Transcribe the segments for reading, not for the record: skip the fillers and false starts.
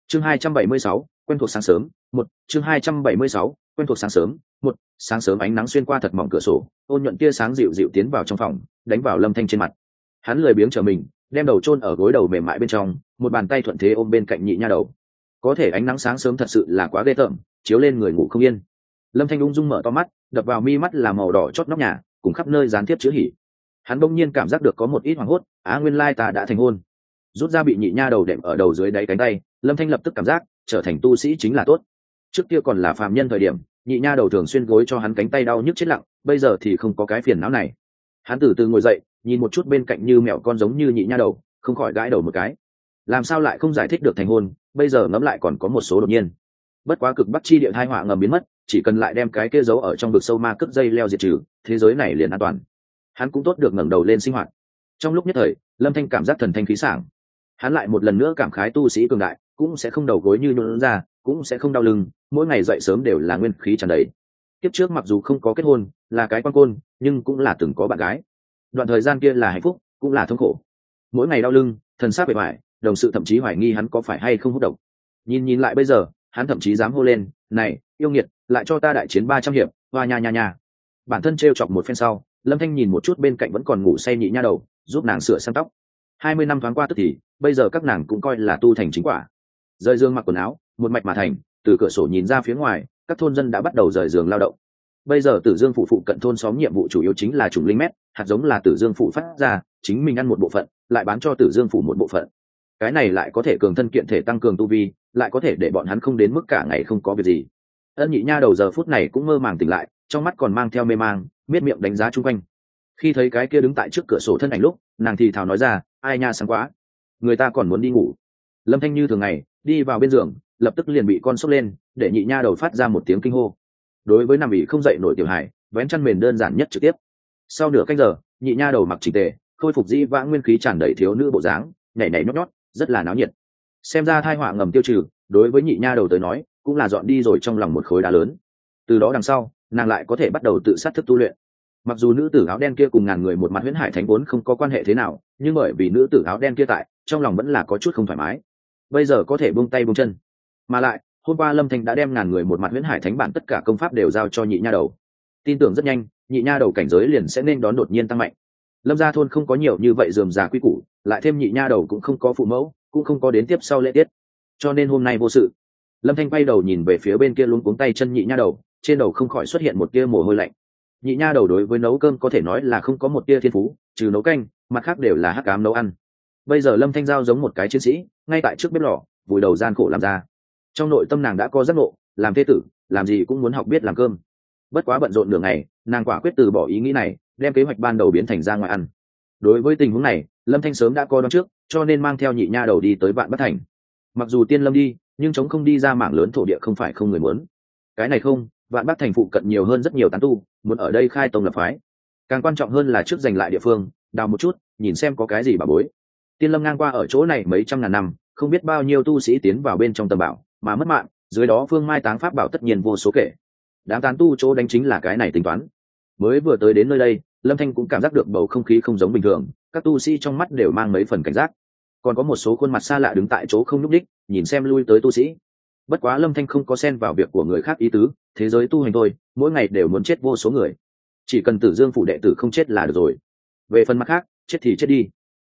Chương 276, quen thuộc sáng sớm, một chương 276, quen thuộc sáng sớm, một sáng sớm ánh nắng xuyên qua thật mỏng cửa sổ, ôn nhuận tia sáng dịu dịu tiến vào trong phòng, đánh vào Lâm Thanh trên mặt. Hắn lười biếng trở mình, đem đầu chôn ở gối đầu mềm mại bên trong, một bàn tay thuận thế ôm bên cạnh nhị nha đầu. Có thể ánh nắng sáng sớm thật sự là quá ghê tởm, chiếu lên người ngủ không yên. Lâm Thanh ung dung mở to mắt, đập vào mi mắt là màu đỏ chót nóc nhà, cùng khắp nơi dán tiếp chữ hỉ. Hắn bỗng nhiên cảm giác được có một ít hoảng hốt, nguyên lai ta đã thành hôn. Rút ra bị nhị nha đầu đệm ở đầu dưới đáy cánh tay, Lâm Thanh lập tức cảm giác trở thành tu sĩ chính là tốt. Trước kia còn là phàm nhân thời điểm, nhị nha đầu thường xuyên gối cho hắn cánh tay đau nhức chết lặng, bây giờ thì không có cái phiền não này. Hắn từ từ ngồi dậy, nhìn một chút bên cạnh như mèo con giống như nhị nha đầu, không khỏi gãi đầu một cái. Làm sao lại không giải thích được thành hôn, bây giờ ngẫm lại còn có một số đột nhiên. Bất quá cực bắc chi địa thai họa ngầm biến mất, chỉ cần lại đem cái kia giấu ở trong vực sâu ma cướp dây leo diệt trừ, thế giới này liền an toàn. Hắn cũng tốt được ngẩng đầu lên sinh hoạt. Trong lúc nhất thời, Lâm Thanh cảm giác thần thanh khí sảng. Hắn lại một lần nữa cảm khái tu sĩ cường đại, cũng sẽ không đầu gối như nhũn ra, cũng sẽ không đau lưng, mỗi ngày dậy sớm đều là nguyên khí tràn đầy. Kiếp trước mặc dù không có kết hôn, là cái quan côn, nhưng cũng là từng có bạn gái. Đoạn thời gian kia là hạnh phúc, cũng là thống khổ. Mỗi ngày đau lưng, thần sắc bề bại, đồng sự thậm chí hoài nghi hắn có phải hay không hút độc. Nhìn lại bây giờ, hắn thậm chí dám hô lên, "Này, yêu nghiệt, lại cho ta đại chiến 300 hiệp, hoa nha nha nha." Bản thân trêu chọc một phen sau, Lâm Thanh nhìn một chút bên cạnh vẫn còn ngủ say nhị nha đầu, giúp nàng sửa sang tóc. 20 năm thoáng qua tức thì, bây giờ các nàng cũng coi là tu thành chính quả. Rời giường mặc quần áo, một mạch mà thành, từ cửa sổ nhìn ra phía ngoài, các thôn dân đã bắt đầu rời giường lao động. Bây giờ Tử Dương phủ phụ cận thôn xóm nhiệm vụ chủ yếu chính là trùng linh mét, hạt giống là Tử Dương phủ phát ra, chính mình ăn một bộ phận, lại bán cho Tử Dương phủ một bộ phận. Cái này lại có thể cường thân kiện thể tăng cường tu vi, lại có thể để bọn hắn không đến mức cả ngày không có việc gì. Ân nhị nha đầu giờ phút này cũng mơ màng tỉnh lại, trong mắt còn mang theo mê mang, miết miệng đánh giá chung quanh. Khi thấy cái kia đứng tại trước cửa sổ thân ảnh lúc, nàng thì thào nói ra, "Ai nha sáng quá, người ta còn muốn đi ngủ." Lâm Thanh như thường ngày đi vào bên giường, lập tức liền bị con sốc lên, để nhị nha đầu phát ra một tiếng kinh hô. Đối với nằm ỉ không dậy nổi tiểu hải, vén chăn mền đơn giản nhất trực tiếp. Sau nửa canh giờ, nhị nha đầu mặc chỉnh tề, khôi phục dĩ vãng nguyên khí tràn đầy thiếu nữ bộ dáng, nhảy nhảy nhót nhót, rất là náo nhiệt. Xem ra thai họa ngầm tiêu trừ, đối với nhị nha đầu tới nói, cũng là dọn đi rồi trong lòng một khối đá lớn. Từ đó đằng sau, nàng lại có thể bắt đầu tự sát thức tu luyện. Mặc dù nữ tử áo đen kia cùng ngàn người một mặt huyễn hải thánh vốn không có quan hệ thế nào, nhưng bởi vì nữ tử áo đen kia tại, trong lòng vẫn là có chút không thoải mái. Bây giờ có thể buông tay buông chân. Mà lại, hôm qua Lâm Thanh đã đem ngàn người một mặt huyễn hải thánh bản tất cả công pháp đều giao cho nhị nha đầu. Tin tưởng rất nhanh, nhị nha đầu cảnh giới liền sẽ nên đón đột nhiên tăng mạnh. Lâm gia thôn không có nhiều như vậy rườm rà quy củ, lại thêm nhị nha đầu cũng không có phụ mẫu, cũng không có đến tiếp sau lễ tiết, cho nên hôm nay vô sự. Lâm Thanh quay đầu nhìn về phía bên kia luống cuống tay chân nhị nha đầu, trên đầu không khỏi xuất hiện một tia mồ hôi lạnh. Nhị nha đầu đối với nấu cơm có thể nói là không có một tia thiên phú, trừ nấu canh, mặt khác đều là hắc ám nấu ăn. Bây giờ Lâm Thanh giao giống một cái chiến sĩ, ngay tại trước bếp lò, vùi đầu gian khổ làm ra. Trong nội tâm nàng đã có giác ngộ, làm thê tử, làm gì cũng muốn học biết làm cơm. Bất quá bận rộn nửa ngày, nàng quả quyết từ bỏ ý nghĩ này, đem kế hoạch ban đầu biến thành ra ngoài ăn. Đối với tình huống này, Lâm Thanh sớm đã có đoán trước, cho nên mang theo nhị nha đầu đi tới Vạn Bất Thành. Mặc dù Tiên Lâm đi, nhưng chống không đi ra mảng lớn thổ địa không phải không người muốn. Cái này không, Vạn Bắc Thành phụ cận nhiều hơn rất nhiều tán tu, muốn ở đây khai tông lập phái. Càng quan trọng hơn là trước giành lại địa phương, đào một chút, nhìn xem có cái gì bà bối. Tiên Lâm ngang qua ở chỗ này mấy trăm ngàn năm, không biết bao nhiêu tu sĩ tiến vào bên trong tầm bảo, mà mất mạng, dưới đó phương mai táng pháp bảo tất nhiên vô số kể. Đám tán tu chỗ đánh chính là cái này tính toán. Mới vừa tới đến nơi đây, Lâm Thanh cũng cảm giác được bầu không khí không giống bình thường, các tu sĩ trong mắt đều mang mấy phần cảnh giác. Còn có một số khuôn mặt xa lạ đứng tại chỗ không nhúc nhích, nhìn xem lui tới tu sĩ. Bất quá Lâm Thanh không có xen vào việc của người khác ý tứ, thế giới tu hành thôi, mỗi ngày đều muốn chết vô số người. Chỉ cần Tử Dương phủ đệ tử không chết là được rồi. Về phần mặt khác, chết thì chết đi.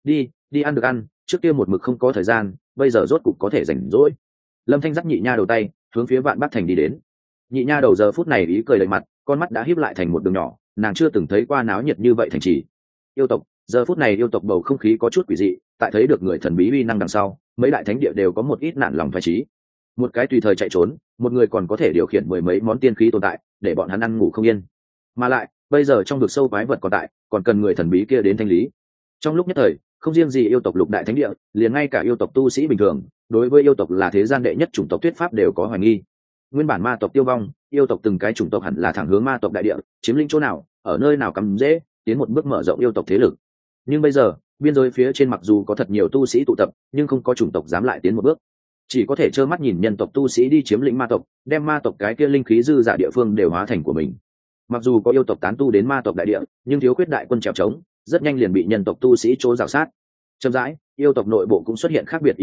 Đi ăn được ăn, trước kia một mực không có thời gian, bây giờ rốt cục có thể rảnh rỗi. Lâm Thanh dắt nhị nha đầu tay, hướng phía Vạn Bắc Thành đi đến. Nhị nha đầu giờ phút này ý cười đầy mặt, con mắt đã híp lại thành một đường nhỏ, nàng chưa từng thấy qua náo nhiệt như vậy thành trì. Yêu tộc, giờ phút này yêu tộc bầu không khí có chút quỷ dị, tại thấy được người thần bí uy năng đằng sau, mấy đại thánh địa đều có một ít nản lòng phái trí. Một cái tùy thời chạy trốn, một người còn có thể điều khiển mười mấy món tiên khí tồn tại, để bọn hắn ăn ngủ không yên. Mà lại, bây giờ trong vực sâu quái vật còn tại, còn cần người thần bí kia đến thanh lý. Trong lúc nhất thời, không riêng gì yêu tộc lục đại thánh địa, liền ngay cả yêu tộc tu sĩ bình thường, đối với yêu tộc là thế gian đệ nhất chủng tộc thuyết pháp đều có hoài nghi. Nguyên bản ma tộc tiêu vong, yêu tộc từng cái chủng tộc hẳn là thẳng hướng ma tộc đại địa, chiếm lĩnh chỗ nào, ở nơi nào cắm dễ, tiến một bước mở rộng yêu tộc thế lực. Nhưng bây giờ, biên giới phía trên mặc dù có thật nhiều tu sĩ tụ tập, nhưng không có chủng tộc dám lại tiến một bước, chỉ có thể trơ mắt nhìn nhân tộc tu sĩ đi chiếm lĩnh ma tộc, đem ma tộc cái kia linh khí dư giả địa phương đều hóa thành của mình. Mặc dù có yêu tộc tán tu đến ma tộc đại địa, nhưng thiếu khuyết đại quân trèo trống, rất nhanh liền bị nhân tộc tu sĩ chỗ rào sát. Chậm rãi, yêu tộc nội bộ cũng xuất hiện khác biệt ý kiến,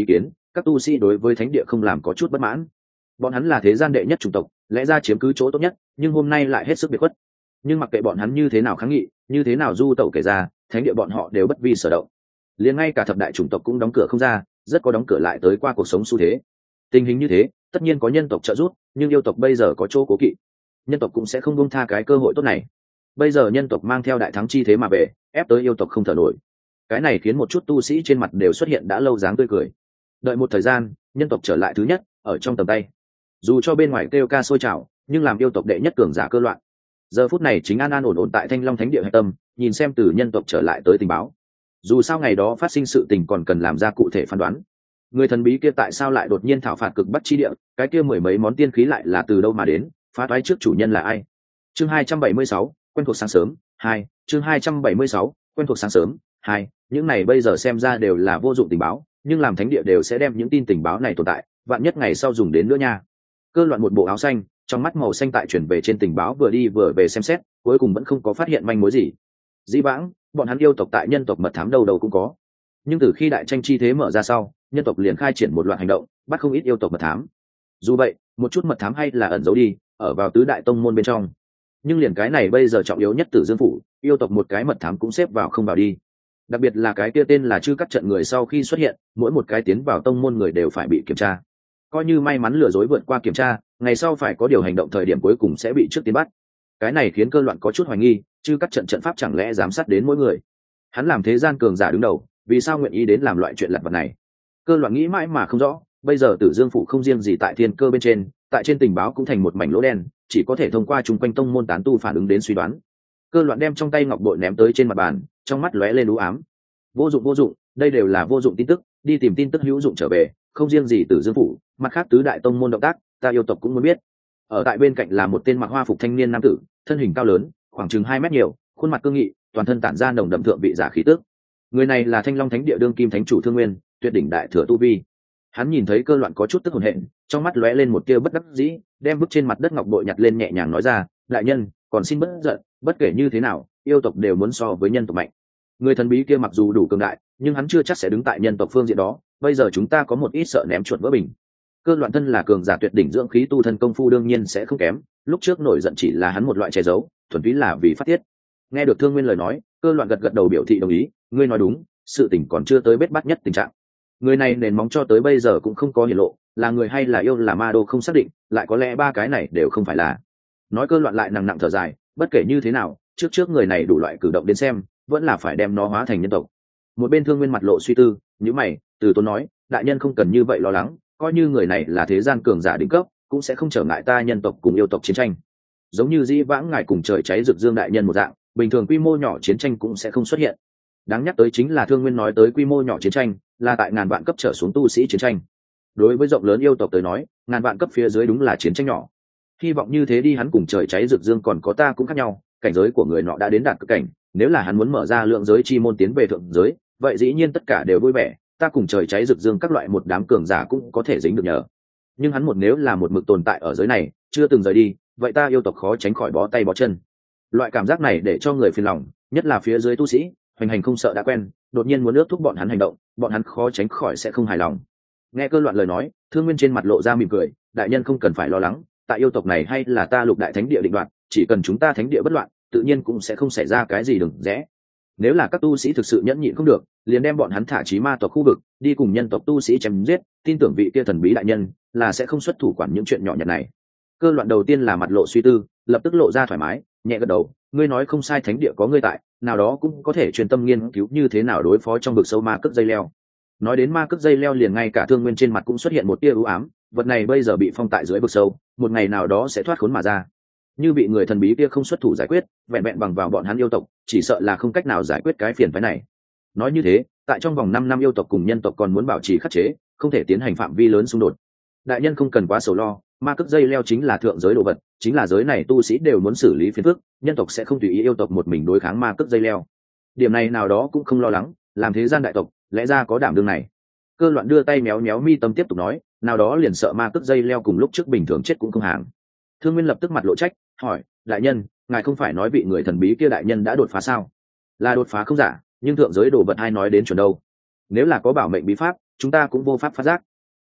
các tu sĩ đối với thánh địa không làm có chút bất mãn. Bọn hắn là thế gian đệ nhất chủng tộc, lẽ ra chiếm cứ chỗ tốt nhất, nhưng hôm nay lại hết sức biệt khuất. Nhưng mặc kệ bọn hắn như thế nào kháng nghị, như thế nào du tẩu kể ra, thánh địa bọn họ đều bất vi sở động. Liền ngay cả thập đại chủng tộc cũng đóng cửa không ra, rất có đóng cửa lại tới qua cuộc sống xu thế. Tình hình như thế, tất nhiên có nhân tộc trợ giúp, nhưng yêu tộc bây giờ có chỗ cố kỵ, nhân tộc cũng sẽ không buông tha cái cơ hội tốt này. Bây giờ nhân tộc mang theo đại thắng chi thế mà về, ép tới yêu tộc không thở nổi. Cái này khiến một chút tu sĩ trên mặt đều xuất hiện đã lâu dáng tươi cười. Đợi một thời gian, nhân tộc trở lại thứ nhất, ở trong tầm tay. Dù cho bên ngoài kêu ca sôi trào, nhưng làm yêu tộc đệ nhất cường giả cơ loạn. Giờ phút này chính an an ổn ổn tại Thanh Long Thánh địa hạch tâm, nhìn xem từ nhân tộc trở lại tới tình báo. Dù sao ngày đó phát sinh sự tình còn cần làm ra cụ thể phán đoán. Người thần bí kia tại sao lại đột nhiên thảo phạt cực bắc chi địa, cái kia mười mấy món tiên khí lại là từ đâu mà đến, phá toái trước chủ nhân là ai? Chương 276, quen thuộc sáng sớm 2, chương 276, quen thuộc sáng sớm 2, những này bây giờ xem ra đều là vô dụng tình báo, nhưng làm thánh địa đều sẽ đem những tin tình báo này tồn tại, vạn nhất ngày sau dùng đến nữa nha. Cơ loạn một bộ áo xanh, trong mắt màu xanh tại chuyển về trên tình báo vừa đi vừa về xem xét, cuối cùng vẫn không có phát hiện manh mối gì. Dĩ vãng, bọn hắn yêu tộc tại nhân tộc mật thám đầu đầu cũng có, nhưng từ khi đại tranh chi thế mở ra sau, nhân tộc liền khai triển một loạt hành động, bắt không ít yêu tộc mật thám. Dù vậy, một chút mật thám hay là ẩn giấu đi, ở vào tứ đại tông môn bên trong. Nhưng liền cái này bây giờ trọng yếu nhất Tử Dương phủ, yêu tộc một cái mật thám cũng xếp vào không vào đi. Đặc biệt là cái kia tên là Chư Cắt trận người sau khi xuất hiện, mỗi một cái tiến vào tông môn người đều phải bị kiểm tra. Coi như may mắn lừa dối vượt qua kiểm tra, ngày sau phải có điều hành động thời điểm cuối cùng sẽ bị trước tiên bắt. Cái này khiến Cơ Loạn có chút hoài nghi, Chư Cắt trận trận pháp chẳng lẽ giám sát đến mỗi người? Hắn làm thế gian cường giả đứng đầu, vì sao nguyện ý đến làm loại chuyện lặt vặt này? Cơ Loạn nghĩ mãi mà không rõ. Bây giờ Tử Dương phủ không riêng gì tại thiên cơ bên trên, tại trên tình báo cũng thành một mảnh lỗ đen, chỉ có thể thông qua chung quanh tông môn tán tu phản ứng đến suy đoán. Cơ Loạn đem trong tay ngọc bội ném tới trên mặt bàn, trong mắt lóe lên u ám. Vô dụng vô dụng, đây đều là vô dụng tin tức, đi tìm tin tức hữu dụng trở về, không riêng gì Tử Dương phủ, mặt khác tứ đại tông môn động tác, ta yêu tộc cũng muốn biết. Ở tại bên cạnh là một tên mặc hoa phục thanh niên nam tử, thân hình cao lớn, khoảng chừng 2 mét nhiều, khuôn mặt cương nghị, toàn thân tản ra nồng đậm thượng vị giả khí tức. Người này là Thanh Long Thánh địa đương kim thánh chủ Thương Nguyên, tuyệt đỉnh đại thừa tu vi. Hắn nhìn thấy Cơ Loạn có chút tức hồn hện, trong mắt lóe lên một tia bất đắc dĩ, đem bức trên mặt đất ngọc bội nhặt lên nhẹ nhàng nói ra, đại nhân, còn xin bất giận, bất kể như thế nào, yêu tộc đều muốn so với nhân tộc mạnh. Người thần bí kia mặc dù đủ cường đại, nhưng hắn chưa chắc sẽ đứng tại nhân tộc phương diện đó, bây giờ chúng ta có một ít sợ ném chuột vỡ bình. Cơ Loạn thân là cường giả tuyệt đỉnh dưỡng khí tu thân công phu đương nhiên sẽ không kém, lúc trước nổi giận chỉ là hắn một loại che giấu, thuần túy là vì phát tiết. Nghe được Thương Nguyên lời nói, Cơ Loạn gật gật đầu biểu thị đồng ý, ngươi nói đúng, sự tình còn chưa tới bết bát nhất tình trạng. Người này nền móng cho tới bây giờ cũng không có hiển lộ, là người hay là yêu là ma đô không xác định, lại có lẽ ba cái này đều không phải là. Nói Cơ Loạn lại nặng nặng thở dài, bất kể như thế nào, trước người này đủ loại cử động đến xem, vẫn là phải đem nó hóa thành nhân tộc. Một bên Thương Nguyên mặt lộ suy tư, nhíu mày, từ tốn nói, đại nhân không cần như vậy lo lắng, coi như người này là thế gian cường giả đỉnh cấp, cũng sẽ không trở ngại ta nhân tộc cùng yêu tộc chiến tranh. Giống như dĩ vãng ngài cùng trời cháy rực dương đại nhân một dạng, bình thường quy mô nhỏ chiến tranh cũng sẽ không xuất hiện. Đáng nhắc tới chính là Thương Nguyên nói tới quy mô nhỏ chiến tranh, là tại ngàn vạn cấp trở xuống tu sĩ chiến tranh. Đối với rộng lớn yêu tộc tới nói, ngàn vạn cấp phía dưới đúng là chiến tranh nhỏ. Hy vọng như thế đi, hắn cùng trời cháy rực dương còn có ta cũng khác nhau, cảnh giới của người nọ đã đến đạt cực cảnh, nếu là hắn muốn mở ra lượng giới chi môn tiến về thượng giới, vậy dĩ nhiên tất cả đều vui vẻ, ta cùng trời cháy rực dương các loại một đám cường giả cũng có thể dính được nhờ. Nhưng hắn nếu là một mực tồn tại ở giới này, chưa từng rời đi, vậy ta yêu tộc khó tránh khỏi bó tay bó chân. Loại cảm giác này để cho người phiền lòng, nhất là phía dưới tu sĩ, hoành hành không sợ đã quen, đột nhiên muốn ước thúc bọn hắn hành động, bọn hắn khó tránh khỏi sẽ không hài lòng. Nghe Cơ Loạn lời nói, Thương Nguyên trên mặt lộ ra mỉm cười, đại nhân không cần phải lo lắng, tại yêu tộc này hay là ta Lục đại thánh địa định đoạt, chỉ cần chúng ta thánh địa bất loạn, tự nhiên cũng sẽ không xảy ra cái gì đừng rẽ. Nếu là các tu sĩ thực sự nhẫn nhịn không được, liền đem bọn hắn thả chí ma tộc khu vực, đi cùng nhân tộc tu sĩ chém giết, tin tưởng vị kia thần bí đại nhân là sẽ không xuất thủ quản những chuyện nhỏ nhặt này. Cơ Loạn đầu tiên là mặt lộ suy tư, lập tức lộ ra thoải mái, nhẹ gật đầu, ngươi nói không sai, thánh địa có ngươi tại, nào đó cũng có thể truyền tâm nghiên cứu như thế nào đối phó trong vực sâu ma cước dây leo. Nói đến ma cước dây leo, liền ngay cả Thương Nguyên trên mặt cũng xuất hiện một tia u ám, vật này bây giờ bị phong tại dưới vực sâu, một ngày nào đó sẽ thoát khốn mà ra. Như bị người thần bí kia không xuất thủ giải quyết, vẹn vẹn bằng vào bọn hắn yêu tộc, chỉ sợ là không cách nào giải quyết cái phiền phức này. Nói như thế, tại trong vòng 5 năm yêu tộc cùng nhân tộc còn muốn bảo trì khắc chế, không thể tiến hành phạm vi lớn xung đột. Đại nhân không cần quá sầu lo, ma cước dây leo chính là thượng giới đồ vật, chính là giới này tu sĩ đều muốn xử lý phiền phức, nhân tộc sẽ không tùy ý yêu tộc một mình đối kháng ma cước dây leo. Điểm này nào đó cũng không lo lắng, làm thế gian đại tộc, lẽ ra có đảm đương này. Cơ Loạn đưa tay méo méo mi tâm tiếp tục nói, nào đó liền sợ ma cước dây leo cùng lúc trước bình thường chết cũng không hàng. Thương Nguyên lập tức mặt lộ trách, hỏi, đại nhân, ngài không phải nói vị người thần bí kia đại nhân đã đột phá sao? Là đột phá không giả, nhưng thượng giới đồ vật ai nói đến chuẩn đâu? Nếu là có bảo mệnh bí pháp, chúng ta cũng vô pháp phát giác.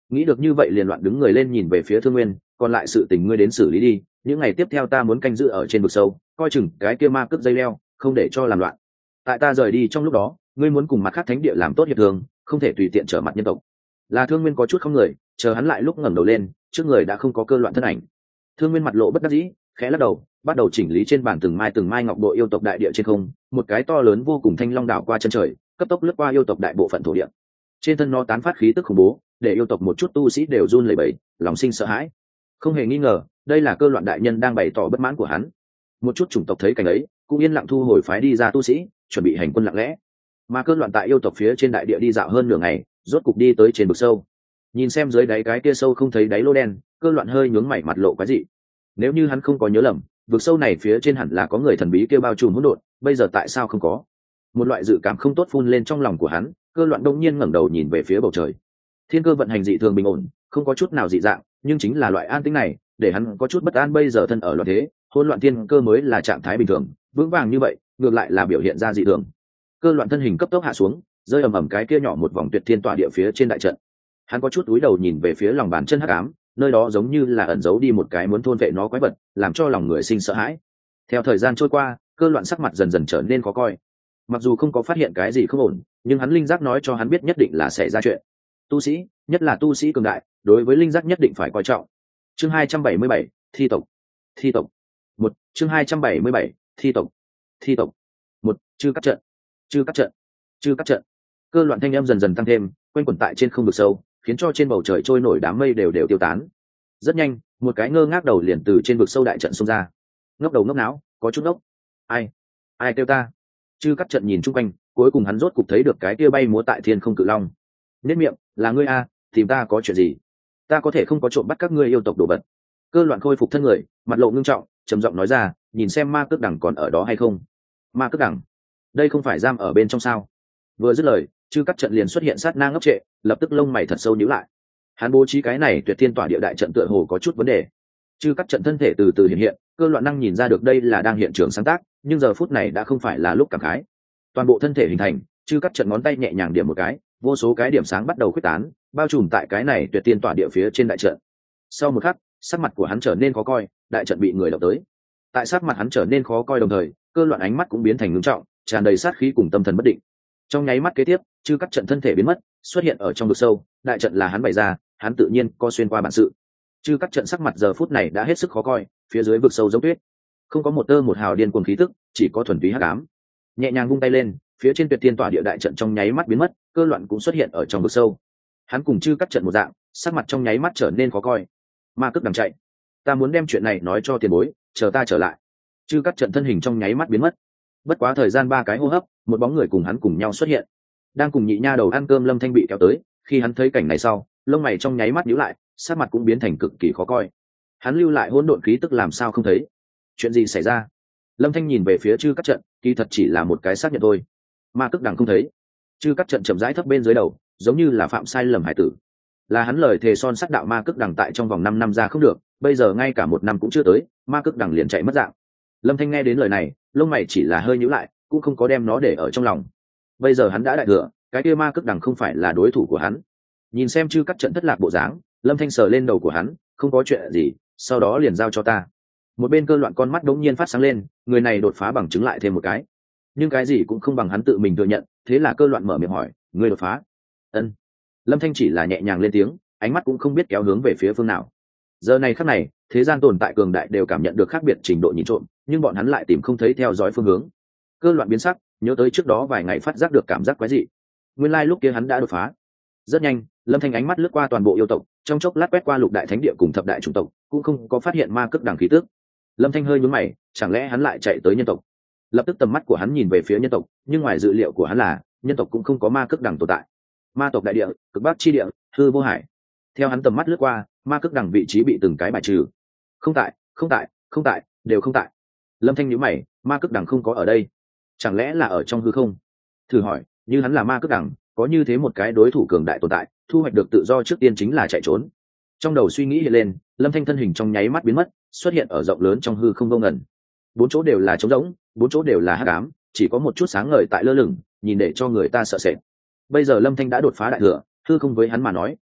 nghĩ được như vậy liền loạn đứng người lên nhìn về phía Thương Nguyên, còn lại sự tình ngươi đến xử lý đi, những ngày tiếp theo ta muốn canh giữ ở trên vực sâu, coi chừng cái kia ma cướp dây leo, không để cho làm loạn. Tại ta rời đi trong lúc đó, ngươi muốn cùng mặt khác thánh địa làm tốt hiệp thương, không thể tùy tiện trở mặt nhân tộc. Là Thương Nguyên có chút không người, chờ hắn lại lúc ngẩng đầu lên, trước người đã không có cơ loạn thân ảnh. Thương Nguyên mặt lộ bất đắc dĩ, khẽ lắc đầu, bắt đầu chỉnh lý trên bàn từng mai ngọc bội yêu tộc đại địa trên không, một cái to lớn vô cùng thanh long đảo qua chân trời, cấp tốc lướt qua yêu tộc đại bộ phận thổ địa. Trên thân nó tán phát khí tức khủng bố, để yêu tộc một chút tu sĩ đều run lẩy bẩy, lòng sinh sợ hãi. Không hề nghi ngờ, đây là cơ loạn đại nhân đang bày tỏ bất mãn của hắn. Một chút chủng tộc thấy cảnh ấy, cũng yên lặng thu hồi phái đi ra tu sĩ, chuẩn bị hành quân lặng lẽ. Mà cơ loạn tại yêu tộc phía trên đại địa đi dạo hơn nửa ngày, rốt cục đi tới trên vực sâu. Nhìn xem dưới đáy cái kia sâu không thấy đáy lô đen, cơ loạn hơi nhướng mày mặt lộ quái dị. Nếu như hắn không có nhớ lầm, vực sâu này phía trên hẳn là có người thần bí kia bao trùm hỗn độn, bây giờ tại sao không có? Một loại dự cảm không tốt phun lên trong lòng của hắn, cơ loạn đông nhiên ngẩng đầu nhìn về phía bầu trời. Thiên cơ vận hành dị thường bình ổn, không có chút nào dị dạng, nhưng chính là loại an tĩnh này, để hắn có chút bất an. Bây giờ thân ở loạn thế, hỗn loạn thiên cơ mới là trạng thái bình thường, vững vàng như vậy, ngược lại là biểu hiện ra dị thường. Cơ loạn thân hình cấp tốc hạ xuống, rơi ầm ầm cái kia nhỏ một vòng tuyệt thiên tọa địa phía trên đại trận. Hắn có chút cúi đầu nhìn về phía lòng bàn chân hắc ám, nơi đó giống như là ẩn giấu đi một cái muốn thôn vệ nó quái vật, làm cho lòng người sinh sợ hãi. Theo thời gian trôi qua, cơ loạn sắc mặt dần dần trở nên khó coi. Mặc dù không có phát hiện cái gì không ổn, nhưng hắn linh giác nói cho hắn biết nhất định là xảy ra chuyện. Tu sĩ, nhất là tu sĩ cường đại, đối với linh giác nhất định phải coi trọng. Chương 277, thi tộc. Thi tộc. Một. Chương 277, thi tộc. Thi tộc. Một. Chư cắt trận. Chư cắt trận. Chư cắt trận. Cơ loạn thanh âm dần dần tăng thêm, quanh quẩn tại trên không vực sâu, khiến cho trên bầu trời trôi nổi đám mây đều tiêu tán. Rất nhanh, một cái ngơ ngác đầu liền từ trên vực sâu đại trận xông ra. Ngốc đầu ngốc não, có chút ngốc. Ai kêu ta? Chư cắt trận nhìn chung quanh, cuối cùng hắn rốt cục thấy được cái kia bay múa tại thiên không cự long. Nét miệng, là ngươi a, tìm ta có chuyện gì? Ta có thể không có trộm bắt các ngươi yêu tộc đồ vật. Cơ loạn khôi phục thân người, mặt lộ ngưng trọng, trầm giọng nói ra, nhìn xem ma cước đẳng còn ở đó hay không. Ma cước đẳng? Đây không phải giam ở bên trong sao? Vừa dứt lời, chư cắt trận liền xuất hiện sát na ngốc trệ, lập tức lông mày thật sâu nhíu lại. Hắn bố trí cái này tuyệt thiên tỏa địa đại trận tựa hồ có chút vấn đề. Chư cắt trận thân thể từ từ hiện hiện, cơ loạn năng nhìn ra được đây là đang hiện trường sáng tác, nhưng giờ phút này đã không phải là lúc cảm khái. Toàn bộ thân thể hình thành, chư cắt trận ngón tay nhẹ nhàng điểm một cái, vô số cái điểm sáng bắt đầu khuếch tán, bao trùm tại cái này tuyệt tiên tỏa địa phía trên đại trận. Sau một khắc, sắc mặt của hắn trở nên khó coi, đại trận bị người động tới. Tại sắc mặt hắn trở nên khó coi đồng thời, cơ loạn ánh mắt cũng biến thành ngưng trọng, tràn đầy sát khí cùng tâm thần bất định. Trong nháy mắt kế tiếp, chư cắt trận thân thể biến mất, xuất hiện ở trong vực sâu, đại trận là hắn bày ra, hắn tự nhiên co xuyên qua bản sự. Chư cắt trận sắc mặt giờ phút này đã hết sức khó coi, phía dưới vực sâu giống tuyết, không có một tơ một hào điên cuồng khí tức, chỉ có thuần túy hắc ám. Nhẹ nhàng vung tay lên, phía trên tuyệt tiên tỏa địa đại trận trong nháy mắt biến mất, cơ loạn cũng xuất hiện ở trong vực sâu. Hắn cùng chư cắt trận một dạng, sắc mặt trong nháy mắt trở nên khó coi. Ma cước đằng chạy, ta muốn đem chuyện này nói cho tiền bối, chờ ta trở lại. Chư cắt trận thân hình trong nháy mắt biến mất. Bất quá thời gian 3 cái hô hấp, một bóng người cùng hắn cùng nhau xuất hiện. Đang cùng nhị nha đầu ăn cơm Lâm Thanh bị kéo tới, khi hắn thấy cảnh này sau, lông mày trong nháy mắt nhíu lại, sắc mặt cũng biến thành cực kỳ khó coi. Hắn lưu lại hỗn độn khí tức làm sao không thấy? Chuyện gì xảy ra? Lâm Thanh nhìn về phía chư cắt trận, kỳ thật chỉ là một cái xác nhận thôi. Ma cước đằng không thấy. Chư cắt trận chậm rãi thấp bên dưới đầu, giống như là phạm sai lầm hải tử. Là hắn lời thề son sắt đạo ma cước đằng tại trong vòng 5 năm ra không được, bây giờ ngay cả 1 năm cũng chưa tới, ma cước đằng liền chạy mất dạng. Lâm Thanh nghe đến lời này, lông mày chỉ là hơi nhíu lại, cũng không có đem nó để ở trong lòng. Bây giờ hắn đã đại thừa, cái kia ma cước đằng không phải là đối thủ của hắn. Nhìn xem chư cắt trận thất lạc bộ dáng, Lâm Thanh sờ lên đầu của hắn, không có chuyện gì, sau đó liền giao cho ta. Một bên cơ loạn con mắt đống nhiên phát sáng lên, người này đột phá bằng chứng lại thêm một cái, nhưng cái gì cũng không bằng hắn tự mình thừa nhận, thế là cơ loạn mở miệng hỏi, người đột phá? Ân. Lâm Thanh chỉ là nhẹ nhàng lên tiếng, ánh mắt cũng không biết kéo hướng về phía phương nào. Giờ này khắc này, thế gian tồn tại cường đại đều cảm nhận được khác biệt trình độ nhìn trộm, nhưng bọn hắn lại tìm không thấy theo dõi phương hướng. Cơ loạn biến sắc, nhớ tới trước đó vài ngày phát giác được cảm giác quái dị. Nguyên lai lúc kia hắn đã đột phá. Rất nhanh, Lâm Thanh ánh mắt lướt qua toàn bộ yêu tộc, trong chốc lát quét qua lục đại thánh địa cùng thập đại chủng tộc, cũng không có phát hiện ma cước đằng khí tức. Lâm Thanh hơi nhướng mày, chẳng lẽ hắn lại chạy tới nhân tộc? Lập tức tầm mắt của hắn nhìn về phía nhân tộc, nhưng ngoài dự liệu của hắn là nhân tộc cũng không có ma cước đằng tồn tại. Ma tộc đại địa, cực bắc chi địa, hư vô hải. Theo hắn tầm mắt lướt qua, ma cước đằng vị trí bị từng cái bài trừ. Không tại, không tại, không tại, đều không tại. Lâm Thanh nhíu mày, ma cước đằng không có ở đây, chẳng lẽ là ở trong hư không? Thử hỏi, như hắn là ma cước đằng, có như thế một cái đối thủ cường đại tồn tại, thu hoạch được tự do trước tiên chính là chạy trốn. Trong đầu suy nghĩ hiện lên, Lâm Thanh thân hình trong nháy mắt biến mất, xuất hiện ở rộng lớn trong hư không vô ngần. 4 chỗ đều là trống rỗng, 4 chỗ đều là hắc ám, chỉ có một chút sáng ngời tại lơ lửng, nhìn để cho người ta sợ sệt. Bây giờ Lâm Thanh đã đột phá đại thừa, hư không với hắn mà nói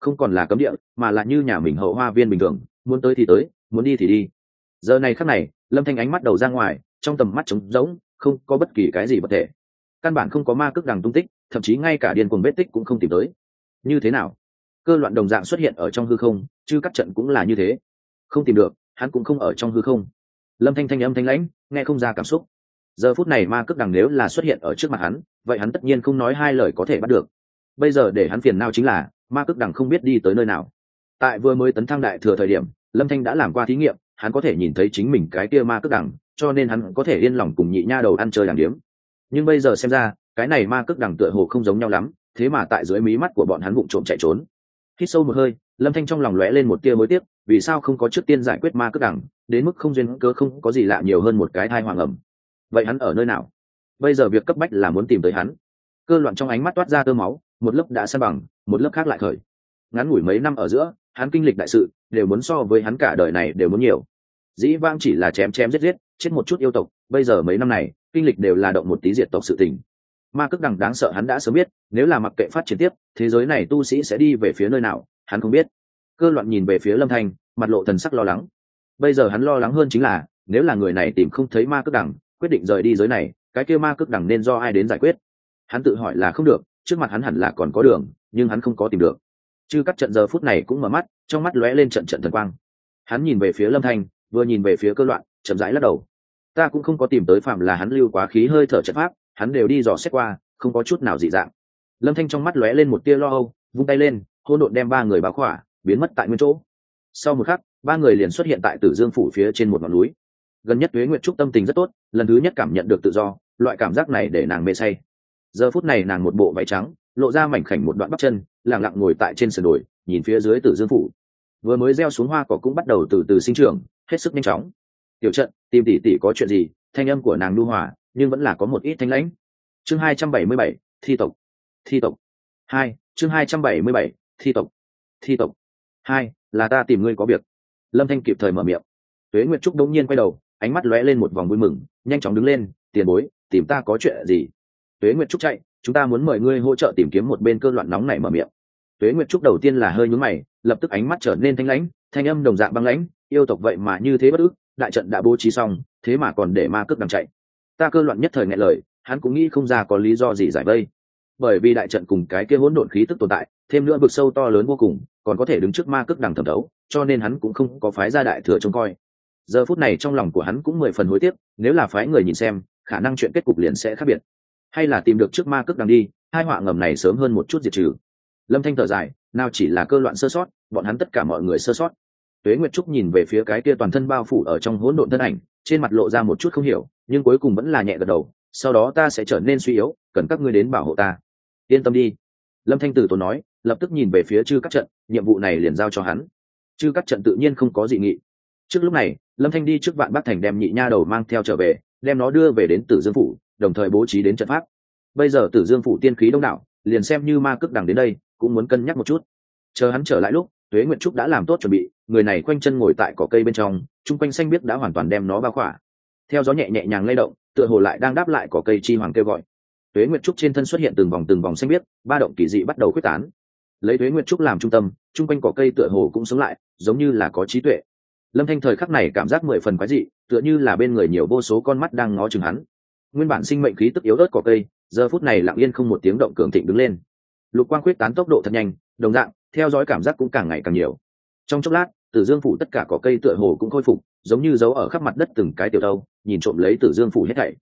không còn là cấm địa mà là như nhà mình hậu hoa viên bình thường, muốn tới thì tới, muốn đi thì đi. Giờ này khắc này Lâm Thanh ánh mắt đầu ra ngoài, trong tầm mắt trống rỗng, không có bất kỳ cái gì vật thể, căn bản không có ma cước đằng tung tích, thậm chí ngay cả điên cuồng vết tích cũng không tìm tới. Như thế nào? Cơ loạn đồng dạng xuất hiện ở trong hư không, chứ các trận cũng là như thế, không tìm được, hắn cũng không ở trong hư không. Lâm Thanh thanh âm thanh lãnh, nghe không ra cảm xúc. Giờ phút này ma cước đằng nếu là xuất hiện ở trước mặt hắn, vậy hắn tất nhiên không nói hai lời có thể bắt được. Bây giờ để hắn phiền não chính là ma cước đằng không biết đi tới nơi nào. Tại vừa mới tấn thăng đại thừa thời điểm, Lâm Thanh đã làm qua thí nghiệm, hắn có thể nhìn thấy chính mình cái kia ma cước đằng, cho nên hắn có thể yên lòng cùng nhị nha đầu ăn chơi đàng điếm. Nhưng bây giờ xem ra cái này ma cước đằng tựa hồ không giống nhau lắm, thế mà tại dưới mí mắt của bọn hắn vụng trộm chạy trốn. Hít sâu một hơi, Lâm Thanh trong lòng lóe lên một tia mối tiếc, vì sao không có trước tiên giải quyết ma cước đằng, đến mức không duyên cớ không có gì lạ nhiều hơn một cái thai hoàng ẩm. Vậy hắn ở nơi nào? Bây giờ việc cấp bách là muốn tìm tới hắn. Cơ loạn trong ánh mắt toát ra tơ máu, một lớp đã san bằng, một lớp khác lại khởi. Ngắn ngủi mấy năm ở giữa, hắn kinh lịch đại sự, đều muốn so với hắn cả đời này đều muốn nhiều. Dĩ vãng chỉ là chém chém giết giết, chết một chút yêu tộc, bây giờ mấy năm này, kinh lịch đều là động một tí diệt tộc sự tình. Ma cước đằng đáng sợ hắn đã sớm biết, nếu là mặc kệ phát triển tiếp, thế giới này tu sĩ sẽ đi về phía nơi nào, hắn không biết. Cơ loạn nhìn về phía Lâm Thanh, mặt lộ thần sắc lo lắng. Bây giờ hắn lo lắng hơn chính là, nếu là người này tìm không thấy ma cước đằng, quyết định rời đi giới này, cái kia ma cước đằng nên do ai đến giải quyết? Hắn tự hỏi là không được, trước mặt hắn hẳn là còn có đường, nhưng hắn không có tìm được. Chư các trận giờ phút này cũng mở mắt, trong mắt lóe lên trận trận thần quang. Hắn nhìn về phía Lâm Thanh, vừa nhìn về phía Cơ loạn, chậm rãi lắc đầu. Ta cũng không có tìm tới phạm là hắn lưu quá khí hơi thở trận pháp, hắn đều đi dò xét qua, không có chút nào dị dạng. Lâm Thanh trong mắt lóe lên một tia lo âu, vung tay lên, hỗn độn đem ba người bao khỏa, biến mất tại nguyên chỗ. Sau một khắc, ba người liền xuất hiện tại Tử Dương phủ phía trên một ngọn núi. Gần nhất Tuế Nguyệt Trúc tâm tình rất tốt, lần thứ nhất cảm nhận được tự do, loại cảm giác này để nàng mê say. Giờ phút này nàng một bộ váy trắng, lộ ra mảnh khảnh một đoạn bắp chân, lặng lặng ngồi tại trên sườn đồi, nhìn phía dưới Tử Dương phủ. Vừa mới gieo xuống hoa cỏ cũng bắt đầu từ từ sinh trưởng, hết sức nhanh chóng. Tiểu Trận, tìm tỷ tỷ có chuyện gì? Thanh âm của nàng nhu hòa, nhưng vẫn là có một ít thanh lãnh. Chương 277, thi tộc. Thi tộc 2, chương 277, thi tộc. Thi tộc 2, là ta tìm ngươi có việc. Lâm Thanh kịp thời mở miệng. Tuế Nguyệt Trúc đống nhiên quay đầu, ánh mắt lóe lên một vòng vui mừng, nhanh chóng đứng lên, tiền bối, tìm ta có chuyện gì? Tuế Nguyệt Trúc chạy, chúng ta muốn mời ngươi hỗ trợ tìm kiếm một bên Cơ loạn nóng này mở miệng. Tuế Nguyệt Trúc đầu tiên là hơi nhướng mày, lập tức ánh mắt trở nên thanh lãnh, thanh âm đồng dạng băng lãnh, yêu tộc vậy mà như thế bất ức, đại trận đã bố trí xong, thế mà còn để ma cước đằng chạy. Ta Cơ loạn nhất thời nghẹn lời, hắn cũng nghĩ không ra có lý do gì giải vây. Bởi vì đại trận cùng cái kia hỗn độn khí tức tồn tại, thêm nữa vực sâu to lớn vô cùng, còn có thể đứng trước ma cước đằng thẩm thấu, cho nên hắn cũng không có phái ra đại thừa trông coi. Giờ phút này trong lòng của hắn cũng 10 phần hối tiếc, nếu là phái người nhìn xem, khả năng chuyện kết cục liền sẽ khác biệt. Hay là tìm được trước ma cước đằng đi, hai họa ngầm này sớm hơn một chút diệt trừ. Lâm Thanh thở dài, nào chỉ là Cơ loạn sơ sót, bọn hắn tất cả mọi người sơ sót. Tuế Nguyệt Trúc nhìn về phía cái kia toàn thân bao phủ ở trong hỗn độn thân ảnh, trên mặt lộ ra một chút không hiểu, nhưng cuối cùng vẫn là nhẹ gật đầu, sau đó ta sẽ trở nên suy yếu, cần các ngươi đến bảo hộ ta. Yên tâm đi. Lâm Thanh tử tốn nói, lập tức nhìn về phía Chư Các Trận, nhiệm vụ này liền giao cho hắn. Chư Các Trận tự nhiên không có dị nghị. Trước lúc này, Lâm Thanh đi trước Vạn Bắc Thành đem nhị nha đầu mang theo trở về, đem nó đưa về đến Tử Dương phủ, đồng thời bố trí đến trận pháp. Bây giờ Tử Dương phủ tiên khí đông đảo, liền xem như ma cước đằng đến đây, cũng muốn cân nhắc một chút. Chờ hắn trở lại lúc, Tuế Nguyệt Trúc đã làm tốt chuẩn bị, người này quanh chân ngồi tại cỏ cây bên trong, trung quanh xanh biếc đã hoàn toàn đem nó bao khỏa. Theo gió nhẹ nhẹ nhàng lay động, tựa hồ lại đang đáp lại cỏ cây chi hoàng kêu gọi. Tuế Nguyệt Trúc trên thân xuất hiện từng vòng xanh biếc, ba động kỳ dị bắt đầu quyết tán. Lấy Tuế Nguyệt Trúc làm trung tâm, trung quanh cỏ cây tựa hồ cũng sống lại, giống như là có trí tuệ. Lâm Thanh thời khắc này cảm giác 10 phần quái dị, tựa như là bên người nhiều vô số con mắt đang ngó chừng hắn. Nguyên bản sinh mệnh khí tức yếu ớt cỏ cây, giờ phút này lặng yên không một tiếng động cường thịnh đứng lên. Lục quang quyết tán tốc độ thật nhanh, đồng dạng, theo dõi cảm giác cũng càng ngày càng nhiều. Trong chốc lát, Tử Dương phủ tất cả cỏ cây tựa hồ cũng khôi phục, giống như giấu ở khắp mặt đất từng cái tiểu đâu, nhìn trộm lấy Tử Dương phủ hết thảy.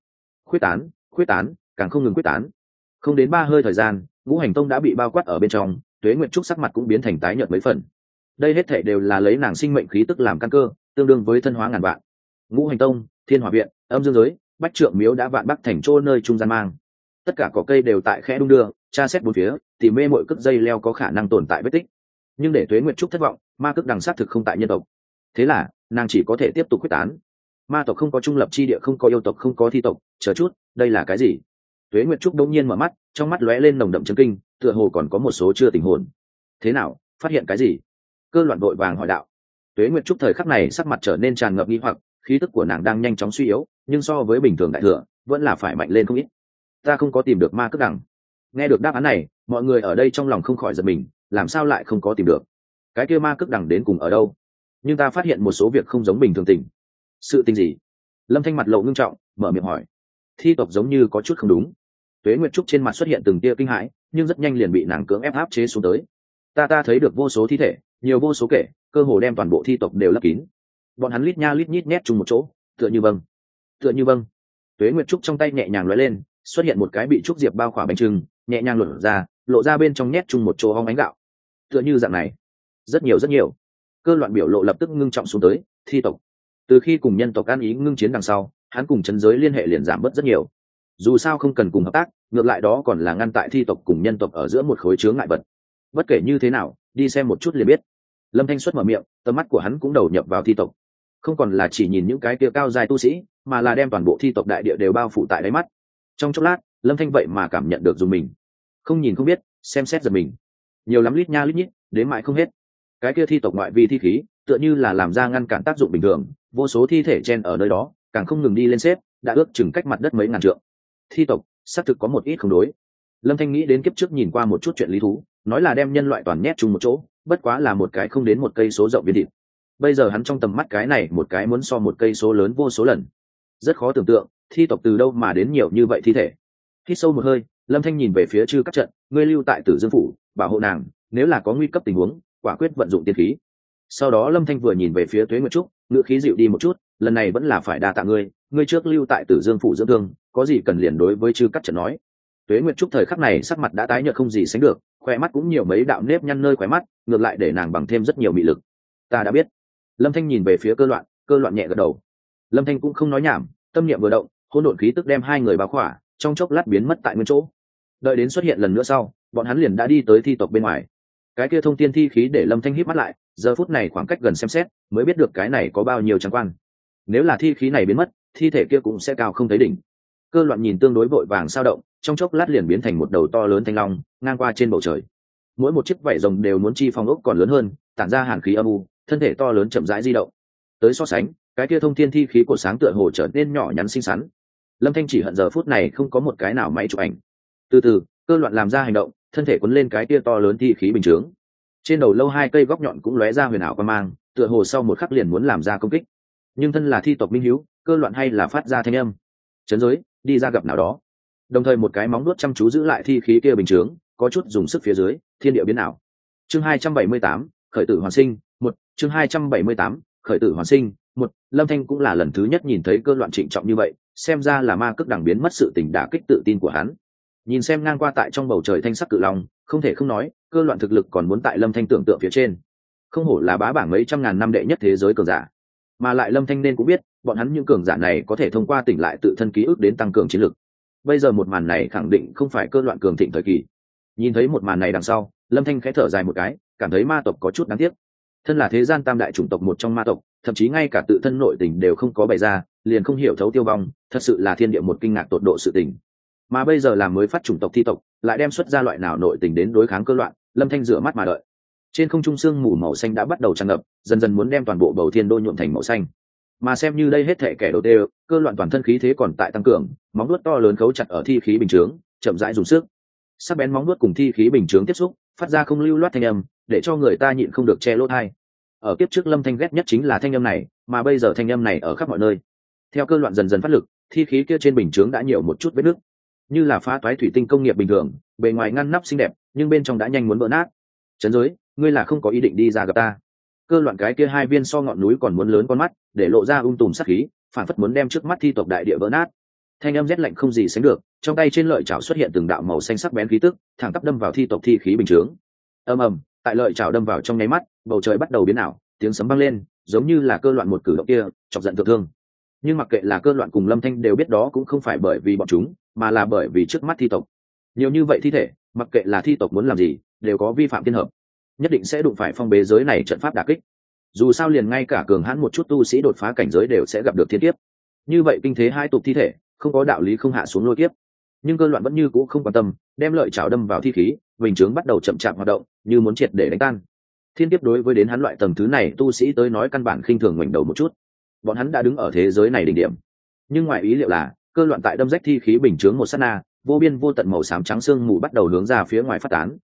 Khuyết tán, càng không ngừng quyết tán. Không đến 3 hơi thời gian, Ngũ Hành Tông đã bị bao quát ở bên trong, Tuế Nguyệt Trúc sắc mặt cũng biến thành tái nhợt mấy phần. Đây hết thảy đều là lấy nàng sinh mệnh khí tức làm căn cơ, tương đương với thân hóa ngàn vạn. Ngũ Hành Tông, Thiên Hỏa viện, Âm Dương giới, Bách Trượng miếu đã Vạn Bắc thành chỗ nơi trung gian mang. Tất cả cỏ cây đều tại khẽ đung đưa, tra xét bốn phía, tìm mê mọi cước dây leo có khả năng tồn tại vết tích. Nhưng để Tuế Nguyệt Trúc thất vọng, ma cước đằng sát thực không tại nhân tộc. Thế là, nàng chỉ có thể tiếp tục quyết tán. Ma tộc không có trung lập chi địa, không có yêu tộc, không có thi tộc, chờ chút, đây là cái gì? Tuế Nguyệt Trúc đống nhiên mở mắt, trong mắt lóe lên nồng đậm chấn kinh, tựa hồ còn có một số chưa tỉnh hồn. Thế nào, phát hiện cái gì? Cơ loạn vội vàng hỏi đạo. Tuế Nguyệt Trúc thời khắc này sắc mặt trở nên tràn ngập nghi hoặc, khí tức của nàng đang nhanh chóng suy yếu, nhưng so với bình thường đại thừa, vẫn là phải mạnh lên không ít. Ta không có tìm được ma cước đằng. Nghe được đáp án này, mọi người ở đây trong lòng không khỏi giật mình, làm sao lại không có tìm được? Cái kia ma cước đằng đến cùng ở đâu? Nhưng ta phát hiện một số việc không giống bình thường tình. Sự tình gì? Lâm Thanh mặt lộ ngưng trọng, mở miệng hỏi. Thi tộc giống như có chút không đúng. Tuế Nguyệt Trúc trên mặt xuất hiện từng tia kinh hãi, nhưng rất nhanh liền bị nàng cưỡng ép áp chế xuống tới. Ta thấy được vô số thi thể, nhiều vô số kể, cơ hồ đem toàn bộ thi tộc đều lấp kín. Bọn hắn lít nha lít nhít nhét chung một chỗ, tựa như vâng. Tuế Nguyệt Trúc trong tay nhẹ nhàng lóe lên, xuất hiện một cái bị trúc diệp bao khỏa bánh trưng, nhẹ nhàng lộ ra bên trong nhét chung một chỗ hóng ánh gạo. Tựa như dạng này, rất nhiều. Cơ loạn biểu lộ lập tức ngưng trọng xuống tới. Thi tộc từ khi cùng nhân tộc ăn ý ngưng chiến đằng sau, hắn cùng chấn giới liên hệ liền giảm bớt rất nhiều. Dù sao không cần cùng hợp tác, ngược lại đó còn là ngăn tại thi tộc cùng nhân tộc ở giữa một khối chướng ngại vật. Bất kể như thế nào, đi xem một chút liền biết. Lâm Thanh xuất mở miệng, tầm mắt của hắn cũng đầu nhập vào thi tộc, không còn là chỉ nhìn những cái kia cao dài tu sĩ, mà là đem toàn bộ thi tộc đại địa đều bao phủ tại đáy mắt. Trong chốc lát, Lâm Thanh vậy mà cảm nhận được dùng mình, không nhìn không biết, xem xét giật mình, nhiều lắm lít nha lít nhít, đến mãi không hết. Cái kia thi tộc ngoại vi thi khí, tựa như là làm ra ngăn cản tác dụng bình thường, vô số thi thể chen ở nơi đó, càng không ngừng đi lên xếp, đã ước chừng cách mặt đất mấy ngàn trượng. Thi tộc xác thực có một ít không đối. Lâm Thanh nghĩ đến kiếp trước nhìn qua một chút chuyện lý thú, nói là đem nhân loại toàn nhét chung một chỗ, bất quá là một cái không đến một cây số rộng viên thịt. Bây giờ hắn trong tầm mắt cái này một cái muốn so một cây số lớn vô số lần. Rất khó tưởng tượng, thi tộc từ đâu mà đến nhiều như vậy thi thể. Hít sâu một hơi, Lâm Thanh nhìn về phía Trư Các Trận, ngươi lưu tại Tử Dương phủ, bảo hộ nàng, nếu là có nguy cấp tình huống, quả quyết vận dụng tiên khí. Sau đó Lâm Thanh vừa nhìn về phía Tuế Nguyệt Trúc, ngữ khí dịu đi một chút, lần này vẫn là phải đa tạ ngươi trước lưu tại Tử Dương phủ dưỡng thương, có gì cần liền đối với Trư Các Trận nói. Tuế Nguyệt Trúc thời khắc này sắc mặt đã tái nhợt không gì sánh được, khóe mắt cũng nhiều mấy đạo nếp nhăn nơi khóe mắt, ngược lại để nàng bằng thêm rất nhiều mị lực. Ta đã biết. Lâm Thanh nhìn về phía Cơ Loạn nhẹ gật đầu. Lâm Thanh cũng không nói nhảm, tâm niệm vừa động, hỗn độn khí tức đem hai người bao khỏa, trong chốc lát biến mất tại nguyên chỗ. Đợi đến xuất hiện lần nữa sau, bọn hắn liền đã đi tới thi tộc bên ngoài. Cái kia thông tiên thi khí để Lâm Thanh híp mắt lại, giờ phút này khoảng cách gần xem xét, mới biết được cái này có bao nhiêu trắng quan. Nếu là thi khí này biến mất, thi thể kia cũng sẽ cao không thấy đỉnh. Cơ Loạn nhìn tương đối vội vàng sao động, trong chốc lát liền biến thành một đầu to lớn thanh long, ngang qua trên bầu trời. Mỗi một chiếc vảy rồng đều muốn chi phong ốc còn lớn hơn, tản ra hàn khí âm u, thân thể to lớn chậm rãi di động. Tới so sánh, cái kia thông thiên thi khí của sáng tựa hồ trở nên nhỏ nhắn xinh xắn. Lâm Thanh chỉ hận giờ phút này không có một cái nào máy chụp ảnh. Từ từ, Cơ Loạn làm ra hành động, thân thể cuốn lên cái kia to lớn thi khí bình chướng. Trên đầu lâu hai cây góc nhọn cũng lóe ra huyền ảo quang mang, tựa hồ sau một khắc liền muốn làm ra công kích. Nhưng thân là thi tộc minh hiếu, Cơ Loạn hay là phát ra thanh âm. Chấn giới, đi ra gặp nào đó. Đồng thời một cái móng vuốt chăm chú giữ lại thi khí kia bình chướng, có chút dùng sức phía dưới, thiên địa biến ảo. Chương 278, khởi tử hoàn sinh, chương 278, khởi tử hoàn sinh. Lâm Thanh cũng là lần thứ nhất nhìn thấy Cơ Loạn trịnh trọng như vậy, xem ra là ma cước đằng biến mất sự tình đả kích tự tin của hắn. Nhìn xem ngang qua tại trong bầu trời thanh sắc cự long, không thể không nói, Cơ Loạn thực lực còn muốn tại Lâm Thanh tưởng tượng phía trên. Không hổ là bá bảng mấy trăm ngàn năm đệ nhất thế giới cường giả, mà lại Lâm Thanh nên cũng biết, bọn hắn những cường giả này có thể thông qua tỉnh lại tự thân ký ức đến tăng cường chiến lực. Bây giờ một màn này khẳng định không phải Cơ Loạn cường thịnh thời kỳ. Nhìn thấy một màn này đằng sau, Lâm Thanh khẽ thở dài một cái, cảm thấy ma tộc có chút đáng tiếc. Thân là thế gian tam đại chủng tộc một trong ma tộc, thậm chí ngay cả tự thân nội tình đều không có bày ra, liền không hiểu thấu tiêu vong, thật sự là thiên địa một kinh ngạc tột độ sự tình. Mà bây giờ làm mới phát chủng tộc thi tộc, lại đem xuất ra loại nào nội tình đến đối kháng Cơ Loạn, Lâm Thanh rửa mắt mà đợi. Trên không trung sương mù màu xanh đã bắt đầu tràn ngập, dần dần muốn đem toàn bộ bầu thiên đô nhuộm thành màu xanh. Mà xem như đây hết thệ kẻ đầu tiên, Cơ Loạn toàn thân khí thế còn tại tăng cường, móng vuốt to lớn khấu chặt ở thi khí bình chướng, chậm rãi dùng sức. Sắc bén móng vuốt cùng thi khí bình chướng tiếp xúc, phát ra không lưu loát thanh âm, để cho người ta nhịn không được che lỗ tai. Ở kiếp trước Lâm Thanh ghét nhất chính là thanh âm này, mà bây giờ thanh âm này ở khắp mọi nơi. Theo Cơ Loạn dần dần phát lực, thi khí kia trên bình chướng đã nhiều một chút vết nứt, như là phá toái thủy tinh công nghiệp bình thường, bề ngoài ngăn nắp xinh đẹp, nhưng bên trong đã nhanh muốn vỡ nát. Chấn giới, ngươi là không có ý định đi ra gặp ta? Cơ Loạn cái kia hai viên so ngọn núi còn muốn lớn con mắt, để lộ ra tùm sát khí, phản phất muốn đem trước mắt thi tộc đại địa vỡ nát. Thanh âm rét lạnh không gì sánh được, trong tay trên lợi chảo xuất hiện từng đạo màu xanh sắc bén khí tức, thẳng tắp đâm vào thi tộc thi khí bình chướng. Ầm ầm, tại lợi chảo đâm vào trong nháy mắt, bầu trời bắt đầu biến ảo, tiếng sấm vang lên, giống như là Cơ Loạn một cử động kia chọc giận thượng thương. Nhưng mặc kệ là Cơ Loạn cùng Lâm Thanh đều biết đó cũng không phải bởi vì bọn chúng, mà là bởi vì trước mắt thi tộc nhiều như vậy thi thể, mặc kệ là thi tộc muốn làm gì, đều có vi phạm thiên hợp, nhất định sẽ đụng phải phong bế giới này trận pháp đả kích. Dù sao liền ngay cả cường hãn một chút tu sĩ đột phá cảnh giới đều sẽ gặp được thiên kiếp. Như vậy kinh thế hai tộc thi thể, không có đạo lý không hạ xuống lôi kiếp. Nhưng Cơ Loạn vẫn như cũ không quan tâm, đem lợi chảo đâm vào thi khí, bình chướng bắt đầu chậm chạp hoạt động, như muốn triệt để đánh tan. Thiên kiếp đối với đến hắn loại tầng thứ này tu sĩ tới nói căn bản khinh thường ngoảnh đầu một chút. Bọn hắn đã đứng ở thế giới này đỉnh điểm. Nhưng ngoài ý liệu là, Cơ Loạn tại đâm rách thi khí bình chướng một sát na, vô biên vô tận màu xám trắng sương mù bắt đầu hướng ra phía ngoài phát tán.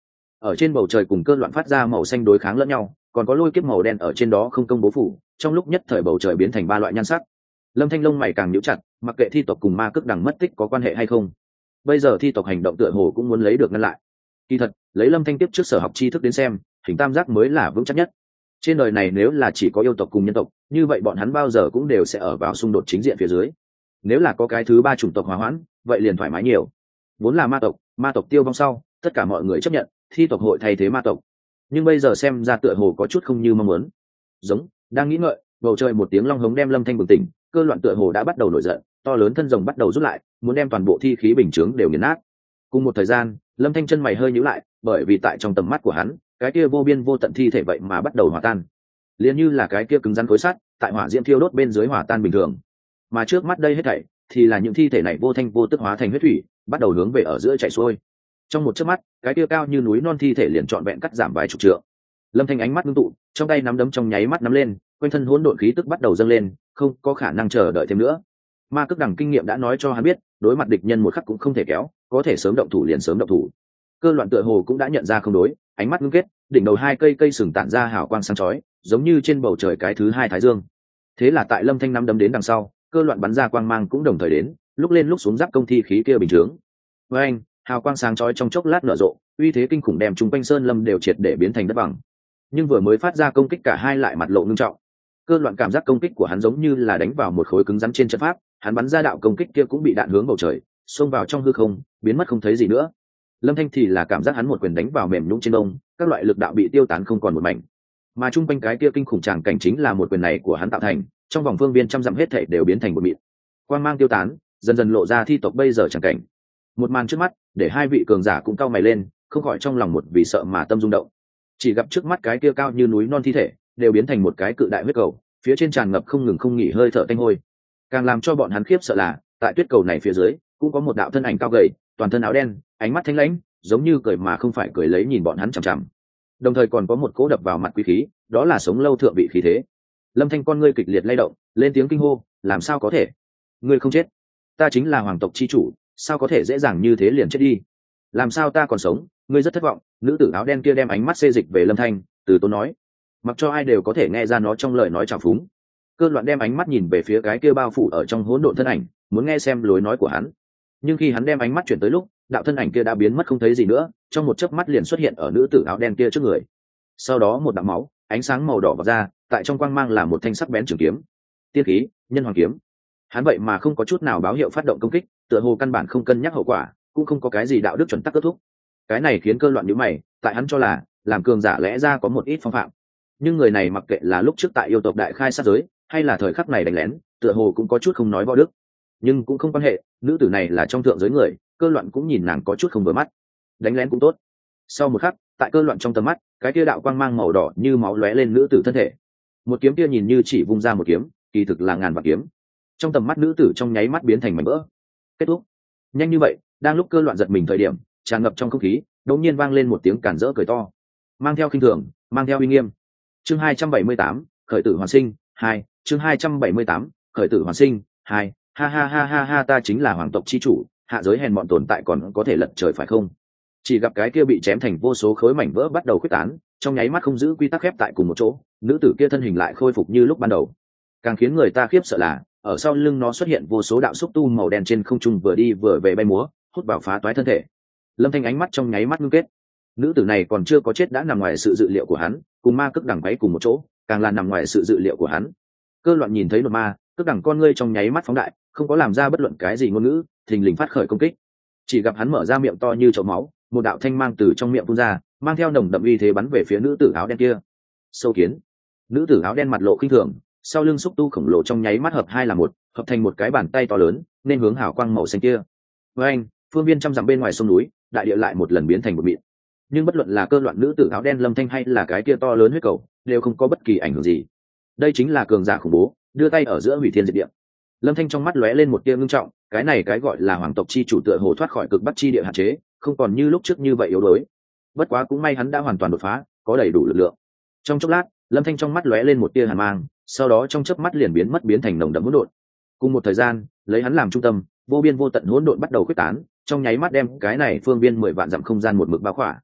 ở trên bầu trời cùng cơ loạn phát ra màu xanh đối kháng lẫn nhau, còn có lôi kiếp màu đen ở trên đó không công bố phủ, trong lúc nhất thời bầu trời biến thành ba loại nhan sắc. Lâm Thanh lông mày càng nhíu chặt, mặc kệ thi tộc cùng ma cước đằng mất tích có quan hệ hay không, bây giờ thi tộc hành động tựa hồ cũng muốn lấy được ngăn lại. Kỳ thật, lấy Lâm Thanh tiếp trước sở học tri thức đến xem, hình tam giác mới là vững chắc nhất. Trên đời này nếu là chỉ có yêu tộc cùng nhân tộc, như vậy bọn hắn bao giờ cũng đều sẽ ở vào xung đột chính diện phía dưới. Nếu là có cái thứ ba chủng tộc hòa hoãn, vậy liền thoải mái nhiều. Vốn là ma tộc tiêu vong sau, tất cả mọi người chấp nhận thi tộc hội thay thế ma tộc, nhưng bây giờ xem ra tựa hồ có chút không như mong muốn. Giống đang nghĩ ngợi, bầu trời một tiếng long hống đem Lâm Thanh bừng tỉnh, cơ loạn tựa hồ đã bắt đầu nổi giận, to lớn thân rồng bắt đầu rút lại, muốn đem toàn bộ thi khí bình chướng đều nghiền nát. Cùng một thời gian, Lâm Thanh chân mày hơi nhíu lại, bởi vì tại trong tầm mắt của hắn, cái kia vô biên vô tận thi thể vậy mà bắt đầu hòa tan, liền như là cái kia cứng rắn khối sắt tại hỏa diễm thiêu đốt bên dưới hòa tan bình thường. Mà trước mắt đây hết thảy thì là những thi thể này vô thanh vô tức hóa thành huyết thủy, bắt đầu hướng về ở giữa chảy xuôi. Trong một chớp mắt, cái kia cao như núi non thi thể liền trọn vẹn cắt giảm vài chục trượng. Lâm Thanh ánh mắt ngưng tụ, trong tay nắm đấm trong nháy mắt nắm lên, quanh thân hỗn độn khí tức bắt đầu dâng lên, không có khả năng chờ đợi thêm nữa. Ma cước đằng kinh nghiệm đã nói cho hắn biết, đối mặt địch nhân một khắc cũng không thể kéo, có thể sớm động thủ liền sớm động thủ. Cơ loạn tựa hồ cũng đã nhận ra không đối, ánh mắt ngưng kết, đỉnh đầu hai cây sừng tản ra hào quang sáng chói, giống như trên bầu trời cái thứ hai thái dương. Thế là tại Lâm Thanh nắm đấm đến đằng sau, cơ loạn bắn ra quang mang cũng đồng thời đến, lúc lên lúc xuống giáp công thi khí kia bình chướng. Với anh, hào quang sáng chói trong chốc lát nở rộ, uy thế kinh khủng đem chúng quanh sơn lâm đều triệt để biến thành đất bằng. Nhưng vừa mới phát ra công kích cả hai lại mặt lộ nghiêm trọng. Cơ loạn cảm giác công kích của hắn giống như là đánh vào một khối cứng rắn trên trận pháp, hắn bắn ra đạo công kích kia cũng bị đạn hướng bầu trời, xông vào trong hư không, biến mất không thấy gì nữa. Lâm Thanh thì là cảm giác hắn một quyền đánh vào mềm nhũn trên đông, các loại lực đạo bị tiêu tán không còn một mảnh. Mà trung quanh cái kia kinh khủng tràng cảnh chính là một quyền này của hắn tạo thành, trong vòng phương viên trăm dặm hết thảy đều biến thành một mịn. Quang mang tiêu tán, dần dần lộ ra thi tộc bây giờ tràng cảnh. Một màn trước mắt, để hai vị cường giả cũng cau mày lên, không khỏi trong lòng một vì sợ mà tâm rung động. Chỉ gặp trước mắt cái kia cao như núi non thi thể, đều biến thành một cái cự đại huyết cầu, phía trên tràn ngập không ngừng không nghỉ hơi thở tanh hôi. Càng làm cho bọn hắn khiếp sợ là, tại tuyết cầu này phía dưới, cũng có một đạo thân ảnh cao gầy, toàn thân áo đen, ánh mắt thanh lãnh, giống như cười mà không phải cười lấy nhìn bọn hắn chằm chằm. Đồng thời còn có một cỗ đập vào mặt quý khí, đó là sống lâu thượng vị khí thế. Lâm Thanh con ngươi kịch liệt lay động, lên tiếng kinh hô, làm sao có thể? Ngươi không chết? Ta chính là hoàng tộc chi chủ, sao có thể dễ dàng như thế liền chết đi? Làm sao ta còn sống? Ngươi rất thất vọng. Nữ tử áo đen kia đem ánh mắt xê dịch về Lâm Thanh, từ tốn nói, mặc cho ai đều có thể nghe ra nó trong lời nói trào phúng. Cơ loạn đem ánh mắt nhìn về phía cái kia bao phủ ở trong hỗn độn thân ảnh, muốn nghe xem lối nói của hắn. Nhưng khi hắn đem ánh mắt chuyển tới lúc, đạo thân ảnh kia đã biến mất không thấy gì nữa, trong một chớp mắt liền xuất hiện ở nữ tử áo đen kia trước người. Sau đó một đạo máu, ánh sáng màu đỏ vọt ra, tại trong quang mang là một thanh sắc bén trường kiếm. Tiên khí, nhân hoàng kiếm. Hắn vậy mà không có chút nào báo hiệu phát động công kích, tựa hồ căn bản không cân nhắc hậu quả, cũng không có cái gì đạo đức chuẩn tắc kết thúc. Cái này khiến Cơ loạn nhíu mày, tại hắn cho là làm cường giả lẽ ra có một ít phong phạm, nhưng người này mặc kệ là lúc trước tại yêu tộc đại khai sát giới, hay là thời khắc này đánh lén, tựa hồ cũng có chút không nói võ đức. Nhưng cũng không quan hệ, nữ tử này là trong thượng giới người, Cơ loạn cũng nhìn nàng có chút không vừa mắt. Đánh lén cũng tốt. Sau một khắc, tại Cơ loạn trong tầm mắt, cái kia đạo quang mang màu đỏ như máu lóe lên nữ tử thân thể. Một kiếm kia nhìn như chỉ vung ra một kiếm, kỳ thực là ngàn vạn kiếm. Trong tầm mắt nữ tử trong nháy mắt biến thành mảnh vỡ. Kết thúc. Nhanh như vậy, đang lúc Cơ loạn giật mình thời điểm, tràn ngập trong không khí, đột nhiên vang lên một tiếng cản rỡ cười to, mang theo khinh thường, mang theo uy nghiêm. Chương 278, khởi tử hoàn sinh 2, chương 278, khởi tử hoàn sinh 2, ha ha ha ha ha, ta chính là hoàng tộc chi chủ, hạ giới hèn mọn tồn tại còn có thể lật trời phải không? Chỉ gặp cái kia bị chém thành vô số khối mảnh vỡ bắt đầu khuếch tán, trong nháy mắt không giữ quy tắc khép tại cùng một chỗ, nữ tử kia thân hình lại khôi phục như lúc ban đầu. Càng khiến người ta khiếp sợ là, ở sau lưng nó xuất hiện vô số đạo xúc tu màu đen trên không trung vừa đi vừa về bay múa, hút vào phá toái thân thể. Lâm Thanh ánh mắt trong nháy mắt ngưng kết. Nữ tử này còn chưa có chết đã nằm ngoài sự dự liệu của hắn, cùng ma cước đằng quấy cùng một chỗ, càng là nằm ngoài sự dự liệu của hắn. Cơ loạn nhìn thấy một ma cước đằng con ngươi trong nháy mắt phóng đại, không có làm ra bất luận cái gì ngôn ngữ, thình lình phát khởi công kích. Chỉ gặp hắn mở ra miệng to như chậu máu, một đạo thanh mang từ trong miệng phun ra, mang theo nồng đậm uy thế bắn về phía nữ tử áo đen kia. Sâu kiến. Nữ tử áo đen mặt lộ khinh thường, sau lưng xúc tu khổng lồ trong nháy mắt hợp hai là một, hợp thành một cái bàn tay to lớn, nên hướng hào quang màu xanh kia. Với anh, phương viên trăm dặm bên ngoài sông núi, đại địa lại một lần biến thành một mịn. Nhưng bất luận là Cơ loạn nữ tử áo đen Lâm Thanh hay là cái kia to lớn huyết cầu, đều không có bất kỳ ảnh hưởng gì. Đây chính là cường giả khủng bố, đưa tay ở giữa hủy thiên diệt địa. Lâm Thanh trong mắt lóe lên một tia ngưng trọng, cái này cái gọi là hoàng tộc chi chủ tựa hồ thoát khỏi cực bắc chi địa hạn chế, không còn như lúc trước như vậy yếu đuối. Bất quá cũng may hắn đã hoàn toàn đột phá, có đầy đủ lực lượng. Trong chốc lát, Lâm Thanh trong mắt lóe lên một tia hàn mang, sau đó trong chớp mắt liền biến thành nồng đậm hỗn độn. Cùng một thời gian, lấy hắn làm trung tâm, vô biên vô tận hỗn độn bắt đầu khuếch tán, trong nháy mắt đem cái này phương viên 10 vạn dặm không gian một mực bao khỏa.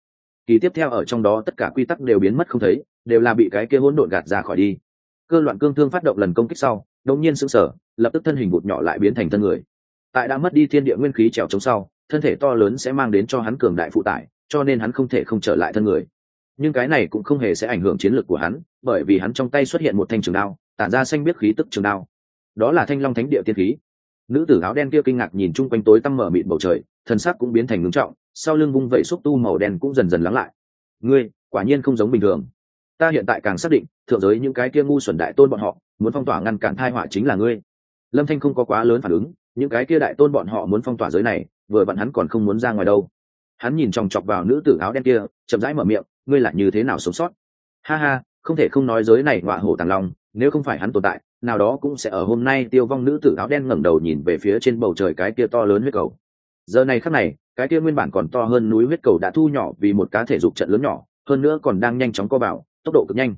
kỳ tiếp theo ở trong đó tất cả quy tắc đều biến mất không thấy, đều là bị cái kia hỗn độn gạt ra khỏi đi. Cơ loạn cương thương phát động lần công kích sau, đột nhiên sững sờ, lập tức thân hình vụt nhỏ lại biến thành thân người. Tại đã mất đi thiên địa nguyên khí trèo chống sau, thân thể to lớn sẽ mang đến cho hắn cường đại phụ tải, cho nên hắn không thể không trở lại thân người. Nhưng cái này cũng không hề sẽ ảnh hưởng chiến lược của hắn, bởi vì hắn trong tay xuất hiện một thanh trường đao, tản ra xanh biếc khí tức trường đao. Đó là Thanh Long Thánh Địa tiên khí. Nữ tử áo đen kia kinh ngạc nhìn chung quanh tối tăm mở mịt bầu trời, thần sắc cũng biến thành ngưng trọng, sau lưng vung vẩy xúc tu màu đen cũng dần dần lắng lại. Ngươi, quả nhiên không giống bình thường. Ta hiện tại càng xác định, thượng giới những cái kia ngu xuẩn đại tôn bọn họ, muốn phong tỏa ngăn cản tai họa chính là ngươi. Lâm Thanh không có quá lớn phản ứng, những cái kia đại tôn bọn họ muốn phong tỏa giới này, vừa vặn hắn còn không muốn ra ngoài đâu. Hắn nhìn chòng chọc vào nữ tử áo đen kia, chậm rãi mở miệng, ngươi là như thế nào sống sót? Ha ha, không thể không nói giới này ngọa hổ tàng long, nếu không phải hắn tồn tại, nào đó cũng sẽ ở hôm nay tiêu vong. Nữ tử áo đen ngẩng đầu nhìn về phía trên bầu trời cái kia to lớn huyết cầu. Giờ này khắc này, cái kia nguyên bản còn to hơn núi huyết cầu đã thu nhỏ vì một cá thể dục trận lớn nhỏ, hơn nữa còn đang nhanh chóng co vào, tốc độ cực nhanh.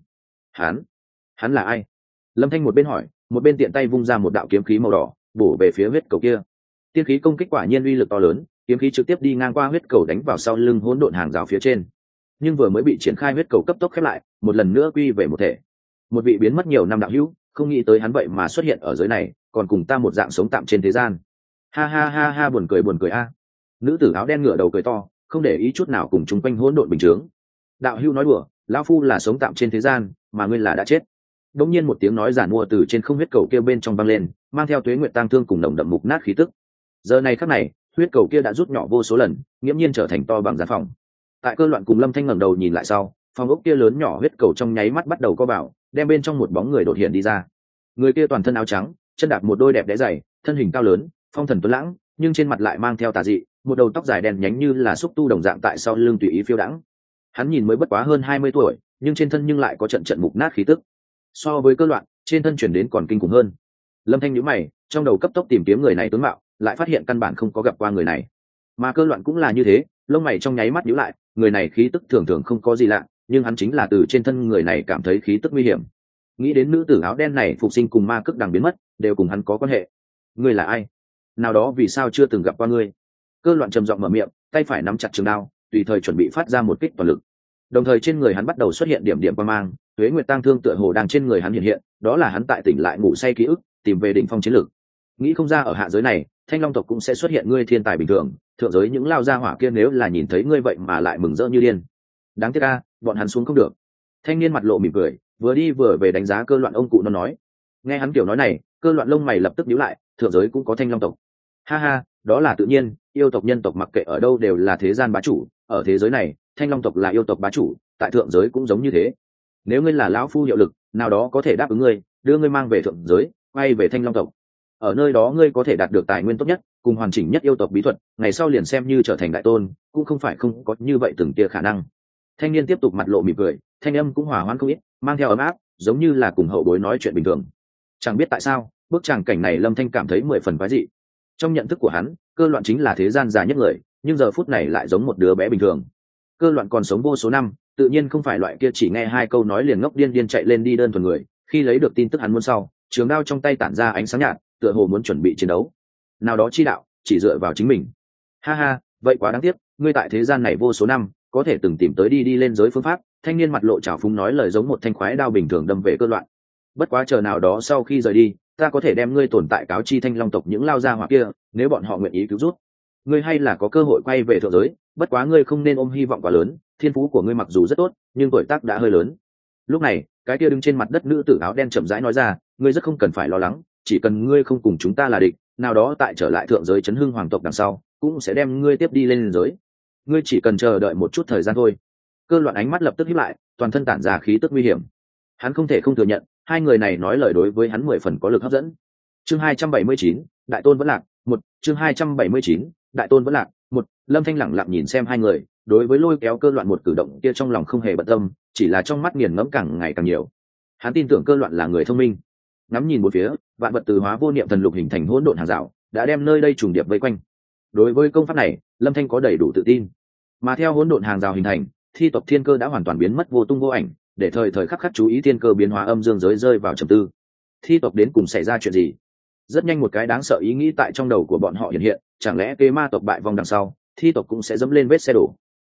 Hắn là ai? Lâm Thanh một bên hỏi, một bên tiện tay vung ra một đạo kiếm khí màu đỏ, bổ về phía huyết cầu kia. Tiên khí công kích quả nhiên uy lực to lớn, kiếm khí trực tiếp đi ngang qua huyết cầu đánh vào sau lưng hỗn độn hàng rào phía trên. Nhưng vừa mới bị triển khai huyết cầu cấp tốc khép lại, một lần nữa quy về một thể. Một vị biến mất nhiều năm đạo hữu, không nghĩ tới hắn vậy mà xuất hiện ở giới này, còn cùng ta một dạng sống tạm trên thế gian. Ha ha ha ha, buồn cười a. Nữ tử áo đen ngửa đầu cười to, không để ý chút nào cùng chúng quanh hỗn độn bình chướng. Đạo hữu nói đùa, lão phu là sống tạm trên thế gian, mà ngươi là đã chết. Đống nhiên một tiếng nói giản mua từ trên không huyết cầu kia bên trong vang lên, mang theo tuế nguyệt tang thương cùng nồng đậm mục nát khí tức. Giờ này khắc này, huyết cầu kia đã rút nhỏ vô số lần, nghiễm nhiên trở thành to bằng gian phòng. Tại Cơ Loạn cùng Lâm Thanh ngẩng đầu nhìn lại sau, phòng ốc kia lớn nhỏ huyết cầu trong nháy mắt bắt đầu co vào, đem bên trong một bóng người đột hiện đi ra. Người kia toàn thân áo trắng, chân đạp một đôi đẹp đẽ giày, thân hình cao lớn, phong thần tuấn lãng, nhưng trên mặt lại mang theo tà dị, một đầu tóc dài đen nhánh như là xúc tu đồng dạng tại sau lưng tùy ý phiêu đãng. Hắn nhìn mới bất quá hơn 20 tuổi, nhưng trên thân nhưng lại có trận trận mục nát khí tức. So với Cơ Loạn, trên thân chuyển đến còn kinh khủng hơn. Lâm Thanh nhíu mày, trong đầu cấp tốc tìm kiếm người này tướng mạo, lại phát hiện căn bản không có gặp qua người này. Mà Cơ Loạn cũng là như thế, lông mày trong nháy mắt nhíu lại, người này khí tức thường thường không có gì lạ, nhưng hắn chính là từ trên thân người này cảm thấy khí tức nguy hiểm. Nghĩ đến nữ tử áo đen này phục sinh cùng ma cước đằng biến mất, đều cùng hắn có quan hệ. Ngươi là ai? Nào đó vì sao chưa từng gặp qua ngươi? Cơ Loạn trầm giọng mở miệng, tay phải nắm chặt trường đao, tùy thời chuẩn bị phát ra một kích toàn lực. Đồng thời trên người hắn bắt đầu xuất hiện điểm điểm quang mang, tuế nguyệt tang thương tựa hồ đang trên người hắn hiện hiện, đó là hắn tại tỉnh lại ngủ say ký ức, tìm về đỉnh phong chiến lực. Nghĩ không ra ở hạ giới này, Thanh Long tộc cũng sẽ xuất hiện ngươi thiên tài bình thường, thượng giới những lao gia hỏa kia nếu là nhìn thấy ngươi vậy mà lại mừng rỡ như điên. Đáng tiếc a, bọn hắn xuống không được. Thanh niên mặt lộ mỉm cười, vừa đi vừa về đánh giá Cơ Loạn. Ông cụ nó nói. Nghe hắn kiểu nói này, Cơ Loạn lông mày lập tức nhíu lại, thượng giới cũng có Thanh Long tộc. Ha ha, đó là tự nhiên, yêu tộc nhân tộc mặc kệ ở đâu đều là thế gian bá chủ, ở thế giới này, Thanh Long tộc là yêu tộc bá chủ, tại thượng giới cũng giống như thế. Nếu ngươi là lão phu hiệu lực, nào đó có thể đáp ứng ngươi, đưa ngươi mang về thượng giới, quay về Thanh Long tộc. Ở nơi đó ngươi có thể đạt được tài nguyên tốt nhất, cùng hoàn chỉnh nhất yêu tộc bí thuật, ngày sau liền xem như trở thành đại tôn, cũng không phải không có như vậy từng tia khả năng. Thanh niên tiếp tục mặt lộ mỉm cười, thanh âm cũng hòa hoãn không ít, mang theo ấm áp, giống như là cùng hậu bối nói chuyện bình thường. Chẳng biết tại sao, bước tràng cảnh này Lâm Thanh cảm thấy 10 phần quái dị. Trong nhận thức của hắn, Cơ Loạn chính là thế gian già nhất người, nhưng giờ phút này lại giống một đứa bé bình thường. Cơ Loạn còn sống vô số năm, tự nhiên không phải loại kia chỉ nghe hai câu nói liền ngốc điên điên chạy lên đi đơn thuần người. Khi lấy được tin tức hắn muốn sau, trường đao trong tay tản ra ánh sáng nhạt, tựa hồ muốn chuẩn bị chiến đấu. Nào đó chi đạo, chỉ dựa vào chính mình. Ha ha, vậy quá đáng tiếc, ngươi tại thế gian này vô số năm, có thể từng tìm tới đi lên giới phương pháp. Thanh niên mặt lộ trào phúng nói lời giống một thanh khoái đao bình thường đâm về Cơ Loạn. Bất quá chờ nào đó sau khi rời đi, ta có thể đem ngươi tồn tại cáo chi Thanh Long tộc những lao gia hỏa kia, nếu bọn họ nguyện ý cứu rút, ngươi hay là có cơ hội quay về thượng giới. Bất quá ngươi không nên ôm hy vọng quá lớn, thiên phú của ngươi mặc dù rất tốt, nhưng tuổi tác đã hơi lớn. Lúc này, cái kia đứng trên mặt đất nữ tử áo đen chậm rãi nói ra, ngươi rất không cần phải lo lắng, chỉ cần ngươi không cùng chúng ta là địch, nào đó tại trở lại thượng giới chấn hưng hoàng tộc đằng sau, cũng sẽ đem ngươi tiếp đi lên giới. Ngươi chỉ cần chờ đợi một chút thời gian thôi. Cơ Loạn ánh mắt lập tức híp lại, toàn thân tản ra khí tức nguy hiểm. Hắn không thể không thừa nhận, hai người này nói lời đối với hắn 10 phần có lực hấp dẫn. Chương 279, Đại Tôn vẫn lạc, 1, chương 279, Đại Tôn vẫn lạc, 1. Lâm Thanh lẳng lặng nhìn xem hai người, đối với lôi kéo Cơ Loạn một cử động kia trong lòng không hề bận tâm, chỉ là trong mắt nghiền ngẫm càng ngày càng nhiều. Hắn tin tưởng Cơ Loạn là người thông minh. Ngắm nhìn một phía, vạn vật từ hóa vô niệm thần lục hình thành hỗn độn hàng rào, đã đem nơi đây trùng điệp vây quanh. Đối với công pháp này, Lâm Thanh có đầy đủ tự tin. Mà theo hỗn độn hàng rào hình thành, thi tộc thiên cơ đã hoàn toàn biến mất vô tung vô ảnh, để thời thời khắc khắc chú ý thiên cơ biến hóa âm dương giới rơi vào trầm tư. Thi tộc đến cùng xảy ra chuyện gì? Rất nhanh một cái đáng sợ ý nghĩ tại trong đầu của bọn họ hiện hiện, chẳng lẽ kế ma tộc bại vong đằng sau, thi tộc cũng sẽ dẫm lên vết xe đổ.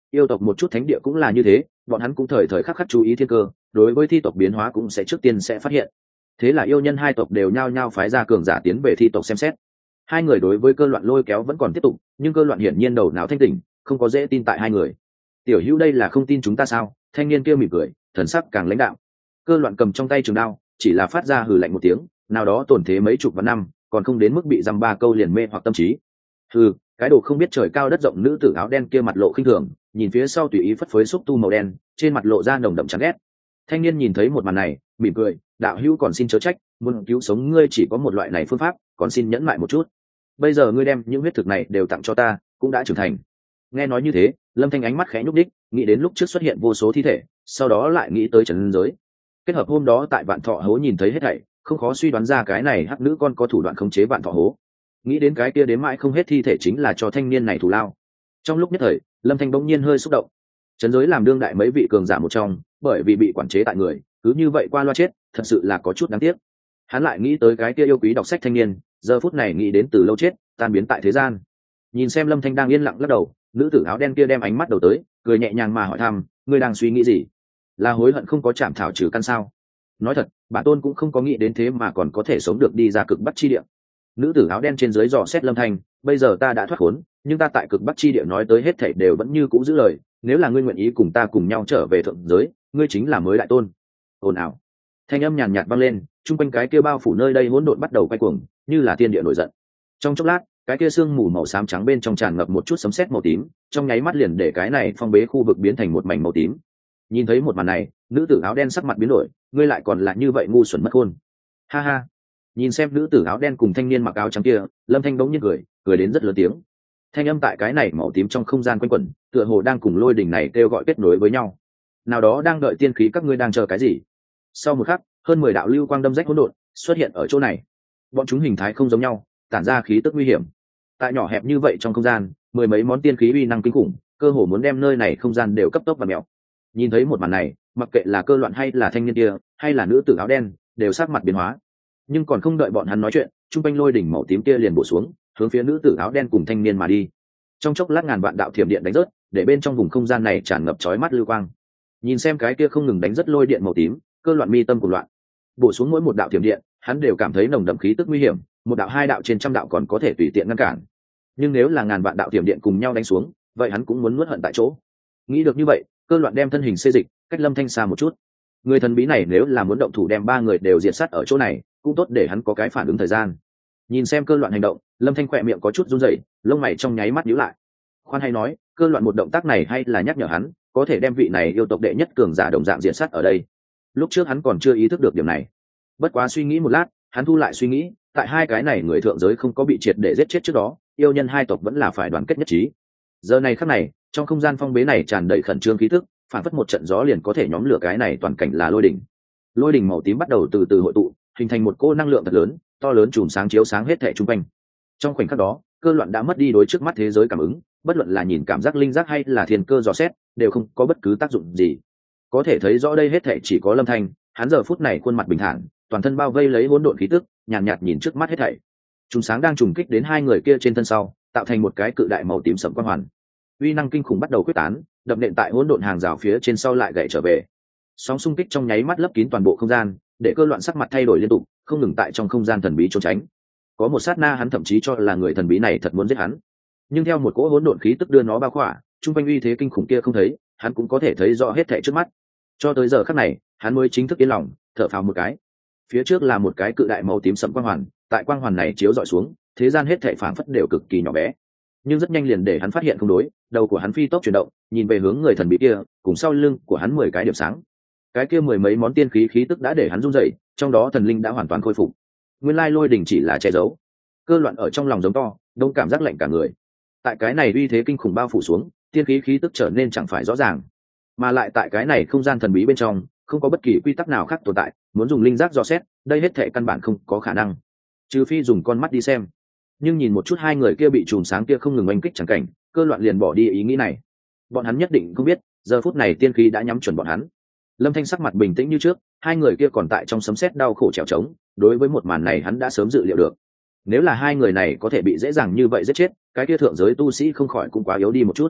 Yêu tộc một chút thánh địa cũng là như thế, bọn hắn cũng thời thời khắc khắc chú ý thiên cơ, đối với thi tộc biến hóa cũng sẽ trước tiên sẽ phát hiện. Thế là yêu nhân hai tộc đều nhao nhao phái ra cường giả tiến về thi tộc xem xét. Hai người đối với Cơ Loạn lôi kéo vẫn còn tiếp tục, nhưng Cơ Loạn hiển nhiên đầu não thanh tỉnh, không có dễ tin tại hai người. Tiểu Hữu đây là không tin chúng ta sao? Thanh niên kia mỉm cười, thần sắc càng lãnh đạm. Cơ Loạn cầm trong tay trường đao, chỉ là phát ra hừ lạnh một tiếng, nào đó tổn thế mấy chục vạn năm, còn không đến mức bị dăm ba câu liền mê hoặc tâm trí. Hừ, cái đồ không biết trời cao đất rộng nữ tử áo đen kia mặt lộ khinh thường, nhìn phía sau tùy ý phất phới xúc tu màu đen, trên mặt lộ ra nồng đậm chán ghét. Thanh niên nhìn thấy một màn này, mỉm cười, đạo hữu còn xin chớ trách, muốn cứu sống ngươi chỉ có một loại này phương pháp, còn xin nhẫn lại một chút. Bây giờ ngươi đem những huyết thực này đều tặng cho ta, cũng đã trưởng thành. Nghe nói như thế, Lâm Thanh ánh mắt khẽ nhúc đích, nghĩ đến lúc trước xuất hiện vô số thi thể, sau đó lại nghĩ tới trần giới. Kết hợp hôm đó tại Vạn Thọ Hố nhìn thấy hết thảy, không khó suy đoán ra cái này hắc nữ con có thủ đoạn khống chế Vạn Thọ Hố. Nghĩ đến cái kia đến mãi không hết thi thể chính là cho thanh niên này thù lao. Trong lúc nhất thời, Lâm Thanh bỗng nhiên hơi xúc động. Trấn giới làm đương đại mấy vị cường giả một trong, bởi vì bị quản chế tại người, cứ như vậy qua loa chết, thật sự là có chút đáng tiếc. Hắn lại nghĩ tới cái kia yêu quý đọc sách thanh niên, giờ phút này nghĩ đến từ lâu chết, tan biến tại thế gian. Nhìn xem Lâm Thanh đang yên lặng lắc đầu, nữ tử áo đen kia đem ánh mắt đầu tới, cười nhẹ nhàng mà hỏi thăm, ngươi đang suy nghĩ gì? Là hối hận không có chạm thảo trừ căn sao? Nói thật, bản tôn cũng không có nghĩ đến thế mà còn có thể sống được đi ra cực bắc chi địa. Nữ tử áo đen trên dưới dò xét Lâm Thanh, bây giờ ta đã thoát khốn, nhưng ta tại cực bắc chi địa nói tới hết thảy đều vẫn như cũ giữ lời, nếu là ngươi nguyện ý cùng ta cùng nhau trở về thượng giới, ngươi chính là mới đại tôn. Ồn ào. Thanh âm nhàn nhạt vang lên, chung quanh cái kia bao phủ nơi đây hỗn độn bắt đầu quay cuồng, như là thiên địa nổi giận. Trong chốc lát, cái kia sương mù màu xám trắng bên trong tràn ngập một chút sấm sét màu tím, trong nháy mắt liền để cái này phong bế khu vực biến thành một mảnh màu tím. Nhìn thấy một màn này, nữ tử áo đen sắc mặt biến đổi, ngươi lại còn là như vậy ngu xuẩn mất khôn. Ha ha. Nhìn xem nữ tử áo đen cùng thanh niên mặc áo trắng kia, Lâm Thanh bỗng nhiên cười đến rất lớn tiếng. Thanh âm tại cái này màu tím trong không gian quanh quẩn, tựa hồ đang cùng lôi đỉnh này kêu gọi kết nối với nhau. Nào đó đang đợi tiên khí, các ngươi đang chờ cái gì? Sau một khắc, hơn 10 đạo lưu quang đâm rách hỗn độn xuất hiện ở chỗ này. Bọn chúng hình thái không giống nhau, tản ra khí tức nguy hiểm. Tại nhỏ hẹp như vậy trong không gian, mười mấy món tiên khí uy năng kinh khủng, cơ hồ muốn đem nơi này không gian đều cấp tốc và mèo. Nhìn thấy một màn này, mặc kệ là Cơ Loạn hay là thanh niên kia, hay là nữ tử áo đen, đều sắc mặt biến hóa. Nhưng còn không đợi bọn hắn nói chuyện, trung quanh lôi đỉnh màu tím kia liền bổ xuống, hướng phía nữ tử áo đen cùng thanh niên mà đi. Trong chốc lát ngàn vạn đạo thiểm điện đánh rớt, để bên trong vùng không gian này tràn ngập chói mắt lưu quang. Nhìn xem cái kia không ngừng đánh rớt lôi điện màu tím, Cơ Loạn mi tâm cuồng loạn. Bổ xuống mỗi một đạo thiểm điện, hắn đều cảm thấy nồng đậm khí tức nguy hiểm, một đạo hai đạo trên trăm đạo còn có thể tùy tiện ngăn cản. Nhưng nếu là ngàn vạn đạo thiểm điện cùng nhau đánh xuống, vậy hắn cũng muốn nuốt hận tại chỗ. Nghĩ được như vậy, Cơ Loạn đem thân hình xê dịch, cách Lâm Thanh xa một chút. Người thần bí này nếu là muốn động thủ đem ba người đều diệt sát ở chỗ này, cũng tốt để hắn có cái phản ứng thời gian. Nhìn xem Cơ Loạn hành động, Lâm Thanh khỏe miệng có chút run rẩy, lông mày trong nháy mắt nhíu lại. Khoan hay nói, Cơ Loạn một động tác này hay là nhắc nhở hắn, có thể đem vị này yêu tộc đệ nhất cường giả đồng dạng diệt sát ở đây. Lúc trước hắn còn chưa ý thức được điểm này. Bất quá suy nghĩ một lát, hắn thu lại suy nghĩ, tại hai cái này người thượng giới không có bị triệt để giết chết trước đó, yêu nhân hai tộc vẫn là phải đoàn kết nhất trí. Giờ này khắc này, trong không gian phong bế này tràn đầy khẩn trương khí tức, phản phất một trận gió liền có thể nhóm lửa cái này toàn cảnh là lôi đỉnh. Lôi đỉnh màu tím bắt đầu từ từ hội tụ, hình thành một cô năng lượng thật lớn, to lớn chùm sáng chiếu sáng hết thảy xung quanh. Trong khoảnh khắc đó, Cơ Loạn đã mất đi đối trước mắt thế giới cảm ứng, bất luận là nhìn cảm giác linh giác hay là thiên cơ dò xét, đều không có bất cứ tác dụng gì. Có thể thấy rõ đây hết thảy chỉ có Lâm Thanh, hắn giờ phút này khuôn mặt bình thản, toàn thân bao vây lấy hỗn độn khí tức, nhàn nhạt nhìn trước mắt hết thảy. Chùm sáng đang trùng kích đến hai người kia trên thân sau, tạo thành một cái cự đại màu tím sẫm quang hoàn. Uy năng kinh khủng bắt đầu quyết tán, đập nện tại hỗn độn hàng rào phía trên sau lại gãy trở về. Sóng xung kích trong nháy mắt lấp kín toàn bộ không gian, để Cơ Loạn sắc mặt thay đổi liên tục, không ngừng tại trong không gian thần bí trốn tránh. Có một sát na hắn thậm chí cho là người thần bí này thật muốn giết hắn. Nhưng theo một cỗ hỗn độn khí tức đưa nó bao khỏa, trung quanh uy thế kinh khủng kia không thấy, hắn cũng có thể thấy rõ hết thảy trước mắt. Cho tới giờ khắc này, hắn mới chính thức yên lòng, thở phào một cái. Phía trước là một cái cự đại màu tím sẫm quang hoàn, tại quang hoàn này chiếu rọi xuống, thế gian hết thảy phảng phất đều cực kỳ nhỏ bé. Nhưng rất nhanh liền để hắn phát hiện không đối, đầu của hắn phi tốc chuyển động, nhìn về hướng người thần bí kia, cùng sau lưng của hắn 10 cái điểm sáng. Cái kia mười mấy món tiên khí khí tức đã để hắn run rẩy, trong đó thần linh đã hoàn toàn khôi phục. Nguyên lai lôi đỉnh chỉ là che giấu. Cơ Loạn ở trong lòng giống to, đông cảm giác lạnh cả người. Tại cái này uy thế kinh khủng bao phủ xuống, tiên khí khí tức trở nên chẳng phải rõ ràng, mà lại tại cái này không gian thần bí bên trong, không có bất kỳ quy tắc nào khác tồn tại, muốn dùng linh giác dò xét, đây hết thảy căn bản không có khả năng, trừ phi dùng con mắt đi xem. Nhưng nhìn một chút hai người kia bị chùm sáng kia không ngừng oanh kích chẳng cảnh, Cơ Loạn liền bỏ đi ý nghĩ này. Bọn hắn nhất định không biết, giờ phút này tiên khí đã nhắm chuẩn bọn hắn. Lâm Thanh sắc mặt bình tĩnh như trước, hai người kia còn tại trong sấm sét đau khổ trèo trống, đối với một màn này hắn đã sớm dự liệu được. Nếu là hai người này có thể bị dễ dàng như vậy giết chết, cái kia thượng giới tu sĩ không khỏi cũng quá yếu đi một chút.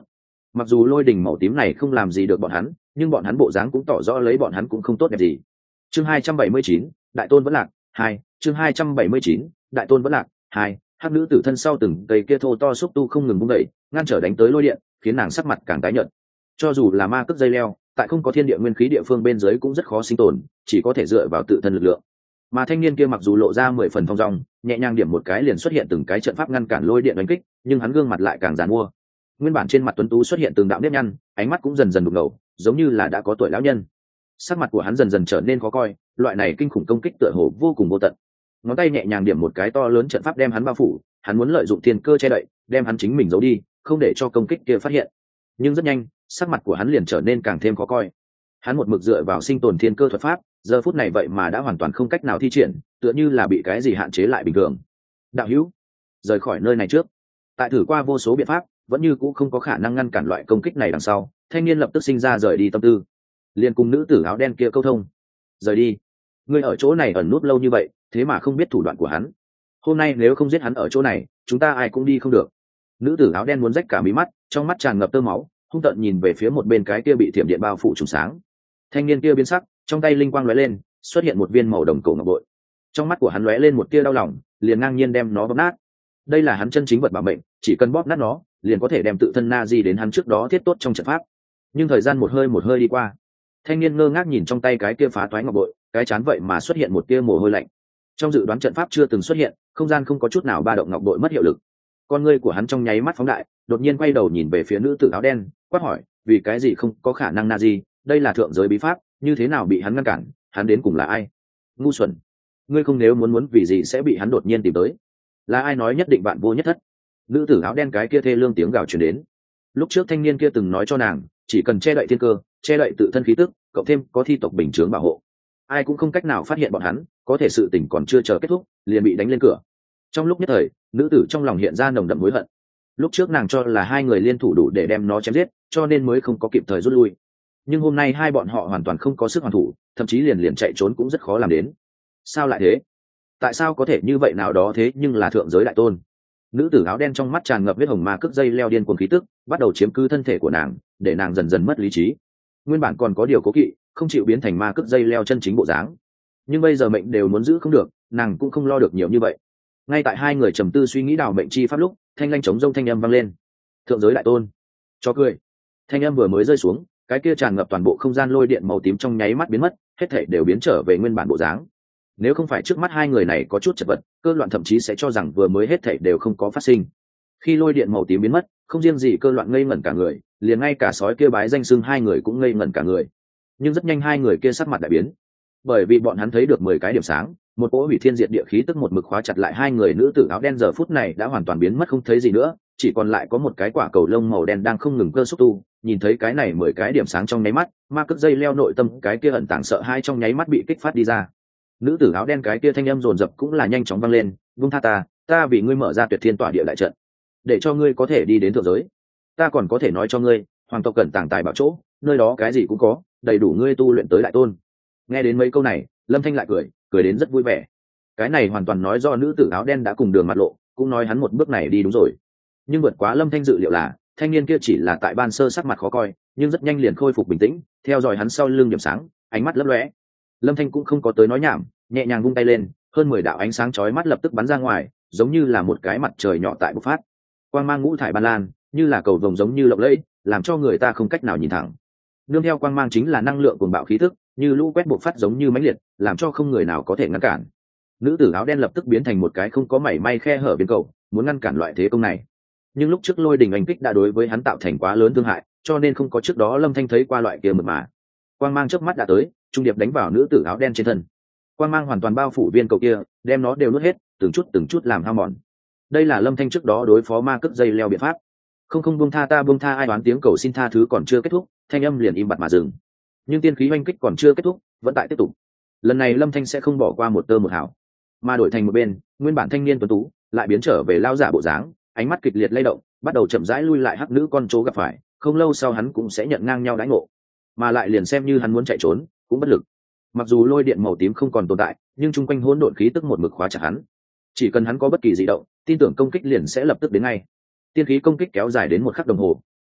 Mặc dù lôi đình màu tím này không làm gì được bọn hắn, nhưng bọn hắn bộ dáng cũng tỏ rõ lấy bọn hắn cũng không tốt đẹp gì. Chương 279, đại tôn vẫn lạc 2. Chương 279, đại tôn vẫn lạc 2. Hắc nữ tử thân sau từng cây kia thô to xúc tu không ngừng vung đẩy, ngăn trở đánh tới lôi điện, khiến nàng sắc mặt càng tái nhợt. Cho dù là ma cước dây leo, tại không có thiên địa nguyên khí địa phương bên dưới cũng rất khó sinh tồn, chỉ có thể dựa vào tự thân lực lượng. Mà thanh niên kia mặc dù lộ ra 10 phần thong dong, nhẹ nhàng điểm một cái liền xuất hiện từng cái trận pháp ngăn cản lôi điện đánh kích, nhưng hắn gương mặt lại càng giàn mua. Nguyên bản trên mặt tuấn tú xuất hiện từng đạo nếp nhăn, ánh mắt cũng dần dần đục ngầu, giống như là đã có tuổi lão nhân. Sắc mặt của hắn dần dần trở nên khó coi, loại này kinh khủng công kích tựa hồ vô cùng vô tận. Ngón tay nhẹ nhàng điểm một cái to lớn trận pháp đem hắn bao phủ, hắn muốn lợi dụng thiên cơ che đậy, đem hắn chính mình giấu đi, không để cho công kích kia phát hiện. Nhưng rất nhanh, sắc mặt của hắn liền trở nên càng thêm khó coi. Hắn một mực dựa vào sinh tồn thiên cơ thuật pháp, giờ phút này vậy mà đã hoàn toàn không cách nào thi triển, tựa như là bị cái gì hạn chế lại bình thường. Đạo hữu, rời khỏi nơi này trước. Tại thử qua vô số biện pháp, vẫn như cũ không có khả năng ngăn cản loại công kích này đằng sau, thanh niên lập tức sinh ra rời đi tâm tư, liền cùng nữ tử áo đen kia câu thông. Rời đi, ngươi ở chỗ này ẩn núp lâu như vậy, thế mà không biết thủ đoạn của hắn. Hôm nay nếu không giết hắn ở chỗ này, chúng ta ai cũng đi không được. Nữ tử áo đen muốn rách cả mí mắt, trong mắt tràn ngập tơ máu, hung tợn nhìn về phía một bên cái kia bị thiểm điện bao phủ trùng sáng. Thanh niên kia biến sắc, trong tay linh quang lóe lên, xuất hiện một viên màu đồng cổ ngọc bội. Trong mắt của hắn lóe lên một tia đau lòng, liền ngang nhiên đem nó bóp nát. Đây là hắn chân chính vật bảo mệnh, chỉ cần bóp nát nó, liền có thể đem tự thân na di đến hắn trước đó thiết tốt trong trận pháp. Nhưng thời gian một hơi đi qua, thanh niên ngơ ngác nhìn trong tay cái kia phá toái ngọc bội, cái chán vậy mà xuất hiện một tia mồ hôi lạnh. Trong dự đoán trận pháp chưa từng xuất hiện, không gian không có chút nào ba động, ngọc bội mất hiệu lực. Con ngươi của hắn trong nháy mắt phóng đại, đột nhiên quay đầu nhìn về phía nữ tử áo đen, quát hỏi, vì cái gì không có khả năng na di, đây là thượng giới bí pháp, như thế nào bị hắn ngăn cản, hắn đến cùng là ai? Ngu xuẩn, ngươi không nếu muốn vì gì sẽ bị hắn đột nhiên tìm tới? Là ai nói nhất định bạn vô nhất thất? Nữ tử áo đen cái kia thê lương tiếng gào truyền đến. Lúc trước thanh niên kia từng nói cho nàng, chỉ cần che đậy thiên cơ, che đậy tự thân khí tức, cộng thêm có thi tộc bình chướng bảo hộ, ai cũng không cách nào phát hiện bọn hắn, có thể sự tình còn chưa chờ kết thúc, liền bị đánh lên cửa. Trong lúc nhất thời, nữ tử trong lòng hiện ra nồng đậm hối hận. Lúc trước nàng cho là hai người liên thủ đủ để đem nó chém giết, cho nên mới không có kịp thời rút lui. Nhưng hôm nay hai bọn họ hoàn toàn không có sức hoàn thủ, thậm chí liền chạy trốn cũng rất khó làm đến. Sao lại thế? Tại sao có thể như vậy nào đó, thế nhưng là thượng giới đại tôn. Nữ tử áo đen trong mắt tràn ngập huyết hồng ma cước dây leo điên cuồng khí tức, bắt đầu chiếm cứ thân thể của nàng, để nàng dần dần mất lý trí. Nguyên bản còn có điều cố kỵ, không chịu biến thành ma cước dây leo chân chính bộ dáng. Nhưng bây giờ mệnh đều muốn giữ không được, nàng cũng không lo được nhiều như vậy. Ngay tại hai người trầm tư suy nghĩ đào mệnh chi pháp lúc, thanh lanh chống rông thanh âm vang lên. Thượng giới đại tôn. Cho cười. Thanh âm vừa mới rơi xuống, cái kia tràn ngập toàn bộ không gian lôi điện màu tím trong nháy mắt biến mất, hết thảy đều biến trở về nguyên bản bộ dáng. Nếu không phải trước mắt hai người này có chút chật vật, cơ loạn thậm chí sẽ cho rằng vừa mới hết thảy đều không có phát sinh. Khi lôi điện màu tím biến mất, không riêng gì cơ loạn ngây ngẩn cả người, liền ngay cả sói kia bái danh xưng hai người cũng ngây ngẩn cả người. Nhưng rất nhanh hai người kia sắc mặt đại biến, bởi vì bọn hắn thấy được 10 cái điểm sáng, một cỗ hủy thiên diệt địa khí tức một mực khóa chặt lại hai người nữ tử áo đen giờ phút này đã hoàn toàn biến mất không thấy gì nữa, chỉ còn lại có một cái quả cầu lông màu đen đang không ngừng cơ xúc tu. Nhìn thấy cái này 10 cái điểm sáng trong nháy mắt, ma cước dây leo nội tâm cái kia ẩn tàng sợ hai trong nháy mắt bị kích phát đi ra. Nữ tử áo đen cái kia thanh âm dồn dập cũng là nhanh chóng vang lên, vung tha ta vì ngươi mở ra tuyệt thiên tỏa địa đại trận, để cho ngươi có thể đi đến thượng giới. Ta còn có thể nói cho ngươi, hoàng tộc cẩn tàng tài bảo chỗ, nơi đó cái gì cũng có, đầy đủ ngươi tu luyện tới đại tôn. Nghe đến mấy câu này, Lâm Thanh lại cười đến rất vui vẻ. Cái này hoàn toàn nói do nữ tử áo đen đã cùng đường mặt lộ, cũng nói hắn một bước này đi đúng rồi. Nhưng vượt quá Lâm Thanh dự liệu là, thanh niên kia chỉ là tại ban sơ sắc mặt khó coi, nhưng rất nhanh liền khôi phục bình tĩnh, theo dõi hắn sau lưng điểm sáng, ánh mắt lấp lóe. Lâm Thanh cũng không có tới nói nhảm, nhẹ nhàng vung tay lên, hơn 10 đạo ánh sáng chói mắt lập tức bắn ra ngoài, giống như là một cái mặt trời nhỏ tại bộc phát. Quang mang ngũ thải ban lan, như là cầu vồng giống như lộng lẫy, làm cho người ta không cách nào nhìn thẳng. Nương theo quang mang chính là năng lượng cuồng bạo khí tức, như lũ quét bộc phát giống như mãnh liệt, làm cho không người nào có thể ngăn cản. Nữ tử áo đen lập tức biến thành một cái không có mảy may khe hở biên cầu, muốn ngăn cản loại thế công này. Nhưng lúc trước lôi đình anh kích đã đối với hắn tạo thành quá lớn thương hại, cho nên không có trước đó Lâm Thanh thấy qua loại kia mượt mà. Quang mang chớp mắt đã tới, trung điệp đánh vào nữ tử áo đen trên thân. Quang mang hoàn toàn bao phủ viên cầu kia, đem nó đều nuốt hết, từng chút làm hao mòn. Đây là Lâm Thanh trước đó đối phó ma cước dây leo biện pháp. Không buông tha ta buông tha, ai đoán tiếng cầu xin tha thứ còn chưa kết thúc, thanh âm liền im bặt mà dừng. Nhưng tiên khí oanh kích còn chưa kết thúc, vẫn tại tiếp tục. Lần này Lâm Thanh sẽ không bỏ qua một tơ một hào, mà đổi thành một bên, nguyên bản thanh niên tuấn tú lại biến trở về lao giả bộ dáng, ánh mắt kịch liệt lay động, bắt đầu chậm rãi lui lại hắc nữ con chó gặp phải, không lâu sau hắn cũng sẽ nhận ngang nhau đãi ngộ, mà lại liền xem như hắn muốn chạy trốn cũng bất lực. Mặc dù lôi điện màu tím không còn tồn tại, nhưng chung quanh hỗn độn khí tức một mực khóa chặt hắn, chỉ cần hắn có bất kỳ dị động, tin tưởng công kích liền sẽ lập tức đến ngay. Tiên khí công kích kéo dài đến 1 khắc đồng hồ,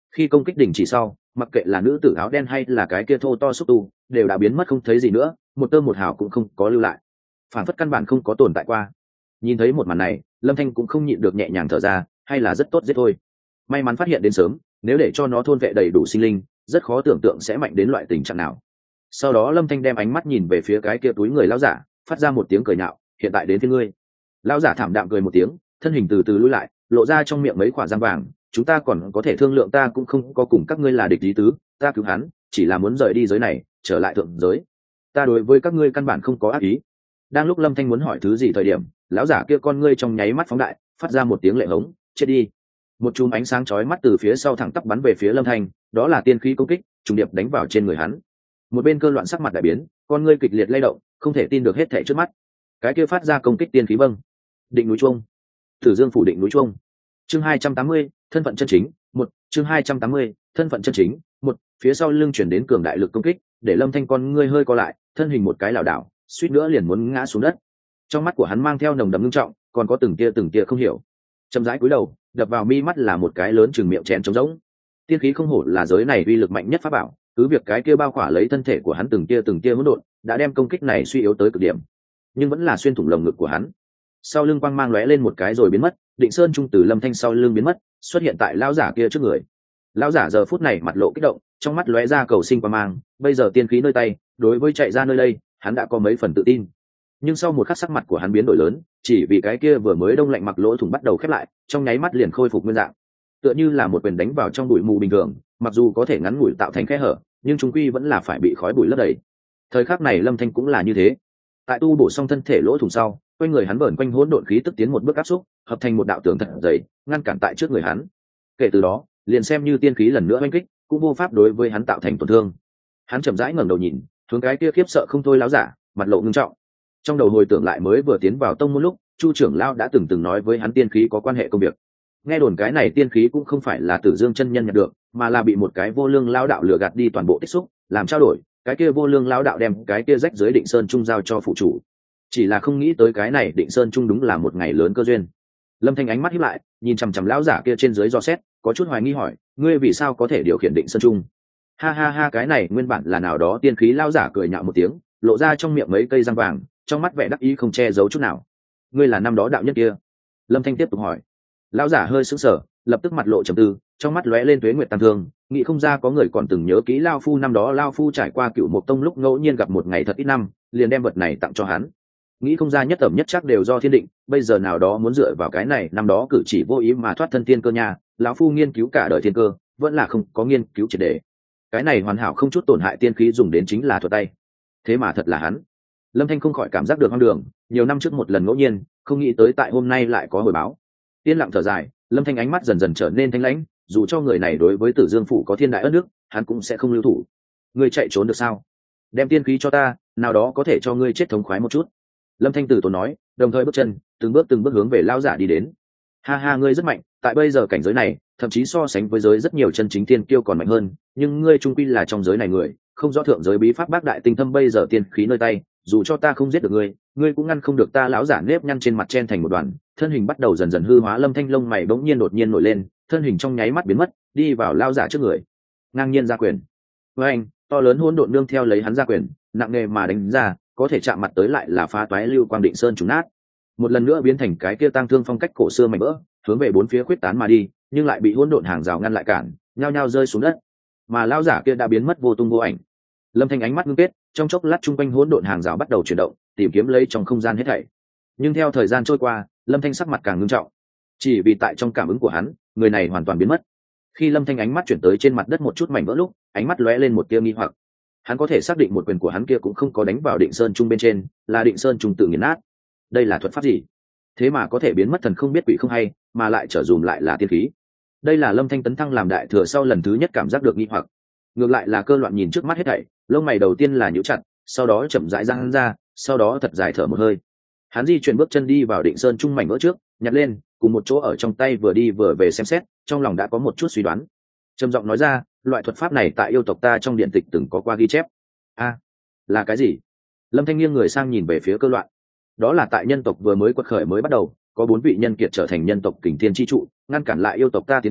Khi công kích đình chỉ sau, mặc kệ là nữ tử áo đen hay là cái kia thô to xúc tu đều đã biến mất không thấy gì nữa, một tơ một hào cũng không có lưu lại, phản phất căn bản không có tồn tại qua. Nhìn thấy một màn này, Lâm Thanh cũng không nhịn được nhẹ nhàng thở ra, hay là rất tốt giết thôi. May mắn phát hiện đến sớm, nếu để cho nó thôn vệ đầy đủ sinh linh, rất khó tưởng tượng sẽ mạnh đến loại tình trạng nào. Sau đó Lâm Thanh đem ánh mắt nhìn về phía cái kia túi người lão giả, phát ra một tiếng cười nhạo, hiện tại đến phía ngươi. Lão giả thảm đạm cười một tiếng, thân hình từ từ lùi lại, lộ ra trong miệng mấy quả răng vàng, chúng ta còn có thể thương lượng, ta cũng không có cùng các ngươi là địch ý tứ, ta cứu hắn chỉ là muốn rời đi giới này, trở lại thượng giới. Ta đối với các ngươi căn bản không có ác ý. Đang lúc Lâm Thanh muốn hỏi thứ gì thời điểm, lão giả kia con ngươi trong nháy mắt phóng đại, phát ra một tiếng lệ hống, chết đi. Một chùm ánh sáng chói mắt từ phía sau thẳng tắp bắn về phía Lâm Thanh, đó là tiên khí công kích, trùng điệp đánh vào trên người hắn. Một bên Cơ Loạn sắc mặt đại biến, con ngươi kịch liệt lay động, không thể tin được hết thảy trước mắt. Cái kia phát ra công kích tiên khí vâng. Định núi chuông. Tử Dương phủ định núi chuông. Chương 280, thân phận chân chính, một. Chương 280, thân phận chân chính, một. Phía sau lưng chuyển đến cường đại lực công kích, để Lâm Thanh con ngươi hơi co lại, thân hình một cái lảo đảo, suýt nữa liền muốn ngã xuống đất. Trong mắt của hắn mang theo nồng đậm ngưng trọng, còn có từng tia không hiểu. Chậm rãi cúi đầu, đập vào mi mắt là một cái lớn chừng miệng chén trống rỗng. Tiên khí không hổ là giới này uy lực mạnh nhất pháp bảo, cứ việc cái kia bao khỏa lấy thân thể của hắn từng tia hỗn độn, đã đem công kích này suy yếu tới cực điểm, nhưng vẫn là xuyên thủng lồng ngực của hắn. Sau lưng quang mang lóe lên một cái rồi biến mất, Định Sơn trung từ Lâm Thanh sau lưng biến mất, xuất hiện tại lão giả kia trước người. Lão giả giờ phút này mặt lộ kích động, trong mắt lóe ra cầu sinh quang mang, bây giờ tiên khí nơi tay, đối với chạy ra nơi đây, hắn đã có mấy phần tự tin. Nhưng sau một khắc sắc mặt của hắn biến đổi lớn, chỉ vì cái kia vừa mới đông lạnh mặc lỗ thủng bắt đầu khép lại, trong nháy mắt liền khôi phục nguyên dạng, tựa như là một quyền đánh vào trong bụi mù bình thường, mặc dù có thể ngắn ngủi tạo thành khe hở, nhưng chúng quy vẫn là phải bị khói bụi lấp đầy. Thời khắc này Lâm Thanh cũng là như thế. Tại tu bổ xong thân thể lỗ thủng sau, quanh người hắn vẩn quanh hỗn độn khí tức tiến một bước áp xúc, hợp thành một đạo tường thật dày, ngăn cản tại trước người hắn. Kể từ đó, liền xem như tiên khí lần nữa oanh kích, cũng vô pháp đối với hắn tạo thành tổn thương. Hắn chậm rãi ngẩng đầu nhìn, hướng cái kia khiếp sợ không thôi lão giả, mặt lộ ngưng trọng. Trong đầu hồi tưởng lại mới vừa tiến vào tông môn lúc, Chu trưởng lão đã từng nói với hắn tiên khí có quan hệ công việc. Nghe đồn cái này tiên khí cũng không phải là Tử Dương chân nhân nhận được, mà là bị một cái vô lương lão đạo lừa gạt đi toàn bộ tích xúc, làm trao đổi, cái kia vô lương lão đạo đem cái kia rách dưới Định Sơn trung giao cho phụ chủ. Chỉ là không nghĩ tới cái này Định Sơn trung đúng là một ngày lớn cơ duyên. Lâm Thanh ánh mắt híp lại, nhìn chằm chằm lão giả kia trên dưới dò xét, có chút hoài nghi hỏi, ngươi vì sao có thể điều khiển Định Sơn trung? Ha ha ha, cái này nguyên bản là nào đó tiên khí. Lão giả cười nhạo một tiếng, lộ ra trong miệng mấy cây răng vàng, trong mắt vẻ đắc ý không che giấu chút nào. Ngươi là năm đó đạo nhân kia? Lâm Thanh tiếp tục hỏi. Lão giả hơi sững sờ, lập tức mặt lộ trầm tư, trong mắt lóe lên tuế nguyệt tam thương, nghĩ không ra có người còn từng nhớ kỹ lao phu năm đó. Lao phu trải qua Cửu Mộc Tông lúc ngẫu nhiên gặp một ngày thật ít năm, liền đem vật này tặng cho hắn. Nghĩ không ra nhất tẩm nhất chắc đều do thiên định, bây giờ nào đó muốn dựa vào cái này năm đó cử chỉ vô ý mà thoát thân tiên cơ nha. Lão phu nghiên cứu cả đời thiên cơ, vẫn là không có nghiên cứu triệt để. Cái này hoàn hảo không chút tổn hại tiên khí dùng đến chính là thuật tay. Thế mà thật là hắn. Lâm Thanh không khỏi cảm giác được hoang đường, nhiều năm trước một lần ngẫu nhiên, không nghĩ tới tại hôm nay lại có hồi báo. Tiên lặng thở dài, Lâm Thanh ánh mắt dần dần trở nên thanh lãnh, dù cho người này đối với Tử Dương phủ có thiên đại ân đức, hắn cũng sẽ không lưu thủ. Ngươi chạy trốn được sao? Đem tiên khí cho ta, nào đó có thể cho ngươi chết thống khoái một chút. Lâm Thanh từ tốn nói, đồng thời bước chân, từng bước hướng về lão giả đi đến. Ha ha, ngươi rất mạnh, tại bây giờ cảnh giới này, thậm chí so sánh với giới rất nhiều chân chính tiên kiêu còn mạnh hơn, nhưng ngươi trung quy là trong giới này người, không rõ thượng giới bí pháp bác đại tinh thâm, bây giờ tiên khí nơi tay, dù cho ta không giết được ngươi, ngươi cũng ngăn không được ta. Lão giả nếp nhăn trên mặt chen thành một đoàn, thân hình bắt đầu dần dần hư hóa. Lâm Thanh lông mày bỗng nhiên đột nhiên nổi lên, thân hình trong nháy mắt biến mất, đi vào lão giả trước người, ngang nhiên ra quyền. Với anh, to lớn hỗn độn nương theo lấy hắn ra quyền, nặng nề mà đánh ra, có thể chạm mặt tới lại là phá toái lưu quang Định Sơn trùng nát, một lần nữa biến thành cái kia tang thương phong cách cổ xưa mảnh vỡ, hướng về bốn phía khuyết tán mà đi, nhưng lại bị hỗn độn hàng rào ngăn lại cản, nhao nhao rơi xuống đất. Mà lão giả kia đã biến mất vô tung vô ảnh. Lâm Thanh ánh mắt ngưng kết, trong chốc lát trung quanh hỗn độn hàng rào bắt đầu chuyển động, tìm kiếm lấy trong không gian hết thảy. Nhưng theo thời gian trôi qua, Lâm Thanh sắc mặt càng ngưng trọng, chỉ vì tại trong cảm ứng của hắn, người này hoàn toàn biến mất. Khi Lâm Thanh ánh mắt chuyển tới trên mặt đất một chút mảnh vỡ lúc, ánh mắt lóe lên một tia nghi hoặc. Hắn có thể xác định một quyền của hắn kia cũng không có đánh vào Định Sơn trung bên trên, là Định Sơn trung tự nghiền nát. Đây là thuật pháp gì? Thế mà có thể biến mất thần không biết quỷ không hay, mà lại trở dùm lại là tiên khí. Đây là Lâm Thanh tấn thăng làm đại thừa sau lần thứ nhất cảm giác được nghi hoặc. Ngược lại là Cơ Loạn nhìn trước mắt hết thảy, lông mày đầu tiên là nhíu chặt, sau đó chậm rãi giãn ra, sau đó thật dài thở một hơi. Hắn di chuyển bước chân đi vào Định Sơn trung mảnh vỡ trước, nhặt lên, cùng một chỗ ở trong tay vừa đi vừa về xem xét, trong lòng đã có một chút suy đoán. Trầm giọng nói ra, loại thuật pháp này tại yêu tộc ta trong điện tịch từng có qua ghi chép. A, là cái gì? Lâm Thanh nghiêng người sang nhìn về phía Cơ Loạn. Đó là tại nhân tộc vừa mới quật khởi mới bắt đầu, có 4 vị nhân kiệt trở thành nhân tộc kình thiên chi trụ, ngăn cản lại yêu tộc ta tiến công,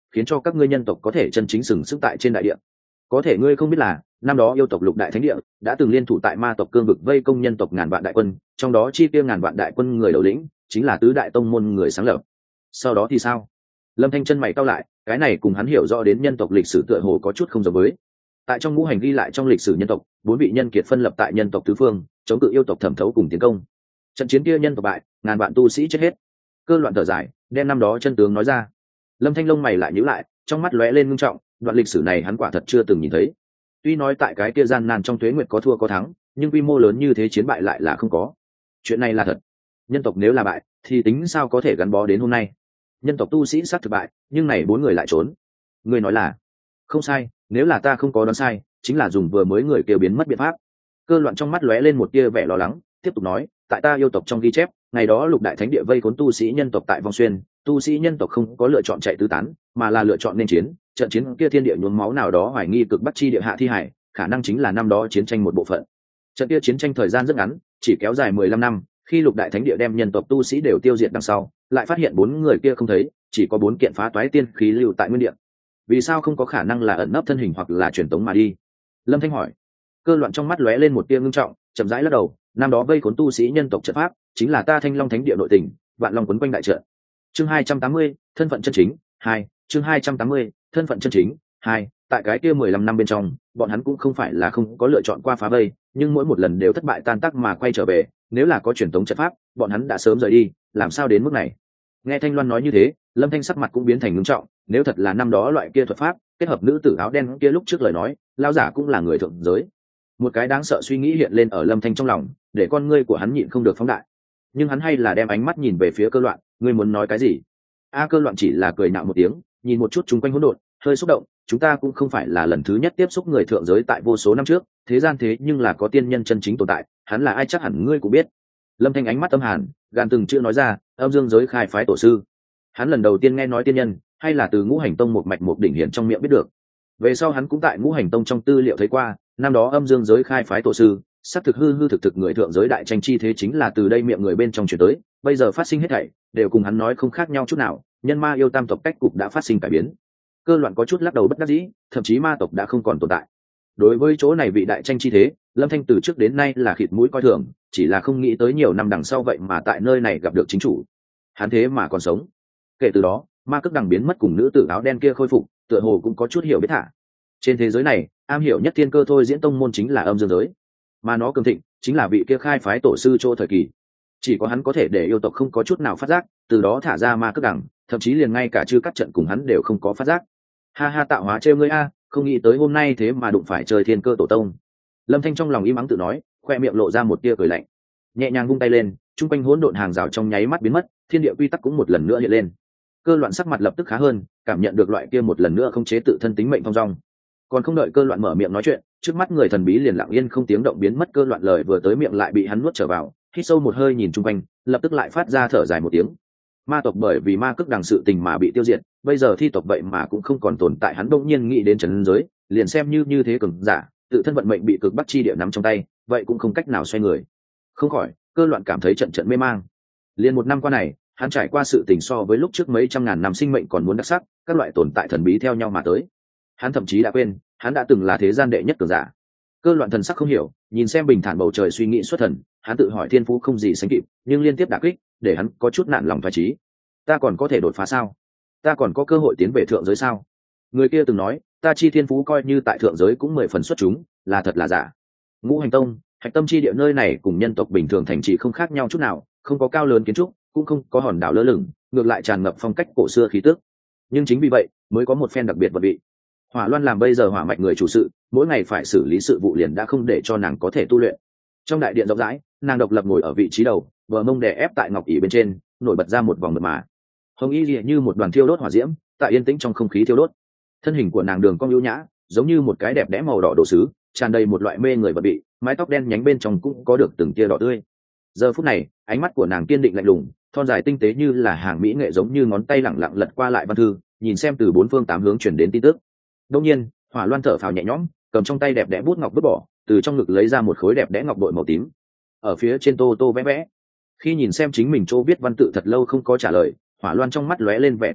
khiến cho các ngươi nhân tộc có thể chân chính sừng sững tại trên đại địa. Có thể ngươi không biết là năm đó yêu tộc lục đại thánh địa đã từng liên thủ tại ma tộc cương vực vây công nhân tộc ngàn vạn đại quân, trong đó chi tiêu ngàn vạn đại quân người đầu lĩnh chính là tứ đại tông môn người sáng lập. Sau đó thì sao? Lâm Thanh chân mày cau lại, cái này cùng hắn hiểu rõ đến nhân tộc lịch sử tựa hồ có chút không giống với. Tại trong ngũ hành ghi lại trong lịch sử nhân tộc, 4 vị nhân kiệt phân lập tại nhân tộc tứ phương, chống cự yêu tộc thẩm thấu cùng tiến công. Trận chiến kia nhân tộc bại, ngàn vạn tu sĩ chết hết. Cơ Loạn thở dài, đem năm đó chân tướng nói ra. Lâm Thanh lông mày lại nhíu lại, trong mắt lóe lên ngưng trọng, đoạn lịch sử này hắn quả thật chưa từng nhìn thấy. Tuy nói tại cái kia gian nan trong tuế nguyệt có thua có thắng, nhưng quy mô lớn như thế chiến bại lại là không có. Chuyện này là thật. Nhân tộc nếu là bại, thì tính sao có thể gắn bó đến hôm nay? Nhân tộc tu sĩ sát thực bại, nhưng này 4 người lại trốn. Ngươi nói là? Không sai, nếu là ta không có đoán sai, chính là dùng vừa mới người kêu biến mất biện pháp. Cơ Loạn trong mắt lóe lên một tia vẻ lo lắng, tiếp tục nói, tại ta yêu tộc trong ghi chép, ngày đó lục đại thánh địa vây khốn tu sĩ nhân tộc tại Vong Xuyên, tu sĩ nhân tộc không có lựa chọn chạy tứ tán, mà là lựa chọn nên chiến. Trận chiến kia thiên địa nhuốm máu nào đó hoài nghi cực bắc chi địa hạ thi hải, khả năng chính là năm đó chiến tranh một bộ phận. Trận kia chiến tranh thời gian rất ngắn, chỉ kéo dài 15 năm, khi lục đại thánh địa đem nhân tộc tu sĩ đều tiêu diệt đằng sau, lại phát hiện 4 người kia không thấy, chỉ có 4 kiện phá toái tiên khí lưu tại nguyên địa. Vì sao không có khả năng là ẩn nấp thân hình hoặc là truyền tống mà đi? Lâm Thanh hỏi. Cơ Loạn trong mắt lóe lên một tia ngưng trọng, chậm rãi lắc đầu, năm đó vây khốn tu sĩ nhân tộc trận pháp, chính là ta Thanh Long Thánh địa nội tình, vạn long quấn quanh đại trận. Chương 280, thân phận chân chính 2, chương 280, thân phận chân chính 2, tại cái kia 15 năm bên trong, bọn hắn cũng không phải là không có lựa chọn qua phá vây, nhưng mỗi một lần đều thất bại tan tác mà quay trở về, nếu là có truyền tống trận pháp, bọn hắn đã sớm rời đi, làm sao đến mức này? Nghe Thanh Loan nói như thế, Lâm Thanh sắc mặt cũng biến thành ngưng trọng, nếu thật là năm đó loại kia thuật pháp, kết hợp nữ tử áo đen kia lúc trước lời nói, lão giả cũng là người thượng giới. Một cái đáng sợ suy nghĩ hiện lên ở Lâm Thanh trong lòng, để con ngươi của hắn nhịn không được phóng đại. Nhưng hắn hay là đem ánh mắt nhìn về phía Cơ Loạn, ngươi muốn nói cái gì? Cơ Loạn chỉ là cười nhạo một tiếng, nhìn một chút chúng quanh hỗn độn, hơi xúc động, chúng ta cũng không phải là lần thứ nhất tiếp xúc người thượng giới tại vô số năm trước, thế gian thế nhưng là có tiên nhân chân chính tồn tại, hắn là ai chắc hẳn ngươi cũng biết. Lâm Thanh ánh mắt âm hàn, gàn từng chữ nói ra, âm dương giới khai phái tổ sư. Hắn lần đầu tiên nghe nói tiên nhân, hay là từ Ngũ Hành Tông một mạch một đỉnh hiển trong miệng biết được. Về sau hắn cũng tại Ngũ Hành Tông trong tư liệu thấy qua, năm đó âm dương giới khai phái tổ sư, xác thực hư thực người thượng giới đại tranh chi thế chính là từ đây miệng người bên trong truyền tới, bây giờ phát sinh hết thảy đều cùng hắn nói không khác nhau chút nào, nhân ma yêu tam tộc cách cục đã phát sinh cải biến. Cơ Loạn có chút lắc đầu bất đắc dĩ, thậm chí ma tộc đã không còn tồn tại. Đối với chỗ này vị đại tranh chi thế, Lâm Thanh từ trước đến nay là khịt mũi coi thường, chỉ là không nghĩ tới nhiều năm đằng sau vậy mà tại nơi này gặp được chính chủ. Hắn thế mà còn sống. Kể từ đó, ma cước đằng biến mất cùng nữ tử áo đen kia khôi phục, tựa hồ cũng có chút hiểu biết thả. Trên thế giới này, am hiểu nhất thiên cơ thôi diễn tông môn chính là âm dương giới, mà nó cường thịnh chính là vị kia khai phái tổ sư chỗ thời kỳ. Chỉ có hắn có thể để yêu tộc không có chút nào phát giác, từ đó thả ra ma cước đằng, thậm chí liền ngay cả chư các trận cùng hắn đều không có phát giác. Ha ha, tạo hóa trêu ngươi a, không nghĩ tới hôm nay thế mà đụng phải chơi thiên cơ tổ tông. Lâm Thanh trong lòng im ắng tự nói, khoe miệng lộ ra một tia cười lạnh, nhẹ nhàng vung tay lên, trung quanh hỗn độn hàng rào trong nháy mắt biến mất, thiên địa quy tắc cũng một lần nữa hiện lên. Cơ Loạn sắc mặt lập tức khá hơn, cảm nhận được loại kia một lần nữa không chế tự thân tính mệnh thong dong. Còn không đợi Cơ Loạn mở miệng nói chuyện, trước mắt người thần bí liền lặng yên không tiếng động biến mất. Cơ Loạn lời vừa tới miệng lại bị hắn nuốt trở vào, hít sâu một hơi nhìn chung quanh, lập tức lại phát ra thở dài một tiếng. Ma tộc bởi vì ma cước đằng sự tình mà bị tiêu diệt, bây giờ thi tộc vậy mà cũng không còn tồn tại. Hắn bỗng nhiên nghĩ đến trấn giới, liền xem như thế cường giả, tự thân vận mệnh bị cực bắc chi địa nắm trong tay, vậy cũng không cách nào xoay người. Không khỏi, Cơ Loạn cảm thấy trận trận mê mang. Liền một năm qua này, hắn trải qua sự tình so với lúc trước mấy trăm ngàn năm sinh mệnh còn muốn đặc sắc, các loại tồn tại thần bí theo nhau mà tới. Hắn thậm chí đã quên, hắn đã từng là thế gian đệ nhất cường giả. Cơ Loạn thần sắc không hiểu, nhìn xem bình thản bầu trời suy nghĩ xuất thần, hắn tự hỏi thiên phú không gì sánh kịp, nhưng liên tiếp đả kích, để hắn có chút nản lòng phái trí. Ta còn có thể đột phá sao? Ta còn có cơ hội tiến về thượng giới sao? Người kia từng nói, ta chi thiên phú coi như tại thượng giới cũng 10 phần xuất chúng, là thật là giả. Ngũ Hành Tông, hạch tâm chi địa nơi này cùng nhân tộc bình thường thành trì không khác nhau chút nào, không có cao lớn kiến trúc, cũng không có hòn đảo lơ lửng, ngược lại tràn ngập phong cách cổ xưa khí tức. Nhưng chính vì vậy, mới có một phen đặc biệt vật vị. Hỏa Loan làm bây giờ hỏa mạch người chủ sự, mỗi ngày phải xử lý sự vụ liền đã không để cho nàng có thể tu luyện. Trong đại điện rộng rãi, nàng độc lập ngồi ở vị trí đầu, bờ mông đè ép tại ngọc ỷ bên trên, nổi bật ra một vòng mượt mà. Hồng y lìa như một đoàn thiêu đốt hỏa diễm, tại yên tĩnh trong không khí thiêu đốt. Thân hình của nàng đường cong ưu nhã, giống như một cái đẹp đẽ màu đỏ đồ sứ, tràn đầy một loại mê người vật bị, mái tóc đen nhánh bên trong cũng có được từng tia đỏ tươi. Giờ phút này, ánh mắt của nàng kiên định lạnh lùng, thon dài tinh tế như là hàng mỹ nghệ, giống như ngón tay lẳng lặng lật qua lại văn thư, nhìn xem từ bốn phương tám hướng truyền đến tin tức. Đương nhiên, Hỏa Loan thở phào nhẹ nhõm, cầm trong tay đẹp đẽ bút ngọc vứt bỏ, từ trong ngực lấy ra một khối đẹp đẽ ngọc bội màu tím. Ở phía trên tô tô vẽ vẽ. Khi nhìn xem chính mình chỗ viết văn tự thật lâu không có trả lời, Hỏa Loan trong mắt lóe lên vẻ tức giận,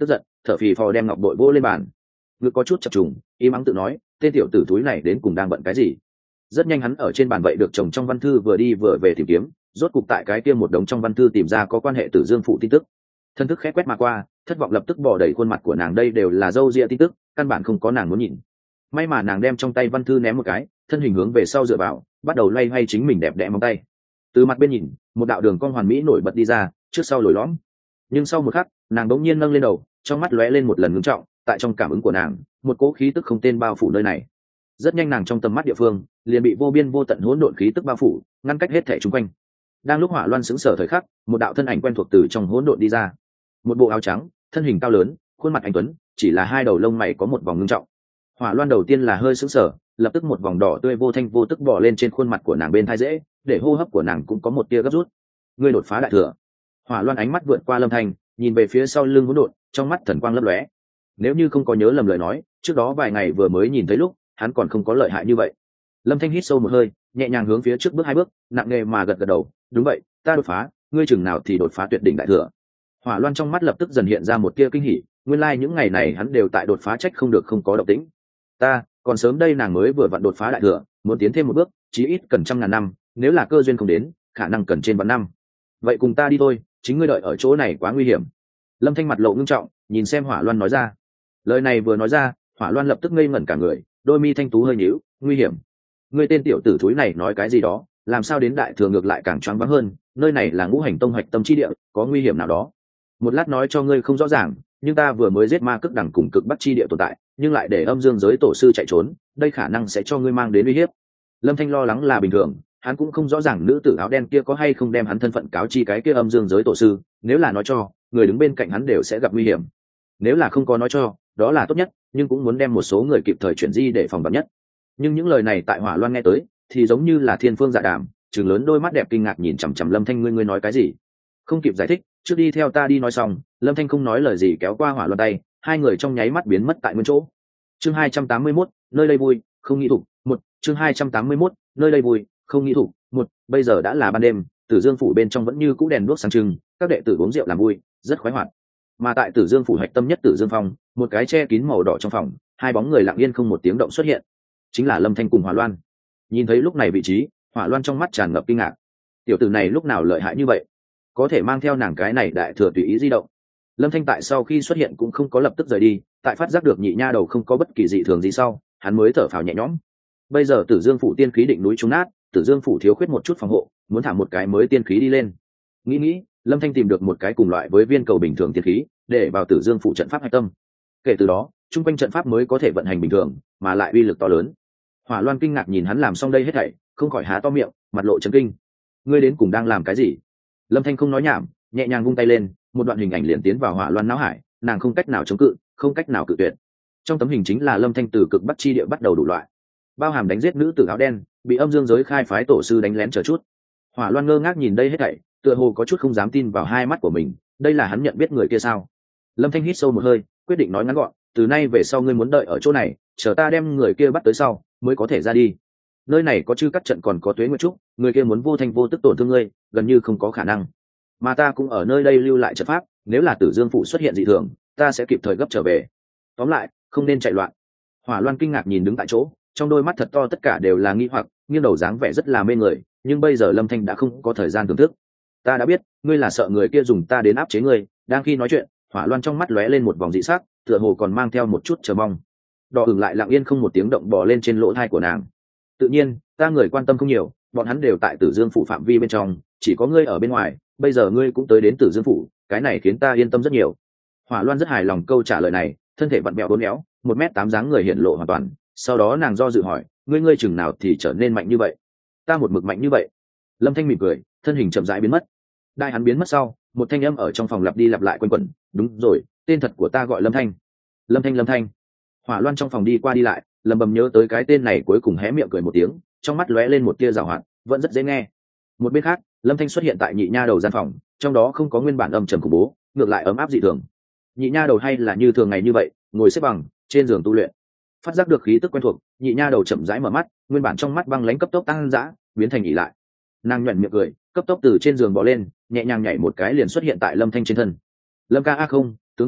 thở phì phò đem ngọc bội vỗ lên bàn. Ngực có chút chập trùng, im ắng tự nói, tên tiểu tử túi này đến cùng đang bận cái gì. Rất nhanh hắn ở trên bàn vậy được chồng trong văn thư vừa đi vừa về tìm kiếm, rốt cục tại cái kia một đống trong văn thư tìm ra có quan hệ Tử Dương Phủ tin tức. Thân thức khẽ quét mà qua, thất vọng lập tức bỏ đầy khuôn mặt của nàng, đây đều là dâu ria tin tức, căn bản không có nàng muốn nhìn. May mà nàng đem trong tay văn thư ném một cái, thân hình hướng về sau dựa vào, bắt đầu loay hoay chính mình đẹp đẽ móng tay. Từ mặt bên nhìn, một đạo đường cong hoàn mỹ nổi bật đi ra, trước sau lồi lõm. Nhưng sau một khắc, nàng đống nhiên nâng lên đầu, trong mắt lóe lên một lần ngưng trọng, tại trong cảm ứng của nàng, một cỗ khí tức không tên bao phủ nơi này. Rất nhanh nàng trong tầm mắt địa phương, liền bị vô biên vô tận hỗn độn khí tức bao phủ, ngăn cách hết thảy xung quanh. Đang lúc Hỏa Loan sững sờ thời khắc, một đạo thân ảnh quen thuộc từ trong hỗn độn đi ra. Một bộ áo trắng, thân hình cao lớn, khuôn mặt anh tuấn, chỉ là hai đầu lông mày có một vòng ngưng trọng. Hỏa Loan đầu tiên là hơi sững sờ, lập tức một vòng đỏ tươi vô thanh vô tức bò lên trên khuôn mặt của nàng bên thái dễ, để hô hấp của nàng cũng có một tia gấp rút. Ngươi đột phá đại thừa. Hỏa Loan ánh mắt vượt qua Lâm Thanh, nhìn về phía sau lưng hỗn độn, trong mắt thần quang lấp lóe. Nếu như không có nhớ lầm lời nói, trước đó vài ngày vừa mới nhìn thấy lúc, hắn còn không có lợi hại như vậy. Lâm Thanh hít sâu một hơi, nhẹ nhàng hướng phía trước bước hai bước, nặng nề mà gật gật đầu, đúng vậy, ta đột phá, ngươi chừng nào thì đột phá tuyệt đỉnh đại thừa. Hỏa Loan trong mắt lập tức dần hiện ra một tia kinh hỉ, nguyên lai những ngày này hắn đều tại đột phá, trách không được không có động tĩnh. Ta, còn sớm đây, nàng mới vừa vặn đột phá đại thừa, muốn tiến thêm một bước, chí ít cần trăm ngàn năm, nếu là cơ duyên không đến, khả năng cần trên vạn năm. Vậy cùng ta đi thôi, chính ngươi đợi ở chỗ này quá nguy hiểm. Lâm Thanh mặt lộ ngưng trọng, nhìn xem Hỏa Loan nói ra. Lời này vừa nói ra, Hỏa Loan lập tức ngây ngẩn cả người, đôi mi thanh tú hơi nhíu, nguy hiểm. Ngươi tên tiểu tử thúi này nói cái gì đó, làm sao đến đại thừa ngược lại càng choáng váng hơn, nơi này là Ngũ Hành Tông hạch tâm chi địa, có nguy hiểm nào đó. Một lát nói cho ngươi không rõ ràng, nhưng ta vừa mới giết ma cực đẳng cùng cực bắc chi địa tồn tại, nhưng lại để âm dương giới tổ sư chạy trốn, đây khả năng sẽ cho ngươi mang đến uy hiếp. Lâm Thanh lo lắng là bình thường, hắn cũng không rõ ràng nữ tử áo đen kia có hay không đem hắn thân phận cáo chi cái kia âm dương giới tổ sư, nếu là nói cho, người đứng bên cạnh hắn đều sẽ gặp nguy hiểm. Nếu là không có nói cho, đó là tốt nhất, nhưng cũng muốn đem một số người kịp thời chuyển di để phòng vạn nhất. Nhưng những lời này tại Hỏa Loan nghe tới, thì giống như là thiên phương dạ đàm, trừng lớn đôi mắt đẹp kinh ngạc nhìn chằm chằm Lâm Thanh, ngươi nói cái gì? Không kịp giải thích, trước đi theo ta đi. Nói xong, Lâm Thanh không nói lời gì kéo qua Hỏa Loan tay, hai người trong nháy mắt biến mất tại nguyên chỗ. Chương 281, nơi đây vui, không nghĩ thủ. Một, chương 281, nơi đây vui, không nghĩ thủ. Một, bây giờ đã là ban đêm, Tử Dương phủ bên trong vẫn như cũ đèn đuốc sáng trưng, các đệ tử uống rượu làm vui, rất khoái hoạt. Mà tại Tử Dương phủ hạch tâm nhất Tử Dương Phong, một cái che kín màu đỏ trong phòng, hai bóng người lặng yên không một tiếng động xuất hiện, chính là Lâm Thanh cùng Hỏa Loan. Nhìn thấy lúc này vị trí, Hỏa Loan trong mắt tràn ngập kinh ngạc. Tiểu tử này lúc nào lợi hại như vậy, có thể mang theo nàng cái này đại thừa tùy ý di động. Lâm Thanh tại sau khi xuất hiện cũng không có lập tức rời đi, tại phát giác được nhị nha đầu không có bất kỳ dị thường gì sau, hắn mới thở phào nhẹ nhõm. Bây giờ Tử Dương phủ tiên khí định núi trúng nát, Tử Dương phủ thiếu khuyết một chút phòng hộ, muốn thả một cái mới tiên khí đi lên. Nghĩ, Lâm Thanh tìm được một cái cùng loại với viên cầu bình thường tiên khí, để vào Tử Dương phủ trận pháp hạch tâm. Kể từ đó, trung quanh trận pháp mới có thể vận hành bình thường, mà lại uy lực to lớn. Hỏa Loan kinh ngạc nhìn hắn làm xong đây hết thảy, không khỏi há to miệng, mặt lộ chấn kinh. Ngươi đến cùng đang làm cái gì? Lâm Thanh không nói nhảm, nhẹ nhàng vung tay lên, một đoạn hình ảnh liền tiến vào Hỏa Loan não hải, nàng không cách nào chống cự, không cách nào cự tuyệt. Trong tấm hình chính là Lâm Thanh từ cực bắc chi địa bắt đầu đủ loại, bao hàm đánh giết nữ tử áo đen, bị âm dương giới khai phái tổ sư đánh lén chờ chút. Hỏa Loan ngơ ngác nhìn đây hết thảy, tựa hồ có chút không dám tin vào hai mắt của mình, đây là hắn nhận biết người kia sao? Lâm Thanh hít sâu một hơi, quyết định nói ngắn gọn, từ nay về sau ngươi muốn đợi ở chỗ này, chờ ta đem người kia bắt tới sau mới có thể ra đi. Nơi này có chư cắt trận còn có Tuế Nguyệt Trúc, người kia muốn vô thanh vô tức tổn thương ngươi, gần như không có khả năng. Mà ta cũng ở nơi đây lưu lại trận pháp, nếu là Tử Dương phủ xuất hiện dị thường, ta sẽ kịp thời gấp trở về. Tóm lại, không nên chạy loạn. Hỏa Loan kinh ngạc nhìn đứng tại chỗ, trong đôi mắt thật to tất cả đều là nghi hoặc, nghiêng đầu dáng vẻ rất là mê người, nhưng bây giờ Lâm Thanh đã không có thời gian thưởng thức. Ta đã biết, ngươi là sợ người kia dùng ta đến áp chế ngươi. Đang khi nói chuyện, Hỏa Loan trong mắt lóe lên một vòng dị sắc, tựa hồ còn mang theo một chút chờ mong. Đỏ ửng lại lặng yên không một tiếng động bò lên trên lỗ tai của nàng. Tự nhiên, ta người quan tâm không nhiều, bọn hắn đều tại Tử Dương phủ phạm vi bên trong, chỉ có ngươi ở bên ngoài, bây giờ ngươi cũng tới đến Tử Dương phủ, cái này khiến ta yên tâm rất nhiều. Hỏa Loan rất hài lòng câu trả lời này, thân thể vặn vẹo uốn éo, 1m8 dáng người hiện lộ hoàn toàn, sau đó nàng do dự hỏi, ngươi chừng nào thì trở nên mạnh như vậy? Ta một mực mạnh như vậy. Lâm Thanh mỉm cười, thân hình chậm rãi biến mất. Đại hắn biến mất sau, một thanh âm ở trong phòng lặp đi lặp lại quanh quẩn, đúng rồi, tên thật của ta gọi Lâm Thanh. Lâm Thanh. Hỏa Loan trong phòng đi qua đi lại, lầm bầm nhớ tới cái tên này, cuối cùng hé miệng cười một tiếng, trong mắt lóe lên một tia giảo hoạt, vẫn rất dễ nghe. Một bên khác, Lâm Thanh xuất hiện tại nhị nha đầu gian phòng, trong đó không có nguyên bản âm trầm khủng bố, ngược lại ấm áp dị thường. Nhị nha đầu hay là như thường ngày như vậy, ngồi xếp bằng trên giường tu luyện. Phát giác được khí tức quen thuộc, nhị nha đầu chậm rãi mở mắt, nguyên bản trong mắt băng lãnh cấp tốc tăng dã, biến thành nghỉ lại. Nàng nhuyễn miệng cười, cấp tốc từ trên giường bò lên, nhẹ nhàng nhảy một cái liền xuất hiện tại Lâm Thanh trên thân. Lâm ca, a không, tướng công,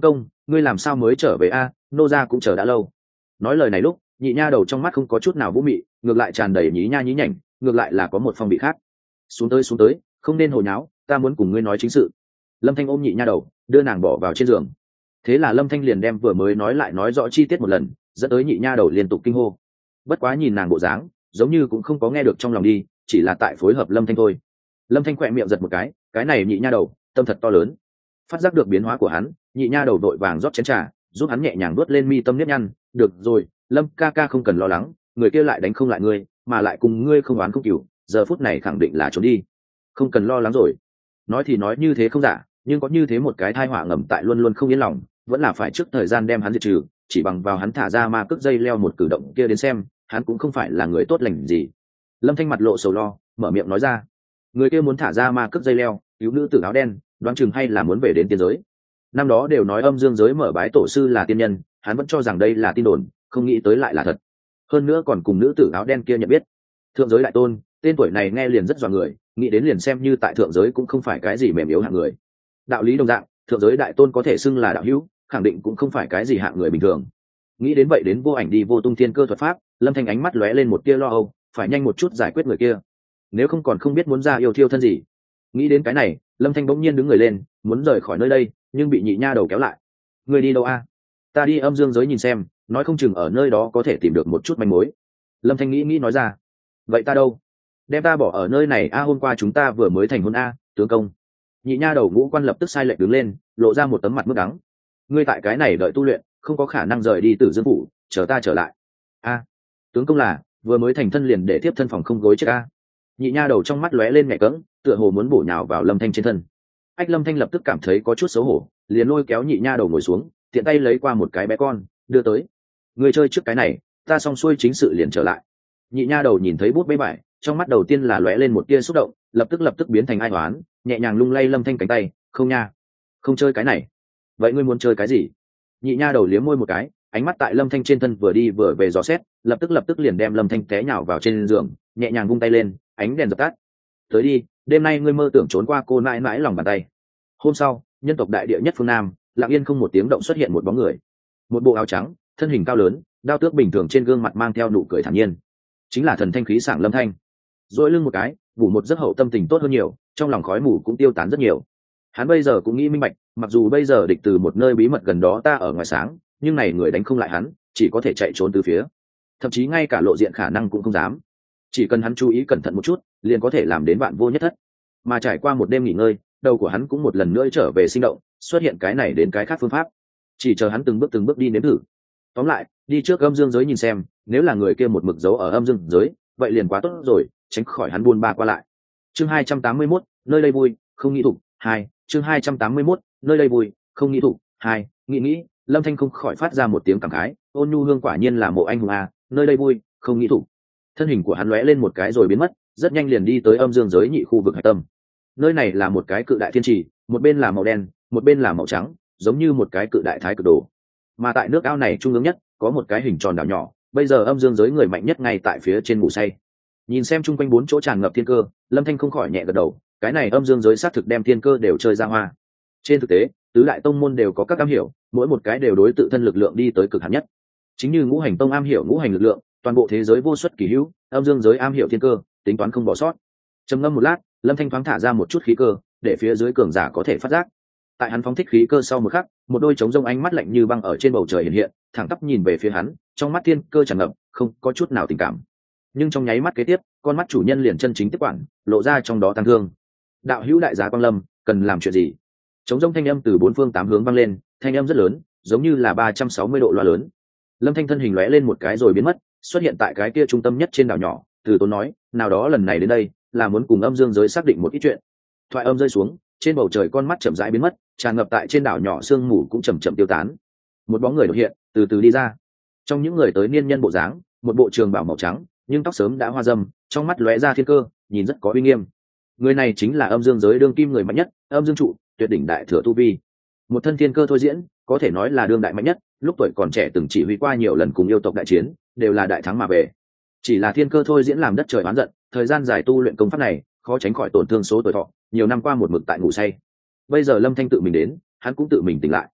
ngươi làm sao mới trở về a? Nô gia cũng chờ đã lâu. Nói lời này lúc nhị nha đầu trong mắt không có chút nào vũ mị, ngược lại tràn đầy nhí nha nhí nhảnh, ngược lại là có một phong vị khác. Xuống tới, không nên hồ nháo, ta muốn cùng ngươi nói chính sự. Lâm Thanh ôm nhị nha đầu, đưa nàng bỏ vào trên giường. Thế là Lâm Thanh liền đem vừa mới nói lại nói rõ chi tiết một lần, dẫn tới nhị nha đầu liên tục kinh hô. Bất quá nhìn nàng bộ dáng, giống như cũng không có nghe được trong lòng đi, chỉ là tại phối hợp Lâm Thanh thôi. Lâm Thanh khỏe miệng giật một cái này nhị nha đầu tâm thật to lớn. Phát giác được biến hóa của hắn, nhị nha đầu đội vàng rót chén trà, giúp hắn nhẹ nhàng đuốt lên mi tâm nếp nhăn. Được rồi, Lâm ca ca không cần lo lắng, người kia lại đánh không lại ngươi, mà lại cùng ngươi không oán không cừu, giờ phút này khẳng định là trốn đi, không cần lo lắng rồi. Nói thì nói như thế không giả, nhưng có như thế một cái thai họa ngầm tại luôn luôn không yên lòng, vẫn là phải trước thời gian đem hắn diệt trừ. Chỉ bằng vào hắn thả ra ma cước dây leo một cử động kia đến xem, hắn cũng không phải là người tốt lành gì. Lâm Thanh mặt lộ sầu lo, mở miệng nói ra, người kia muốn thả ra ma cước dây leo cứu nữ tử áo đen, đoán chừng hay là muốn về đến tiên giới. Năm đó đều nói âm dương giới mở bái tổ sư là tiên nhân, hắn vẫn cho rằng đây là tin đồn, không nghĩ tới lại là thật. Hơn nữa còn cùng nữ tử áo đen kia nhận biết. Thượng giới đại tôn, tên tuổi này nghe liền rất dọa người, nghĩ đến liền xem như tại thượng giới cũng không phải cái gì mềm yếu hạng người. Đạo lý đồng dạng, thượng giới đại tôn có thể xưng là đạo hữu, khẳng định cũng không phải cái gì hạng người bình thường. Nghĩ đến vậy đến vô ảnh đi vô tung thiên cơ thuật pháp, Lâm Thanh ánh mắt lóe lên một tia lo âu, phải nhanh một chút giải quyết người kia, nếu không còn không biết muốn ra yêu thiêu thân gì. Nghĩ đến cái này, Lâm Thanh bỗng nhiên đứng người lên, muốn rời khỏi nơi đây, nhưng bị nhị nha đầu kéo lại. Người đi đâu a? Ta đi âm dương giới nhìn xem, nói không chừng ở nơi đó có thể tìm được một chút manh mối. Lâm Thanh nghĩ nói ra. Vậy ta đâu? Đem ta bỏ ở nơi này a? Hôm qua chúng ta vừa mới thành hôn a, tướng công. Nhị nha đầu ngũ quan lập tức sai lệch đứng lên, lộ ra một tấm mặt mức đắng. Ngươi tại cái này đợi tu luyện, không có khả năng rời đi Tử Dương phủ, chờ ta trở lại. A, tướng công là vừa mới thành thân liền để tiếp thân phòng không gối chết a? Nhị nha đầu trong mắt lóe lên mẹ cỡng, tựa hồ muốn bổ nhào vào Lâm Thanh trên thân. Ách, Lâm Thanh lập tức cảm thấy có chút xấu hổ, liền lôi kéo nhị nha đầu ngồi xuống, tiện tay lấy qua một cái bé con, đưa tới. Người chơi trước cái này, ta xong xuôi chính sự liền trở lại. Nhị nha đầu nhìn thấy bút bê vải, trong mắt đầu tiên là lóe lên một tia xúc động, lập tức biến thành ai toán, nhẹ nhàng lung lay Lâm Thanh cánh tay. Không nha, không chơi cái này. Vậy ngươi muốn chơi cái gì? Nhị nha đầu liếm môi một cái, ánh mắt tại Lâm Thanh trên thân vừa đi vừa về dò xét, lập tức liền đem Lâm Thanh té nhào vào trên giường, nhẹ nhàng vung tay lên, ánh đèn dập tắt. Tới đi, đêm nay ngươi mơ tưởng trốn qua cô mãi mãi lòng bàn tay. Hôm sau, nhân tộc đại địa nhất phương Nam, lặng yên không một tiếng động xuất hiện một bóng người. Một bộ áo trắng, thân hình cao lớn, đao tước bình thường trên gương mặt mang theo nụ cười thản nhiên. Chính là thần thanh khí sảng Lâm Thanh. Dỗi lưng một cái, ngủ một giấc hậu tâm tình tốt hơn nhiều, trong lòng khói mù cũng tiêu tán rất nhiều. Hắn bây giờ cũng nghĩ minh bạch, mặc dù bây giờ địch từ một nơi bí mật gần đó ta ở ngoài sáng, nhưng này người đánh không lại hắn, chỉ có thể chạy trốn từ phía. Thậm chí ngay cả lộ diện khả năng cũng không dám. Chỉ cần hắn chú ý cẩn thận một chút, liền có thể làm đến vạn vô nhất thất. Mà trải qua một đêm nghỉ ngơi, đầu của hắn cũng một lần nữa trở về sinh động, xuất hiện cái này đến cái khác phương pháp. Chỉ chờ hắn từng bước đi nếm thử. Tóm lại, đi trước âm dương giới nhìn xem, nếu là người kia một mực giấu ở âm dương giới, vậy liền quá tốt rồi, tránh khỏi hắn buôn ba qua lại. Chương 281, nơi đây vui, không nghĩ thủ. 2, chương 281, nơi đây vui, không nghĩ thủ. 2, nghĩ, Lâm Thanh không khỏi phát ra một tiếng cảm khái, Ôn Nhu Hương quả nhiên là mộ anh hùng a, nơi đây vui, không nghĩ thủ. Thân hình của hắn lóe lên một cái rồi biến mất, rất nhanh liền đi tới âm dương giới nhị khu vực hải tâm. Nơi này là một cái cự đại thiên trì, một bên là màu đen, một bên là màu trắng, giống như một cái cự đại thái cực đồ. Mà tại nước ao này trung ương nhất, có một cái hình tròn đảo nhỏ, bây giờ âm dương giới người mạnh nhất ngay tại phía trên ngủ say. Nhìn xem chung quanh bốn chỗ tràn ngập thiên cơ, Lâm Thanh không khỏi nhẹ gật đầu, cái này âm dương giới xác thực đem thiên cơ đều chơi ra hoa. Trên thực tế, tứ đại tông môn đều có các am hiểu, mỗi một cái đều đối tự thân lực lượng đi tới cực hạn nhất. Chính như Ngũ Hành Tông am hiểu ngũ hành lực lượng, toàn bộ thế giới vô xuất kỳ hữu, âm dương giới am hiểu thiên cơ, tính toán không bỏ sót. Trầm ngâm một lát, Lâm Thanh thoáng thả ra một chút khí cơ, để phía dưới cường giả có thể phát giác. Tại hắn phóng thích khí cơ sau một khắc, một đôi trống rông ánh mắt lạnh như băng ở trên bầu trời hiện hiện, thẳng tắp nhìn về phía hắn, trong mắt thiên cơ tràn ngập, không có chút nào tình cảm. Nhưng trong nháy mắt kế tiếp, con mắt chủ nhân liền chân chính tiếp quản, lộ ra trong đó tăng thương. Đạo hữu đại giá quang lâm, cần làm chuyện gì? Trống rông thanh âm từ bốn phương tám hướng vang lên, thanh âm rất lớn, giống như là 360 độ loa lớn. Lâm Thanh thân hình lóe lên một cái rồi biến mất, xuất hiện tại cái kia trung tâm nhất trên đảo nhỏ, từ tốn nói, nào đó lần này đến đây, là muốn cùng âm dương giới xác định một ít chuyện. Thoại âm rơi xuống, trên bầu trời con mắt chậm rãi biến mất, tràn ngập tại trên đảo nhỏ sương mù cũng chậm chậm tiêu tán. Một bóng người đột hiện, từ từ đi ra. Trong những người tới niên nhân bộ dáng, một bộ trường bào màu trắng, nhưng tóc sớm đã hoa râm, trong mắt lóe ra thiên cơ, nhìn rất có uy nghiêm. Người này chính là âm dương giới đương kim người mạnh nhất, âm dương trụ, tuyệt đỉnh đại thừa tu vi. Một thân thiên cơ thôi diễn, có thể nói là đương đại mạnh nhất, lúc tuổi còn trẻ từng chỉ huy qua nhiều lần cùng yêu tộc đại chiến, đều là đại thắng mà về. Chỉ là thiên cơ thôi diễn làm đất trời oán giận, thời gian dài tu luyện công pháp này, khó tránh khỏi tổn thương số tuổi thọ, nhiều năm qua một mực tại ngủ say. Bây giờ Lâm Thanh tự mình đến, hắn cũng tự mình tỉnh lại.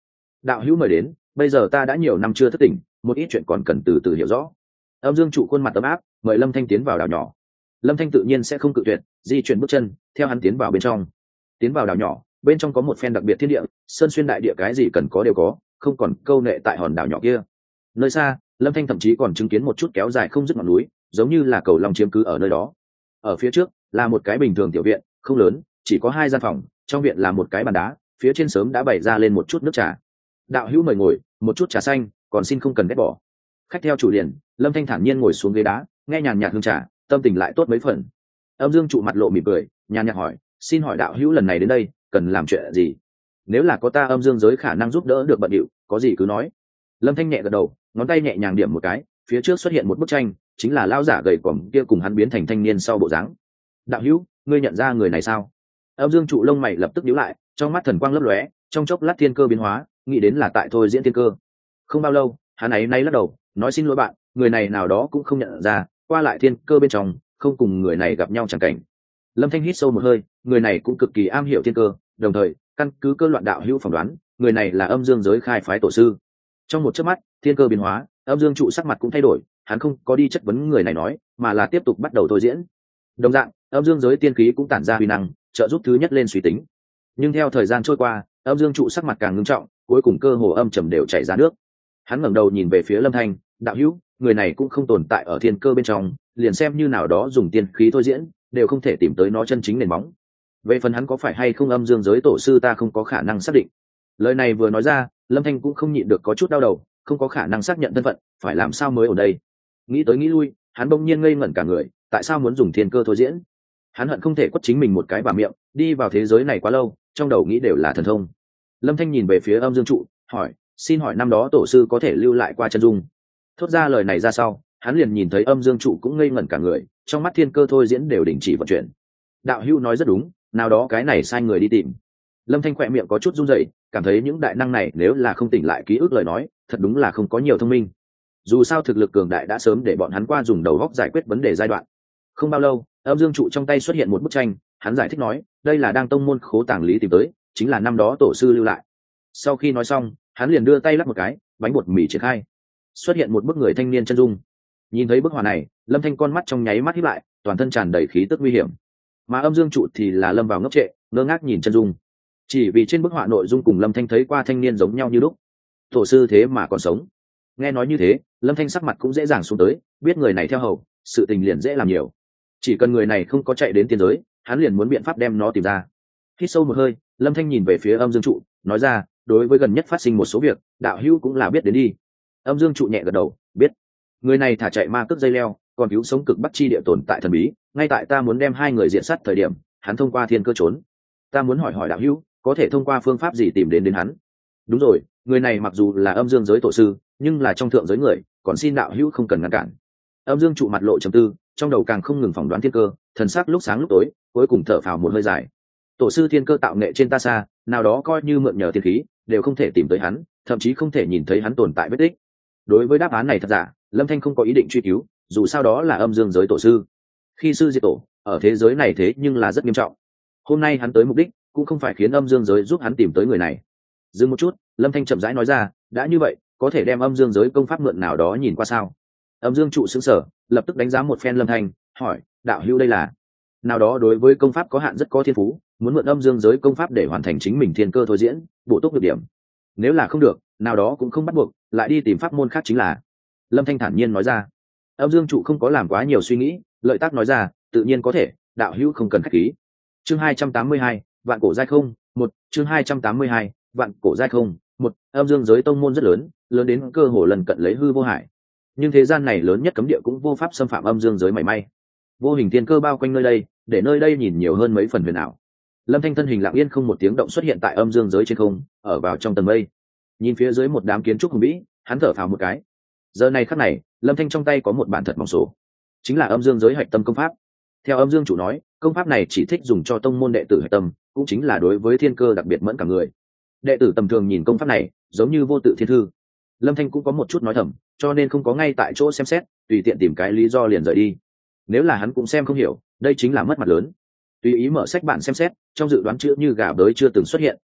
đạo hữu mời đến, bây giờ ta đã nhiều năm chưa thức tỉnh, một ít chuyện còn cần từ từ hiểu rõ. Âm dương trụ khuôn mặt ấm áp mời Lâm Thanh tiến vào đảo nhỏ. Lâm Thanh tự nhiên sẽ không cự tuyệt, di chuyển bước chân theo hắn tiến vào bên trong. Tiến vào đảo nhỏ, bên trong có một phen đặc biệt thiên địa, sơn xuyên đại địa, cái gì cần có đều có, không còn câu nệ tại hòn đảo nhỏ kia. Nơi xa, Lâm Thanh thậm chí còn chứng kiến một chút kéo dài không dứt ngọn núi, giống như là cầu long chiếm cứ ở nơi đó. Ở phía trước là một cái bình thường tiểu viện, không lớn, chỉ có 2 gian phòng, trong viện là một cái bàn đá, phía trên sớm đã bày ra lên một chút nước trà. Đạo hữu mời ngồi, một chút trà xanh, còn xin không cần ghét bỏ. Khách theo chủ liền, Lâm Thanh thản nhiên ngồi xuống ghế đá, nghe nhàn nhạt hương trà, tâm tình lại tốt mấy phần. Âm Dương trụ mặt lộ mỉm cười, nhàn nhạt hỏi, xin hỏi đạo hữu lần này đến đây cần làm chuyện gì? Nếu là có ta âm dương giới khả năng giúp đỡ được bận điệu, có gì cứ nói. Lâm Thanh nhẹ gật đầu, ngón tay nhẹ nhàng điểm một cái, phía trước xuất hiện một bức tranh, chính là lão giả gầy còm kia cùng hắn biến thành thanh niên sau bộ dáng. Đạo hữu, ngươi nhận ra người này sao? Âm Dương trụ lông mày lập tức nhíu lại, trong mắt thần quang lấp lóe, trong chốc lát thiên cơ biến hóa, nghĩ đến là tại thôi diễn thiên cơ. Không bao lâu, hắn ấy nay lắc đầu, nói xin lỗi bạn, người này nào đó cũng không nhận ra, qua lại thiên cơ bên trong, không cùng người này gặp nhau chẳng cảnh. Lâm Thanh hít sâu một hơi, người này cũng cực kỳ am hiểu thiên cơ, đồng thời căn cứ cơ loạn đạo hữu phỏng đoán, người này là âm dương giới khai phái tổ sư. Trong một chớp mắt, thiên cơ biến hóa, âm dương trụ sắc mặt cũng thay đổi, hắn không có đi chất vấn người này nói, mà là tiếp tục bắt đầu thôi diễn. Đồng dạng, âm dương giới tiên khí cũng tản ra huy năng, trợ giúp thứ nhất lên suy tính. Nhưng theo thời gian trôi qua, âm dương trụ sắc mặt càng ngưng trọng, cuối cùng cơ hồ âm trầm đều chảy ra nước. Hắn ngẩng đầu nhìn về phía Lâm Thanh, đạo hữu, người này cũng không tồn tại ở thiên cơ bên trong, liền xem như nào đó dùng tiên khí thôi diễn, đều không thể tìm tới nó chân chính nền móng. Về phần hắn có phải hay không âm dương giới tổ sư ta không có khả năng xác định. Lời này vừa nói ra, Lâm Thanh cũng không nhịn được có chút đau đầu, không có khả năng xác nhận thân phận, phải làm sao mới ở đây? Nghĩ tới nghĩ lui, hắn bỗng nhiên ngây ngẩn cả người, tại sao muốn dùng thiên cơ thôi diễn? Hắn hận không thể quất chính mình một cái vào miệng, đi vào thế giới này quá lâu, trong đầu nghĩ đều là thần thông. Lâm Thanh nhìn về phía âm dương trụ, hỏi, xin hỏi năm đó tổ sư có thể lưu lại qua chân dung? Thốt ra lời này ra sau, hắn liền nhìn thấy âm dương trụ cũng ngây ngẩn cả người, trong mắt thiên cơ thôi diễn đều đình chỉ vận chuyển. Đạo hữu nói rất đúng, nào đó cái này sai người đi tìm. Lâm Thanh khỏe miệng có chút run rẩy, cảm thấy những đại năng này nếu là không tỉnh lại ký ức lời nói, thật đúng là không có nhiều thông minh. Dù sao thực lực cường đại đã sớm để bọn hắn qua dùng đầu óc giải quyết vấn đề giai đoạn. Không bao lâu, âm dương trụ trong tay xuất hiện một bức tranh, hắn giải thích nói, đây là đang tông môn khố tàng lý tìm tới, chính là năm đó tổ sư lưu lại. Sau khi nói xong, hắn liền đưa tay lắc một cái, bánh bột mì triển khai, xuất hiện một bức người thanh niên chân dung. Nhìn thấy bức họa này, Lâm Thanh con mắt trong nháy mắt híp lại, toàn thân tràn đầy khí tức nguy hiểm. Mà âm dương trụ thì là lâm vào ngốc trệ, ngơ ngác nhìn chân dung. Chỉ vì trên bức họa nội dung cùng Lâm Thanh thấy qua thanh niên giống nhau như lúc. Tổ sư thế mà còn sống. Nghe nói như thế, Lâm Thanh sắc mặt cũng dễ dàng xuống tới, biết người này theo hầu, sự tình liền dễ làm nhiều. Chỉ cần người này không có chạy đến tiên giới, hắn liền muốn biện pháp đem nó tìm ra. Hít sâu một hơi, Lâm Thanh nhìn về phía âm dương trụ, nói ra, đối với gần nhất phát sinh một số việc, đạo hữu cũng là biết đến đi. Âm dương trụ nhẹ gật đầu, biết. Người này thả chạy ma cước dây leo, còn cứu sống cực bắc chi địa tồn tại thần bí, ngay tại ta muốn đem 2 người diện sát thời điểm, hắn thông qua thiên cơ trốn. Ta muốn hỏi hỏi đạo hữu, có thể thông qua phương pháp gì tìm đến hắn? Đúng rồi, người này mặc dù là âm dương giới tổ sư, nhưng là trong thượng giới người, còn xin đạo hữu không cần ngăn cản. Âm dương trụ mặt lộ trầm tư, trong đầu càng không ngừng phỏng đoán thiên cơ, thần sắc lúc sáng lúc tối, cuối cùng thở phào một hơi dài. Tổ sư thiên cơ tạo nghệ trên ta xa, nào đó coi như mượn nhờ thiên khí, đều không thể tìm tới hắn, thậm chí không thể nhìn thấy hắn tồn tại vết tích. Đối với đáp án này thật giả, Lâm Thanh không có ý định truy cứu, dù sao đó là âm dương giới tổ sư. Khi sư diệt tổ, ở thế giới này thế nhưng là rất nghiêm trọng. Hôm nay hắn tới mục đích, cũng không phải khiến âm dương giới giúp hắn tìm tới người này. Dừng một chút, Lâm Thanh chậm rãi nói ra, đã như vậy, có thể đem âm dương giới công pháp mượn nào đó nhìn qua sao? Âm dương trụ sững sờ, lập tức đánh giá một phen Lâm Thanh, hỏi, đạo hữu đây là? Nào đó đối với công pháp có hạn rất có thiên phú, muốn mượn âm dương giới công pháp để hoàn thành chính mình thiên cơ thôi diễn, bổ túc được điểm. Nếu là không được, nào đó cũng không bắt buộc, lại đi tìm pháp môn khác chính là. Lâm Thanh thản nhiên nói ra. Âm dương trụ không có làm quá nhiều suy nghĩ, lợi tác nói ra, tự nhiên có thể, đạo hữu không cần khách khí. Chương 282, vạn cổ giai không, 1, chương 282, vạn cổ giai không, 1, âm dương giới tông môn rất lớn, lớn đến cơ hồ lần cận lấy hư vô hải. Nhưng thế gian này lớn nhất cấm địa cũng vô pháp xâm phạm âm dương giới mảy may. Vô hình thiên cơ bao quanh nơi đây, để nơi đây nhìn nhiều hơn mấy phần huyền ảo. Lâm Thanh thân hình lặng yên không một tiếng động xuất hiện tại âm dương giới trên không, ở vào trong tầng mây. Nhìn phía dưới một đám kiến trúc hùng vĩ, hắn thở phào một cái. Giờ này khắc này, Lâm Thanh trong tay có một bản thật mỏng sổ, chính là âm dương giới hạch tâm công pháp. Theo âm dương chủ nói, công pháp này chỉ thích dùng cho tông môn đệ tử hạch tâm, cũng chính là đối với thiên cơ đặc biệt mẫn cả người. Đệ tử tầm thường nhìn công pháp này, giống như vô tự thiên thư. Lâm Thanh cũng có một chút nói thầm, cho nên không có ngay tại chỗ xem xét, tùy tiện tìm cái lý do liền rời đi. Nếu là hắn cũng xem không hiểu, đây chính là mất mặt lớn. Tùy ý mở sách bản xem xét, trong dự đoán chữ như gà bới chưa từng xuất hiện,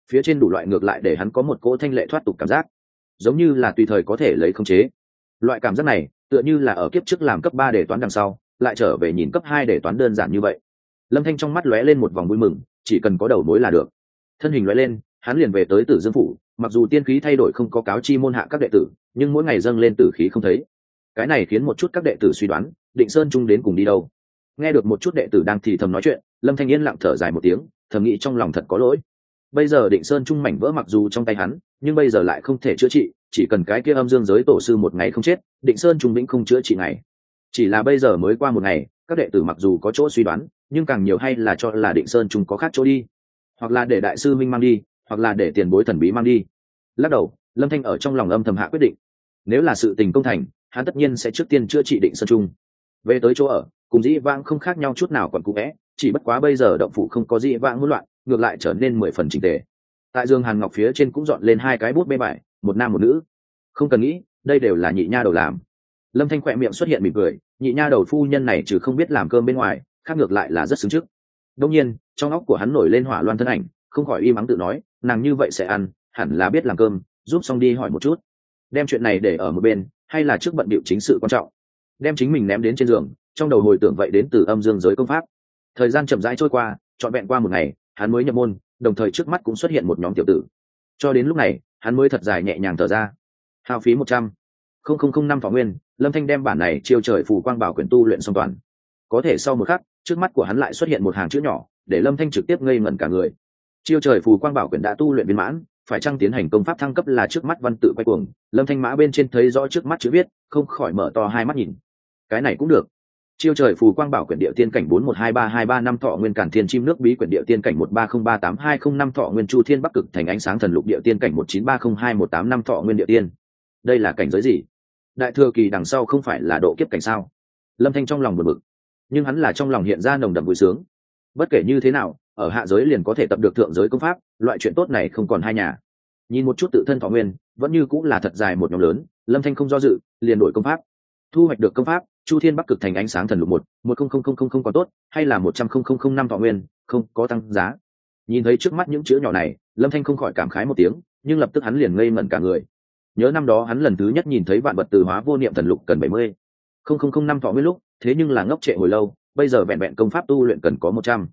phía trên đủ loại ngược lại để hắn có một cỗ thanh lệ thoát tục cảm giác, giống như là tùy thời có thể lấy khống chế. Loại cảm giác này tựa như là ở kiếp trước làm cấp 3 đề toán đằng sau lại trở về nhìn cấp 2 đề toán đơn giản như vậy. Lâm Thanh trong mắt lóe lên một vòng vui mừng, chỉ cần có đầu mối là được. Thân hình lóe lên, hắn liền về tới Tử Dương phủ, mặc dù tiên khí thay đổi không có cáo chi môn hạ các đệ tử, nhưng mỗi ngày dâng lên tử khí không thấy. Cái này khiến một chút các đệ tử suy đoán, Định Sơn Trung đến cùng đi đâu. Nghe được một chút đệ tử đang thì thầm nói chuyện, Lâm Thanh yên lặng thở dài một tiếng, thầm nghĩ trong lòng thật có lỗi. Bây giờ Định Sơn Trung mảnh vỡ mặc dù trong tay hắn, nhưng bây giờ lại không thể chữa trị, chỉ cần cái kia âm dương giới tổ sư một ngày không chết, Định Sơn Trung vĩnh không chữa trị ngày. Chỉ là bây giờ mới qua một ngày, các đệ tử mặc dù có chỗ suy đoán, nhưng càng nhiều hay là cho là Định Sơn Trung có khác chỗ đi, hoặc là để đại sư minh mang đi, hoặc là để tiền bối thần bí mang đi. Lắc đầu, Lâm Thanh ở trong lòng âm thầm hạ quyết định, nếu là sự tình công thành, hắn tất nhiên sẽ trước tiên chữa trị Định Sơn Trung. Về tới chỗ ở, cùng dĩ vãng không khác nhau chút nào, còn cụ vẽ, chỉ bất quá bây giờ động phủ không có dĩ vãng hỗn loạn, ngược lại trở nên 10 phần chỉnh tề. Tại giường Hàn Ngọc phía trên cũng dọn lên 2 cái bút bê vải, một nam một nữ. Không cần nghĩ, đây đều là nhị nha đầu làm. Lâm Thanh khỏe miệng xuất hiện mỉm cười, nhị nha đầu phu nhân này trừ không biết làm cơm bên ngoài, khác ngược lại là rất xứng trước. Đương nhiên, trong óc của hắn nổi lên hỏa loan thân ảnh, không khỏi im ắng tự nói, nàng như vậy sẽ ăn, hẳn là biết làm cơm, giúp xong đi hỏi một chút. Đem chuyện này để ở một bên, hay là trước bận bịu chính sự quan trọng. Đem chính mình ném đến trên giường, trong đầu hồi tưởng vậy đến từ âm dương giới công pháp. Thời gian chậm rãi trôi qua, trọn vẹn qua một ngày, hắn mới nhập môn, đồng thời trước mắt cũng xuất hiện một nhóm tiểu tử. Cho đến lúc này, hắn mới thật dài nhẹ nhàng thở ra. Hao phí 100,005 thọ nguyên, Lâm Thanh đem bản này chiêu trời phù quang bảo quyển tu luyện xong toàn. Có thể sau một khắc, trước mắt của hắn lại xuất hiện một hàng chữ nhỏ, để Lâm Thanh trực tiếp ngây ngẩn cả người. Chiêu trời phù quang bảo quyển đã tu luyện viên mãn, phải chăng tiến hành công pháp thăng cấp là trước mắt văn tự quay cuồng. Lâm Thanh mã bên trên thấy rõ trước mắt chữ viết, không khỏi mở to hai mắt nhìn. Cái này cũng được. Chiêu trời phù quang bảo quyển địa tiên cảnh 412323 năm thọ nguyên càn thiên chim nước bí quyển địa tiên cảnh 1303820 thọ nguyên chu thiên bắc cực thành ánh sáng thần lục địa tiên cảnh 1930218 năm thọ nguyên địa tiên. Đây là cảnh giới gì? Đại thừa kỳ đằng sau không phải là độ kiếp cảnh sao? Lâm Thanh trong lòng buồn bực, nhưng hắn là trong lòng hiện ra nồng đậm vui sướng. Bất kể như thế nào, ở hạ giới liền có thể tập được thượng giới công pháp, loại chuyện tốt này không còn hai nhà. Nhìn một chút tự thân thọ nguyên, vẫn như cũng là thật dài một nhóm lớn, Lâm Thanh không do dự, liền đổi công pháp. Thu hoạch được công pháp chu thiên bắc cực thành ánh sáng thần lục 1100000 còn tốt, hay là 100,005 thọ nguyên, không có tăng giá. Nhìn thấy trước mắt những chữ nhỏ này, Lâm Thanh không khỏi cảm khái một tiếng, nhưng lập tức hắn liền ngây ngẩn cả người. Nhớ năm đó hắn lần thứ nhất nhìn thấy vạn vật từ hóa vô niệm thần lục cần 70,005 thọ nguyên lúc, thế nhưng là ngốc trệ hồi lâu, bây giờ vẹn vẹn công pháp tu luyện cần có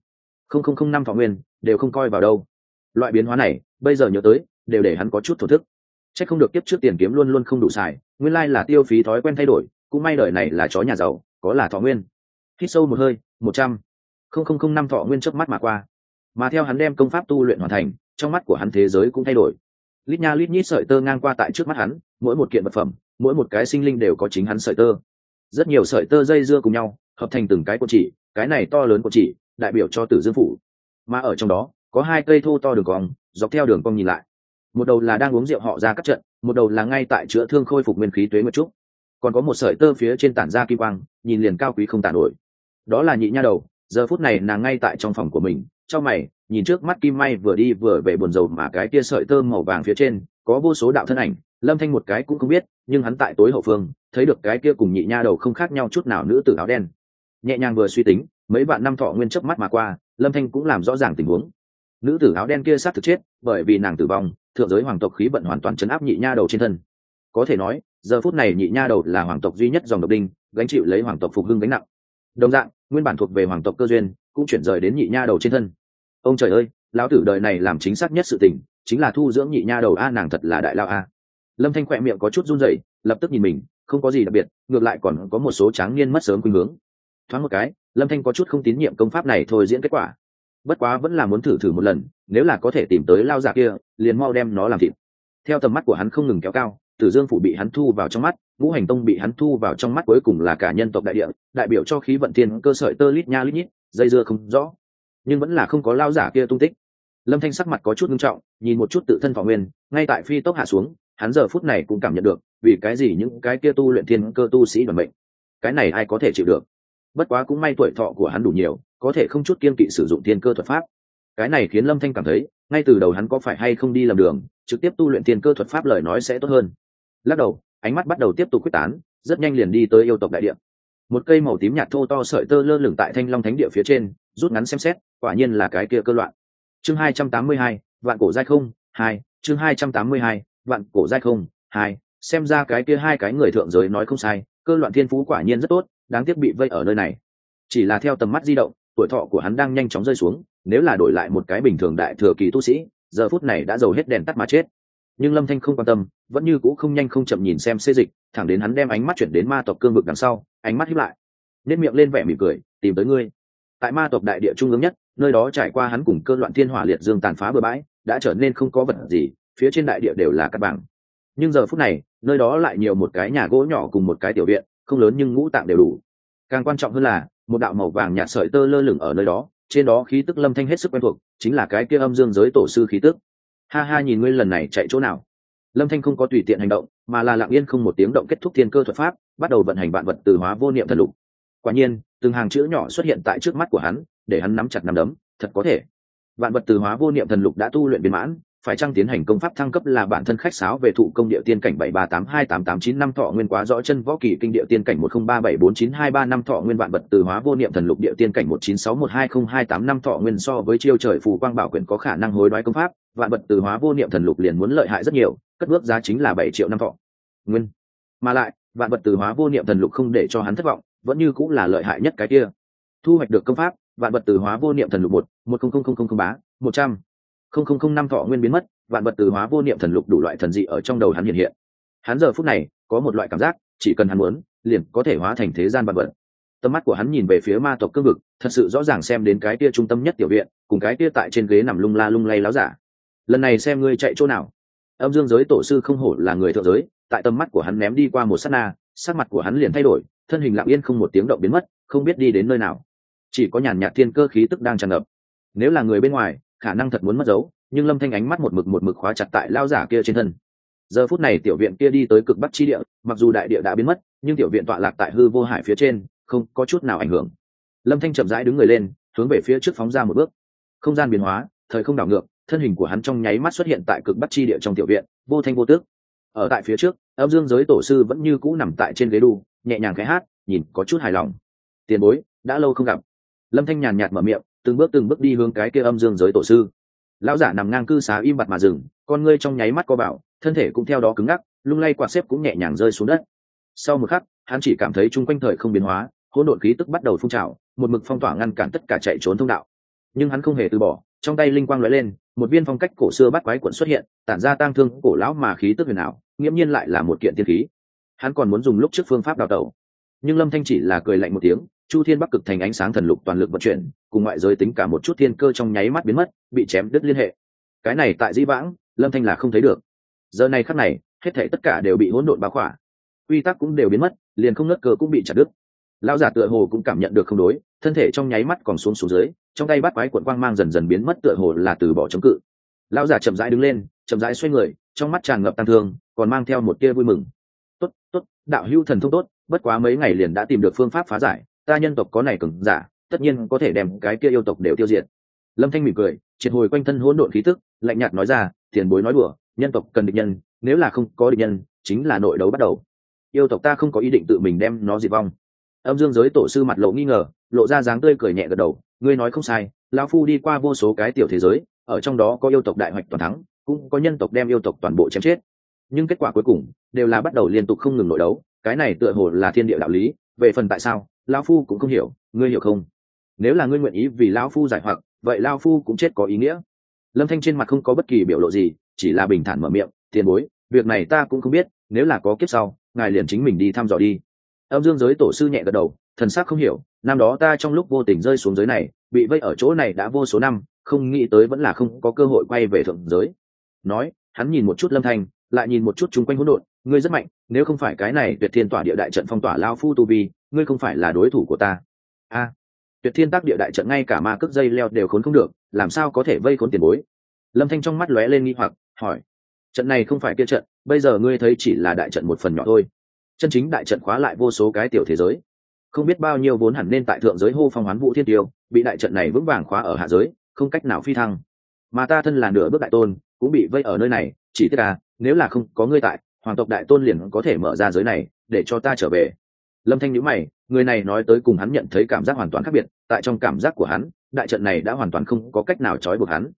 100,005 thọ nguyên, đều không coi vào đâu. Loại biến hóa này, bây giờ nhớ tới, đều để hắn có chút thổ thức. Chắc không được tiếp trước tiền kiếm luôn luôn không đủ xài, nguyên lai là tiêu phí thói quen thay đổi, cũng may đời này là chó nhà giàu, có là thọ nguyên. Hít sâu một hơi, 100,005 thọ nguyên chớp mắt mà qua. Mà theo hắn đem công pháp tu luyện hoàn thành, trong mắt của hắn thế giới cũng thay đổi. Lít nha lít nhít sợi tơ ngang qua tại trước mắt hắn, mỗi một kiện vật phẩm, mỗi một cái sinh linh đều có chính hắn sợi tơ. Rất nhiều sợi tơ dây dưa cùng nhau, hợp thành từng cái cột chỉ, cái này to lớn cột chỉ, đại biểu cho Tử Dương phủ. Mà ở trong đó, có 2 cây thô to đường cong, dọc theo đường cong nhìn lại. Một đầu là đang uống rượu họ ra cắt trận, một đầu là ngay tại chữa thương khôi phục nguyên khí tuế nguyệt trúc. Còn có một sợi tơ phía trên tản ra kim quang, nhìn liền cao quý không tàn nổi. Đó là nhị nha đầu, giờ phút này nàng ngay tại trong phòng của mình, chau mày, nhìn trước mắt kim may vừa đi vừa về buồn rầu, mà cái kia sợi tơ màu vàng phía trên có vô số đạo thân ảnh, Lâm Thanh một cái cũng không biết, nhưng hắn tại tối hậu phương thấy được cái kia cùng nhị nha đầu không khác nhau chút nào nữ tử áo đen. Nhẹ nhàng vừa suy tính, mấy vạn năm thọ nguyên chớp mắt mà qua, Lâm Thanh cũng làm rõ ràng tình huống. Nữ tử áo đen kia sát thực chết, bởi vì nàng tử vong, thượng giới hoàng tộc khí vận hoàn toàn chấn áp nhị nha đầu trên thân. Có thể nói, giờ phút này nhị nha đầu là hoàng tộc duy nhất dòng độc đinh, gánh chịu lấy hoàng tộc phục hưng gánh nặng. Đồng dạng, nguyên bản thuộc về hoàng tộc cơ duyên, cũng chuyển rời đến nhị nha đầu trên thân. Ông trời ơi, lão tử đời này làm chính xác nhất sự tình, chính là thu dưỡng nhị nha đầu a, nàng thật là đại lao a. Lâm Thanh khỏe miệng có chút run rẩy, lập tức nhìn mình, không có gì đặc biệt, ngược lại còn có một số tráng niên mất sớm khuynh hướng. Thoáng một cái, Lâm Thanh có chút không tín nhiệm công pháp này thôi diễn kết quả. Bất quá vẫn là muốn thử một lần, nếu là có thể tìm tới lao giả kia, liền mau đem nó làm thịt. Theo tầm mắt của hắn không ngừng kéo cao, Tử Dương phủ bị hắn thu vào trong mắt, Ngũ Hành tông bị hắn thu vào trong mắt, cuối cùng là cả nhân tộc đại địa, đại biểu cho khí vận thiên cơ sợi tơ lít nha lít nhít, dây dưa không rõ, nhưng vẫn là không có lao giả kia tung tích. Lâm Thanh sắc mặt có chút nghiêm trọng, nhìn một chút tự thân thọ nguyên, ngay tại phi tốc hạ xuống, hắn giờ phút này cũng cảm nhận được, vì cái gì những cái kia tu luyện thiên cơ tu sĩ đoàn mệnh, cái này ai có thể chịu được. Bất quá cũng may tuổi thọ của hắn đủ nhiều, có thể không chút kiêng kỵ sử dụng thiên cơ thuật pháp. Cái này khiến Lâm Thanh cảm thấy, ngay từ đầu hắn có phải hay không đi lầm đường, trực tiếp tu luyện thiên cơ thuật pháp lời nói sẽ tốt hơn. Lắc đầu, ánh mắt bắt đầu tiếp tục quyết tán, rất nhanh liền đi tới yêu tộc đại địa. Một cây màu tím nhạt thô to sợi tơ lơ lửng tại Thanh Long Thánh địa phía trên, rút ngắn xem xét, quả nhiên là cái kia cơ loạn. Chương 282, vạn cổ giai không hai chương 282, vạn cổ giai không hai. Xem ra cái kia hai cái người thượng giới nói không sai, Cơ Loạn thiên phú quả nhiên rất tốt, đáng tiếc bị vây ở nơi này. Chỉ là theo tầm mắt di động, tuổi thọ của hắn đang nhanh chóng rơi xuống, nếu là đổi lại một cái bình thường đại thừa kỳ tu sĩ, giờ phút này đã dầu hết đèn tắt mà chết. Nhưng Lâm Thanh không quan tâm, vẫn như cũ không nhanh không chậm nhìn xem xê dịch, thẳng đến hắn đem ánh mắt chuyển đến ma tộc cương vực đằng sau, ánh mắt híp lại, nét miệng lên vẻ mỉm cười, tìm tới ngươi. Tại ma tộc đại địa trung ương nhất, nơi đó trải qua hắn cùng Cơ Loạn thiên hỏa liệt dương tàn phá bừa bãi, đã trở nên không có vật gì, phía trên đại địa đều là cát bảng. Nhưng giờ phút này, nơi đó lại nhiều một cái nhà gỗ nhỏ cùng một cái tiểu viện, không lớn nhưng ngũ tạng đều đủ. Càng quan trọng hơn là, một đạo màu vàng nhạt sợi tơ lơ lửng ở nơi đó, trên đó khí tức Lâm Thanh hết sức quen thuộc, chính là cái kia âm dương giới tổ sư khí tức. Ha ha, nhìn ngươi lần này chạy chỗ nào? Lâm Thanh không có tùy tiện hành động, mà là lặng yên không một tiếng động kết thúc thiên cơ thuật pháp, bắt đầu vận hành vạn vật từ hóa vô niệm thần lục. Quả nhiên, từng hàng chữ nhỏ xuất hiện tại trước mắt của hắn, để hắn nắm chặt nắm đấm, thật có thể. Vạn vật từ hóa vô niệm thần lục đã tu luyện viên mãn, phải chăng tiến hành công pháp thăng cấp là bản thân khách sáo về thụ công địa tiên cảnh 7382889 năm thọ nguyên quá rõ chân võ kỳ kinh địa tiên cảnh 10374923 năm thọ nguyên vạn vật từ hóa vô niệm thần lục địa tiên cảnh 19612028 năm thọ nguyên so với chiêu trời phù quang bảo quyển có khả năng hối đoái công pháp, vạn vật từ hóa vô niệm thần lục liền muốn lợi hại rất nhiều, cất bước giá chính là 7 triệu năm thọ nguyên. Mà lại, vạn vật từ hóa vô niệm thần lục không để cho hắn thất vọng, vẫn như cũng là lợi hại nhất cái kia. Thu hoạch được công pháp, vạn vật từ hóa vô niệm thần lục 1100000 100 năm thọ nguyên biến mất, vạn vật từ hóa vô niệm thần lục đủ loại thần dị ở trong đầu hắn hiện hiện. Hắn giờ phút này có một loại cảm giác, chỉ cần hắn muốn, liền có thể hóa thành thế gian vạn vật. Tầm mắt của hắn nhìn về phía ma tộc cương vực, thật sự rõ ràng xem đến cái kia trung tâm nhất tiểu viện, cùng cái kia tại trên ghế nằm lung la lung lay láo giả. Lần này xem ngươi chạy chỗ nào. Âm dương giới tổ sư không hổ là người thượng giới, tại tầm mắt của hắn ném đi qua một sát na, sắc mặt của hắn liền thay đổi, thân hình lặng yên không một tiếng động biến mất, không biết đi đến nơi nào. Chỉ có nhàn nhạt thiên cơ khí tức đang tràn ngập. Nếu là người bên ngoài, khả năng thật muốn mất dấu, nhưng Lâm Thanh ánh mắt một mực khóa chặt tại lao giả kia trên thân. Giờ phút này tiểu viện kia đi tới cực bắc chi địa, mặc dù đại địa đã biến mất, nhưng tiểu viện tọa lạc tại hư vô hải phía trên, không có chút nào ảnh hưởng. Lâm Thanh chậm rãi đứng người lên, hướng về phía trước phóng ra một bước. Không gian biến hóa, thời không đảo ngược, thân hình của hắn trong nháy mắt xuất hiện tại cực bắc chi địa trong tiểu viện, vô thanh vô tước. Ở tại phía trước, âm dương giới tổ sư vẫn như cũ nằm tại trên ghế đu, nhẹ nhàng khẽ hát, nhìn có chút hài lòng. Tiền bối, đã lâu không gặp. Lâm Thanh nhàn nhạt mở miệng, từng bước đi hướng cái kia âm dương giới tổ sư. Lão giả nằm ngang cư xá im bặt mà dừng, con ngươi trong nháy mắt co bảo, thân thể cũng theo đó cứng ngắc, lung lay quạt xếp cũng nhẹ nhàng rơi xuống đất. Sau một khắc, hắn chỉ cảm thấy chung quanh thời không biến hóa, hỗn độn khí tức bắt đầu phun trào, một mực phong tỏa ngăn cản tất cả chạy trốn thông đạo. Nhưng hắn không hề từ bỏ, trong tay linh quang lóe lên, một viên phong cách cổ xưa bát quái cuộn xuất hiện, tản ra tang thương cổ lão mà khí tức huyền ảo, nghiễm nhiên lại là một kiện tiên khí. Hắn còn muốn dùng lúc trước phương pháp đào tẩu, nhưng Lâm Thanh chỉ là cười lạnh một tiếng, Chu Thiên Bắc Cực thành ánh sáng thần lục toàn lực vận chuyển, cùng ngoại giới tính cả một chút thiên cơ trong nháy mắt biến mất, bị chém đứt liên hệ. Cái này tại Dĩ Vãng, Lâm Thanh là không thấy được. Giờ này khắc này, hết thảy tất cả đều bị hỗn độn bao khỏa, quy tắc cũng đều biến mất, liền không ngất cơ cũng bị chặt đứt. Lão giả tựa hồ cũng cảm nhận được không đối, thân thể trong nháy mắt còn xuống dưới, trong tay bát quái cuộn quang mang dần dần biến mất, tựa hồ là từ bỏ chống cự. Lão giả chậm rãi đứng lên, chậm rãi xoay người, trong mắt tràn ngập tăng thương, còn mang theo một tia vui mừng. Tốt, đạo hữu thần thông tốt, bất quá mấy ngày liền đã tìm được phương pháp phá giải, ta nhân tộc có này cường giả, tất nhiên có thể đem cái kia yêu tộc đều tiêu diệt. Lâm Thanh mỉm cười, triệt hồi quanh thân hỗn độn khí tức, lạnh nhạt nói ra, tiền bối nói đùa, nhân tộc cần địch nhân, nếu là không có địch nhân, chính là nội đấu bắt đầu. Yêu tộc ta không có ý định tự mình đem nó diệt vong. Âm dương giới tổ sư mặt lộ nghi ngờ, lộ ra dáng tươi cười nhẹ gật đầu, ngươi nói không sai, lão phu đi qua vô số cái tiểu thế giới, ở trong đó có yêu tộc đại hoạch toàn thắng, cũng có nhân tộc đem yêu tộc toàn bộ chém chết. Nhưng kết quả cuối cùng đều là bắt đầu liên tục không ngừng nội đấu, cái này tựa hồ là thiên địa đạo lý, về phần tại sao, lão phu cũng không hiểu, ngươi hiểu không? Nếu là ngươi nguyện ý vì lão phu giải hoặc, vậy lão phu cũng chết có ý nghĩa. Lâm Thanh trên mặt không có bất kỳ biểu lộ gì, chỉ là bình thản mở miệng, tiền bối, việc này ta cũng không biết, nếu là có kiếp sau, ngài liền chính mình đi thăm dò đi. Âm dương giới tổ sư nhẹ gật đầu, thần sắc không hiểu, năm đó ta trong lúc vô tình rơi xuống giới này, bị vây ở chỗ này đã vô số năm, không nghĩ tới vẫn là không có cơ hội quay về thượng giới. Nói, hắn nhìn một chút Lâm Thanh, lại nhìn một chút chung quanh hỗn độn, ngươi rất mạnh, nếu không phải cái này Tuyệt Thiên Tỏa Địa đại trận phong tỏa lão phu tu vi, ngươi không phải là đối thủ của ta. Tuyệt Thiên Tác Địa đại trận ngay cả ma cước dây leo đều khốn không được, làm sao có thể vây khốn tiền bối? Lâm Thanh trong mắt lóe lên nghi hoặc, hỏi, trận này không phải kia trận, bây giờ ngươi thấy chỉ là đại trận một phần nhỏ thôi. Chân chính đại trận khóa lại vô số cái tiểu thế giới, không biết bao nhiêu vốn hẳn nên tại thượng giới hô phong hoán vũ thiên tiêu, bị đại trận này vững vàng khóa ở hạ giới, không cách nào phi thăng. Mà ta thân là nửa bước đại tôn, cũng bị vây ở nơi này, chỉ tiếc nếu là không có ngươi tại, hoàng tộc đại tôn liền có thể mở ra giới này, để cho ta trở về. Lâm Thanh nhíu mày, người này nói tới cùng hắn nhận thấy cảm giác hoàn toàn khác biệt, tại trong cảm giác của hắn, đại trận này đã hoàn toàn không có cách nào trói buộc hắn.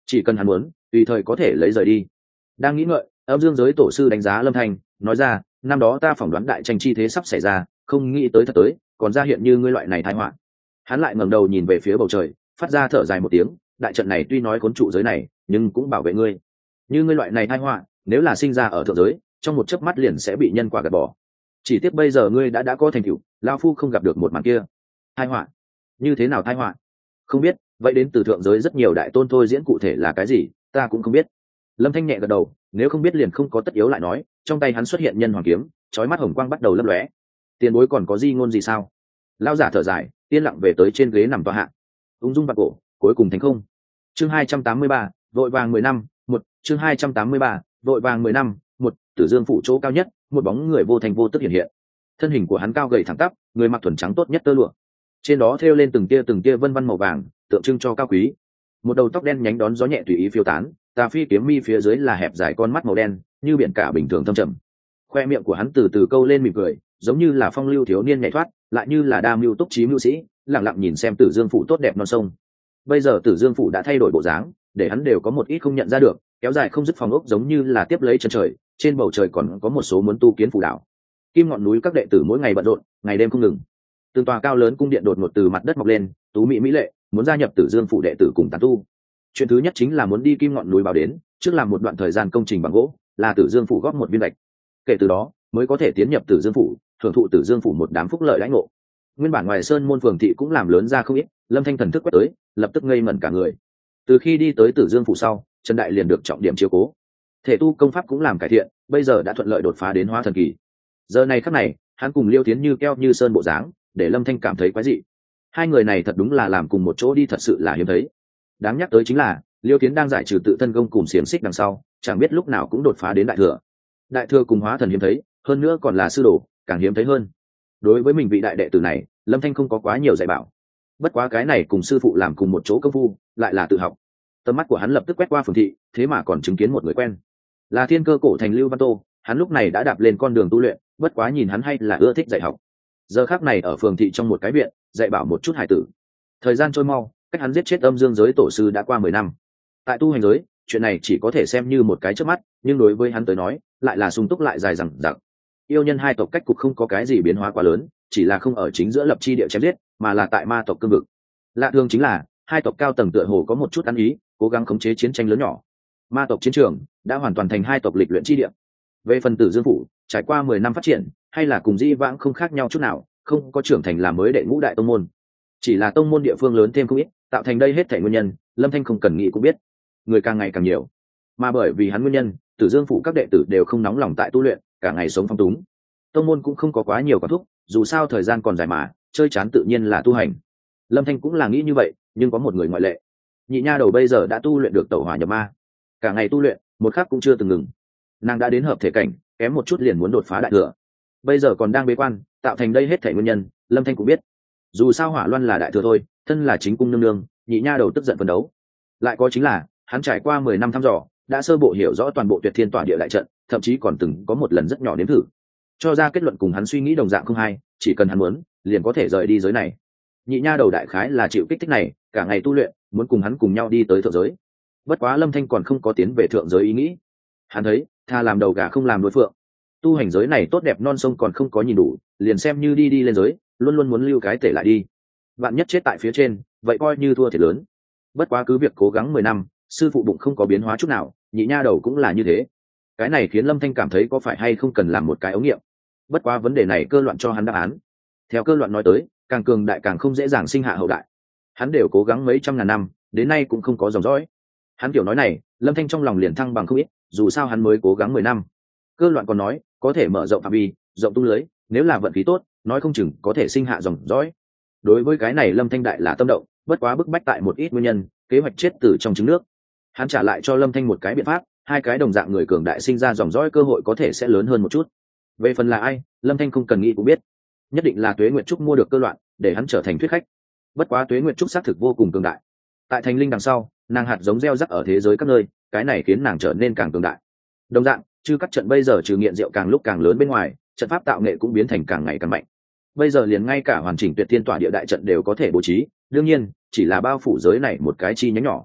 chỉ cần hắn muốn tùy thời có thể lấy rời đi. Đang nghĩ ngợi, âm dương giới tổ sư đánh giá Lâm Thanh, nói ra, năm đó ta phỏng đoán đại tranh chi thế sắp xảy ra, không nghĩ tới thật tới, còn ra hiện như ngươi loại này tai họa. Hắn lại ngẩng đầu nhìn về phía bầu trời, phát ra thở dài một tiếng, đại trận này tuy nói khốn trụ giới này, nhưng cũng bảo vệ ngươi. Như ngươi loại này tai họa, nếu là sinh ra ở thượng giới, trong một chớp mắt liền sẽ bị nhân quả gạt bỏ. Chỉ tiếc bây giờ ngươi đã có thành tựu, lão phu không gặp được một màn kia. Tai họa? Như thế nào tai họa? Không biết, vậy đến từ thượng giới rất nhiều đại tôn thôi diễn cụ thể là cái gì, ta cũng không biết. Lâm Thanh nhẹ gật đầu, nếu không biết liền không có tất yếu lại nói. Trong tay hắn xuất hiện nhân hoàng kiếm, chói mắt hồng quang bắt đầu lấp lóe. Tiền bối còn có di ngôn gì sao? Lão giả thở dài, yên lặng về tới trên ghế nằm tọa hạ, ung dung bạc cổ, cuối cùng thành không. Chương 283, vội vàng 10 năm, một chương 283, vội vàng 10 năm, một Tử Dương phủ chỗ cao nhất, một bóng người vô thành vô tức hiện hiện. Thân hình của hắn cao gầy thẳng tắp, người mặc thuần trắng tốt nhất tơ lụa, trên đó thêu lên từng tia vân vân màu vàng, tượng trưng cho cao quý. Một đầu tóc đen nhánh đón gió nhẹ tùy ý phiêu tán, tà phi kiếm mi phía dưới là hẹp dài con mắt màu đen, như biển cả bình thường thâm trầm. Khoe miệng của hắn từ từ câu lên mỉm cười, giống như là phong lưu thiếu niên nhảy thoát, lại như là đa mưu túc trí mưu sĩ, lặng lặng nhìn xem Tử Dương phủ tốt đẹp non sông. Bây giờ Tử Dương phủ đã thay đổi bộ dáng, để hắn đều có một ít không nhận ra được, kéo dài không dứt phòng ốc giống như là tiếp lấy chân trời, trên bầu trời còn có một số muốn tu kiến phủ đảo. Kim ngọn núi các đệ tử mỗi ngày bận rộn, ngày đêm không ngừng. Từng tòa cao lớn cung điện đột ngột từ mặt đất mọc lên, tú mỹ mỹ lệ, muốn gia nhập Tử Dương phủ đệ tử cùng tán tu. Chuyện thứ nhất chính là muốn đi Kim ngọn núi báo đến, trước làm một đoạn thời gian công trình bằng gỗ, là Tử Dương phủ góp một viên gạch. Kể từ đó, mới có thể tiến nhập Tử Dương phủ, hưởng thụ Tử Dương phủ một đám phúc lợi lãnh ngộ. Nguyên bản ngoài sơn môn phường thị cũng làm lớn ra không ít, Lâm Thanh thần thức quét tới, lập tức ngây ngẩn cả người. Từ khi đi tới Tử Dương phủ sau, Trần Đại liền được trọng điểm chiếu cố. Thể tu công pháp cũng làm cải thiện, bây giờ đã thuận lợi đột phá đến hóa thần kỳ. Giờ này khắc này, hắn cùng Liêu Tiến như keo như sơn bộ dáng, để Lâm Thanh cảm thấy quái dị. Hai người này thật đúng là làm cùng một chỗ đi thật sự là hiếm thấy. Đáng nhắc tới chính là, Liêu Tiến đang giải trừ tự thân công cùng xiềng xích đằng sau, chẳng biết lúc nào cũng đột phá đến đại thừa. Đại thừa cùng hóa thần hiếm thấy, hơn nữa còn là sư đồ, càng hiếm thấy hơn. Đối với mình vị đại đệ tử này, Lâm Thanh không có quá nhiều dạy bảo. Bất quá cái này cùng sư phụ làm cùng một chỗ công phu, lại là tự học. Tầm mắt của hắn lập tức quét qua phường thị, thế mà còn chứng kiến một người quen, là Thiên Cơ cổ thành Lưu Văn Tô. Hắn lúc này đã đạp lên con đường tu luyện, bất quá nhìn hắn hay là ưa thích dạy học. Giờ khắc này ở phường thị trong một cái viện, dạy bảo một chút hải tử. Thời gian trôi mau, cách hắn giết chết âm dương giới tổ sư đã qua 10 năm. Tại tu hành giới, chuyện này chỉ có thể xem như một cái chớp mắt, nhưng đối với hắn tới nói, lại là sung túc lại dài dằng dặc. Yêu nhân hai tộc cách cục không có cái gì biến hóa quá lớn, chỉ là không ở chính giữa lập chi địa chém giết, mà là tại ma tộc cương vực. Lạ thường chính là, hai tộc cao tầng tựa hồ có một chút ăn ý, cố gắng khống chế chiến tranh lớn nhỏ. Ma tộc chiến trường đã hoàn toàn thành hai tộc lịch luyện chi địa. Về phần Tử Dương phủ, trải qua 10 năm phát triển, hay là cùng Di vãng không khác nhau chút nào, không có trưởng thành làm mới đệ ngũ đại tông môn. Chỉ là tông môn địa phương lớn thêm không ít, tạo thành đây hết thảy nguyên nhân, Lâm Thanh không cần nghĩ cũng biết. Người càng ngày càng nhiều, mà bởi vì hắn nguyên nhân, Tử Dương phủ các đệ tử đều không nóng lòng tại tu luyện, cả ngày sống phong túng. Tông môn cũng không có quá nhiều quản thúc, dù sao thời gian còn dài mà, chơi chán tự nhiên là tu hành. Lâm Thanh cũng là nghĩ như vậy, nhưng có một người ngoại lệ. Nhị nha đầu bây giờ đã tu luyện được tẩu hỏa nhập ma, cả ngày tu luyện, một khắc cũng chưa từng ngừng. Nàng đã đến hợp thể cảnh, kém một chút liền muốn đột phá đại thừa. Bây giờ còn đang bế quan, tạo thành đây hết thảy nguyên nhân, Lâm Thanh cũng biết. Dù sao Hỏa Loan là đại thừa thôi, thân là chính cung nương nương, nhị nha đầu tức giận phấn đấu. Lại có chính là, hắn trải qua 10 năm thăm dò, đã sơ bộ hiểu rõ toàn bộ Tuyệt Thiên Tỏa Địa đại trận, thậm chí còn từng có một lần rất nhỏ nếm thử, cho ra kết luận cùng hắn suy nghĩ đồng dạng không hay, chỉ cần hắn muốn, liền có thể rời đi giới này. Nhị nha đầu đại khái là chịu kích thích này, cả ngày tu luyện, muốn cùng hắn cùng nhau đi tới thượng giới. Bất quá Lâm Thanh còn không có tiến về thượng giới ý nghĩ. Hắn thấy, tha làm đầu gà không làm đuôi phượng. Tu hành giới này tốt đẹp non sông còn không có nhìn đủ, liền xem như đi lên giới, luôn luôn muốn lưu cái tể lại đi. Vạn nhất chết tại phía trên, vậy coi như thua thiệt lớn. Bất quá cứ việc cố gắng 10 năm, sư phụ bụng không có biến hóa chút nào, nhị nha đầu cũng là như thế. Cái này khiến Lâm Thanh cảm thấy có phải hay không cần làm một cái ống nghiệm. Bất quá vấn đề này cơ loạn cho hắn đáp án. Theo cơ loạn nói tới, càng cường đại càng không dễ dàng sinh hạ hậu đại. Hắn đều cố gắng mấy trăm ngàn năm, đến nay cũng không có dòng dõi. Hắn kiểu nói này, Lâm Thanh trong lòng liền thăng bằng không ít, dù sao hắn mới cố gắng 10 năm. Cơ loạn còn nói, có thể mở rộng phạm vi, rộng tung lưới, nếu là vận khí tốt, nói không chừng có thể sinh hạ dòng dõi. Đối với cái này Lâm Thanh đại là tâm động, bất quá bức bách tại một ít nguyên nhân, kế hoạch chết từ trong trứng nước. Hắn trả lại cho Lâm Thanh một cái biện pháp, hai cái đồng dạng người cường đại sinh ra dòng dõi cơ hội có thể sẽ lớn hơn một chút. Về phần là ai, Lâm Thanh không cần nghĩ cũng biết, nhất định là Tuế Nguyệt Trúc mua được cơ loạn, để hắn trở thành thuyết khách. Bất quá Tuế Nguyệt Trúc xác thực vô cùng cường đại. Tại thành linh đằng sau, nàng hạt giống gieo rắc ở thế giới các nơi, cái này khiến nàng trở nên càng cường đại. Đồng dạng, chư các trận bây giờ trừ nghiện rượu càng lúc càng lớn bên ngoài, trận pháp tạo nghệ cũng biến thành càng ngày càng mạnh. Bây giờ liền ngay cả hoàn chỉnh Tuyệt Thiên Tỏa Địa đại trận đều có thể bố trí, đương nhiên, chỉ là bao phủ giới này một cái chi nhánh nhỏ.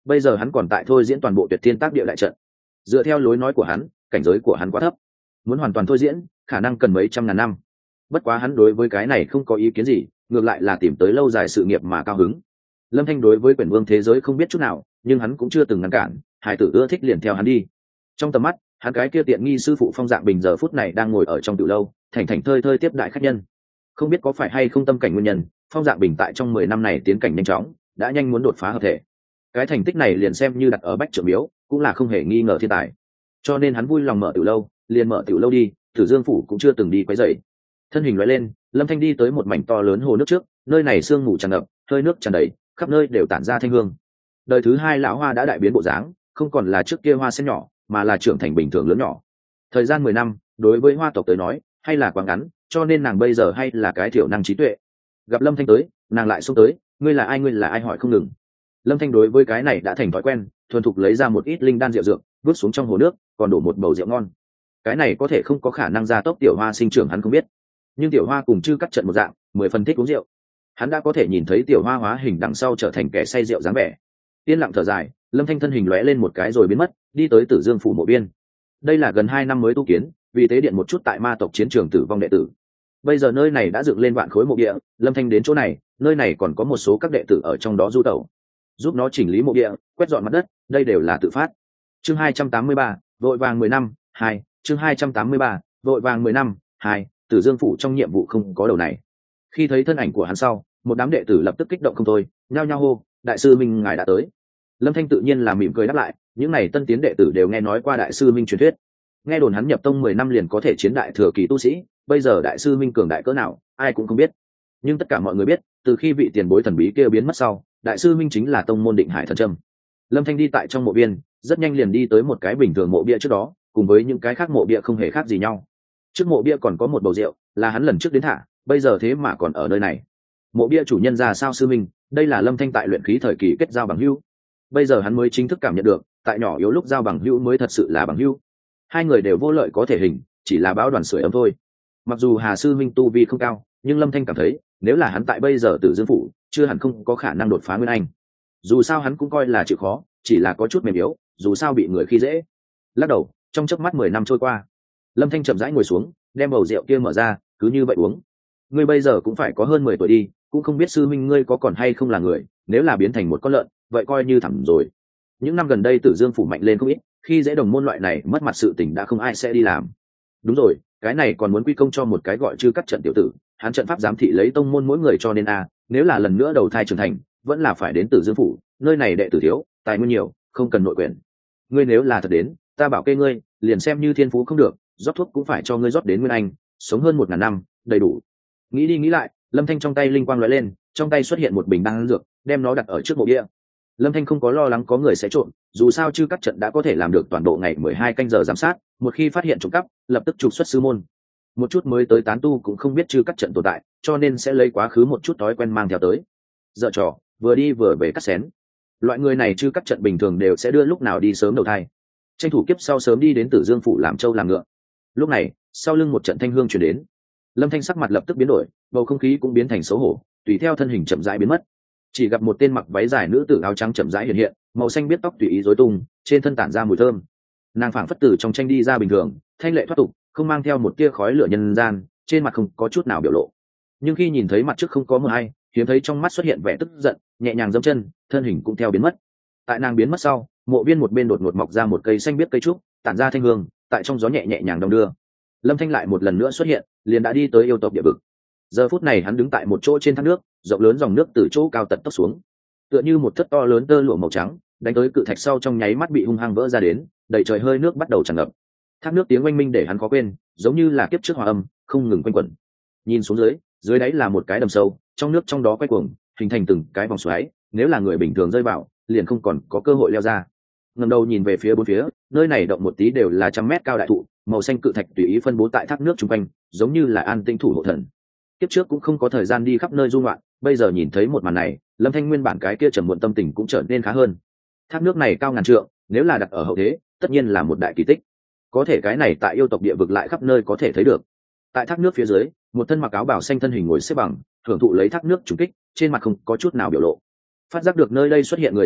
bây giờ hắn còn tại thôi diễn toàn bộ tuyệt thiên tác địa đại trận. Dựa theo lối nói của hắn, cảnh giới của hắn quá thấp, muốn hoàn toàn thôi diễn khả năng cần mấy trăm ngàn năm. Bất quá hắn đối với cái này không có ý kiến gì, ngược lại là tìm tới lâu dài sự nghiệp mà cao hứng. Lâm Thanh đối với Quyển Vương thế giới không biết chút nào, nhưng hắn cũng chưa từng ngăn cản, hải tử ưa thích liền theo hắn đi. Trong tầm mắt, hắn cái kia tiện nghi sư phụ Phong Dạng Bình giờ phút này đang ngồi ở trong tiểu lâu, thành thành thơi thơi tiếp đại khách nhân. Không biết có phải hay không tâm cảnh nguyên nhân, Phong Dạng Bình tại trong 10 năm này tiến cảnh nhanh chóng, đã nhanh muốn đột phá hợp thể. Cái thành tích này liền xem như đặt ở Bách Trưởng Miếu, cũng là không hề nghi ngờ thiên tài. Cho nên hắn vui lòng mở tiểu lâu, liền mở tiểu lâu đi, Tử Dương phủ cũng chưa từng đi quấy rầy. Thân hình lóe lên, Lâm Thanh đi tới một mảnh to lớn hồ nước trước, nơi này sương mù tràn ngập, hơi nước tràn đầy, khắp nơi đều tản ra thanh hương. Đời thứ hai lão hoa đã đại biến bộ dáng, không còn là trước kia hoa sen nhỏ, mà là trưởng thành bình thường lớn nhỏ. Thời gian 10 năm, đối với hoa tộc tới nói, hay là quá ngắn, cho nên nàng bây giờ hay là cái thiểu năng trí tuệ. Gặp Lâm Thanh tới, nàng lại xông tới, ngươi là ai hỏi không ngừng. Lâm Thanh đối với cái này đã thành thói quen, thuần thục lấy ra một ít linh đan rượu dược, vứt xuống trong hồ nước, còn đổ một bầu rượu ngon. Cái này có thể không có khả năng gia tốc tiểu hoa sinh trưởng hắn không biết, nhưng tiểu hoa cùng chư cắt trận một dạng, 10 phần thích uống rượu. Hắn đã có thể nhìn thấy tiểu hoa hóa hình đằng sau trở thành kẻ say rượu dáng vẻ. Yên lặng thở dài, Lâm Thanh thân hình lóe lên một cái rồi biến mất, đi tới Tử Dương phủ mộ biên. Đây là gần 2 năm mới tu kiến, vì tế điện một chút tại ma tộc chiến trường tử vong đệ tử. Bây giờ nơi này đã dựng lên vạn khối mộ địa, Lâm Thanh đến chỗ này, nơi này còn có một số các đệ tử ở trong đó du tẩu, giúp nó chỉnh lý mộ địa, quét dọn mặt đất, đây đều là tự phát. Chương 283, vội vàng 10 năm, 2, chương 283, vội vàng 10 năm, 2, Tử Dương phủ trong nhiệm vụ không có đầu này. Khi thấy thân ảnh của hắn sau, một đám đệ tử lập tức kích động không thôi, nhao nhao hô, đại sư Minh ngài đã tới. Lâm Thanh tự nhiên là mỉm cười đáp lại, những này tân tiến đệ tử đều nghe nói qua đại sư Minh truyền thuyết. Nghe đồn hắn nhập tông 10 năm liền có thể chiến đại thừa kỳ tu sĩ, bây giờ đại sư Minh cường đại cỡ nào, ai cũng không biết. Nhưng tất cả mọi người biết, từ khi vị tiền bối thần bí kia biến mất sau, đại sư Minh chính là tông môn Định Hải thần trâm. Lâm Thanh đi tại trong mộ viên, rất nhanh liền đi tới một cái bình thường mộ bia trước đó, cùng với những cái khác mộ bia không hề khác gì nhau. Trước mộ bia còn có một bầu rượu, là hắn lần trước đến thả, bây giờ thế mà còn ở nơi này. Mộ bia chủ nhân ra sao sư Minh, đây là Lâm Thanh tại luyện khí thời kỳ kết giao bằng hữu. Bây giờ hắn mới chính thức cảm nhận được, tại nhỏ yếu lúc giao bằng hữu mới thật sự là bằng hữu. Hai người đều vô lợi có thể hình, chỉ là bão đoàn sưởi ấm thôi. Mặc dù Hà sư Minh tu vi không cao, nhưng Lâm Thanh cảm thấy, nếu là hắn tại bây giờ Tử Dương phủ, chưa hẳn không có khả năng đột phá nguyên anh. Dù sao hắn cũng coi là chịu khó, chỉ là có chút mềm yếu, dù sao bị người khi dễ. Lắc đầu, trong chớp mắt 10 năm trôi qua, Lâm Thanh chậm rãi ngồi xuống, đem bầu rượu kia mở ra, cứ như vậy uống. Ngươi bây giờ cũng phải có hơn 10 tuổi đi, cũng không biết sư minh ngươi có còn hay không là người, nếu là biến thành một con lợn, vậy coi như thẳm rồi. Những năm gần đây Tử Dương phủ mạnh lên không ít, khi dễ đồng môn loại này mất mặt sự tình đã không ai sẽ đi làm. Đúng rồi, cái này còn muốn quy công cho một cái gọi chư cắt trận tiểu tử, hắn trận pháp giám thị lấy tông môn mỗi người cho nên nếu là lần nữa đầu thai trưởng thành, vẫn là phải đến Tử Dương phủ, nơi này đệ tử thiếu, tài nguyên nhiều, không cần nội quyền. Ngươi nếu là thật đến, ta bảo kê ngươi, liền xem như thiên phú không được, rót thuốc cũng phải cho ngươi rót đến nguyên anh, sống hơn 1000 năm, đầy đủ. Nghĩ đi nghĩ lại, Lâm Thanh trong tay linh quang lóe lên, trong tay xuất hiện một bình đan dược, đem nó đặt ở trước mộ bia. Lâm Thanh không có lo lắng có người sẽ trộm, dù sao chư các trận đã có thể làm được toàn bộ ngày 12 canh giờ giám sát, một khi phát hiện trộm cắp, lập tức trục xuất sư môn. Một chút mới tới tán tu cũng không biết chư các trận tồn tại, cho nên sẽ lấy quá khứ một chút thói quen mang theo tới. Dở trò, vừa đi vừa về cắt xén. Loại người này chư các trận bình thường đều sẽ đưa lúc nào đi sớm đầu thai, tranh thủ kiếp sau sớm đi đến Tử Dương phủ làm trâu làm ngựa. Lúc này, sau lưng một trận thanh hương truyền đến, Lâm Thanh sắc mặt lập tức biến đổi, bầu không khí cũng biến thành xấu hổ, tùy theo thân hình chậm rãi biến mất. Chỉ gặp một tên mặc váy dài nữ tử áo trắng chậm rãi hiện hiện, màu xanh biết tóc tùy ý rối tung, trên thân tản ra mùi thơm. Nàng phảng phất từ trong tranh đi ra bình thường, thanh lệ thoát tục, không mang theo một tia khói lửa nhân gian, trên mặt không có chút nào biểu lộ. Nhưng khi nhìn thấy mặt trước không có mờ hay, hiếm thấy trong mắt xuất hiện vẻ tức giận, nhẹ nhàng giẫm chân, thân hình cũng theo biến mất. Tại nàng biến mất sau, mộ viên một bên đột ngột mọc ra một cây xanh biết cây trúc, tản ra thanh hương, tại trong gió nhẹ nhẹ nhàng đong đưa. Lâm Thanh lại một lần nữa xuất hiện, liền đã đi tới yêu tộc địa vực. Giờ phút này hắn đứng tại một chỗ trên thác nước, rộng lớn dòng nước từ chỗ cao tận tốc xuống, tựa như một thất to lớn tơ lụa màu trắng, đánh tới cự thạch sau trong nháy mắt bị hung hăng vỡ ra đến, đầy trời hơi nước bắt đầu tràn ngập. Thác nước tiếng oanh minh để hắn khó quên, giống như là kiếp trước hòa âm, không ngừng quanh quẩn. Nhìn xuống dưới, dưới đáy là một cái đầm sâu, trong nước trong đó quay cuồng, hình thành từng cái vòng xoáy, nếu là người bình thường rơi vào, liền không còn có cơ hội leo ra. Ngẩng đầu nhìn về phía bốn phía, nơi này động một tí đều là trăm mét cao đại thụ, màu xanh cự thạch tùy ý phân bố tại thác nước chung quanh, giống như là an tinh thủ hộ thần. Kiếp trước cũng không có thời gian đi khắp nơi du ngoạn, bây giờ nhìn thấy một màn này, Lâm Thanh nguyên bản cái kia trầm muộn tâm tình cũng trở nên khá hơn. Thác nước này cao ngàn trượng, nếu là đặt ở hậu thế, tất nhiên là một đại kỳ tích. Có thể cái này tại yêu tộc địa vực lại khắp nơi có thể thấy được. Tại thác nước phía dưới, một thân mặc áo bào xanh thân hình ngồi xếp bằng, hưởng thụ lấy thác nước trùng kích, trên mặt không có chút nào biểu lộ. Phát giác được nơi đây xuất hiện người xa lạ,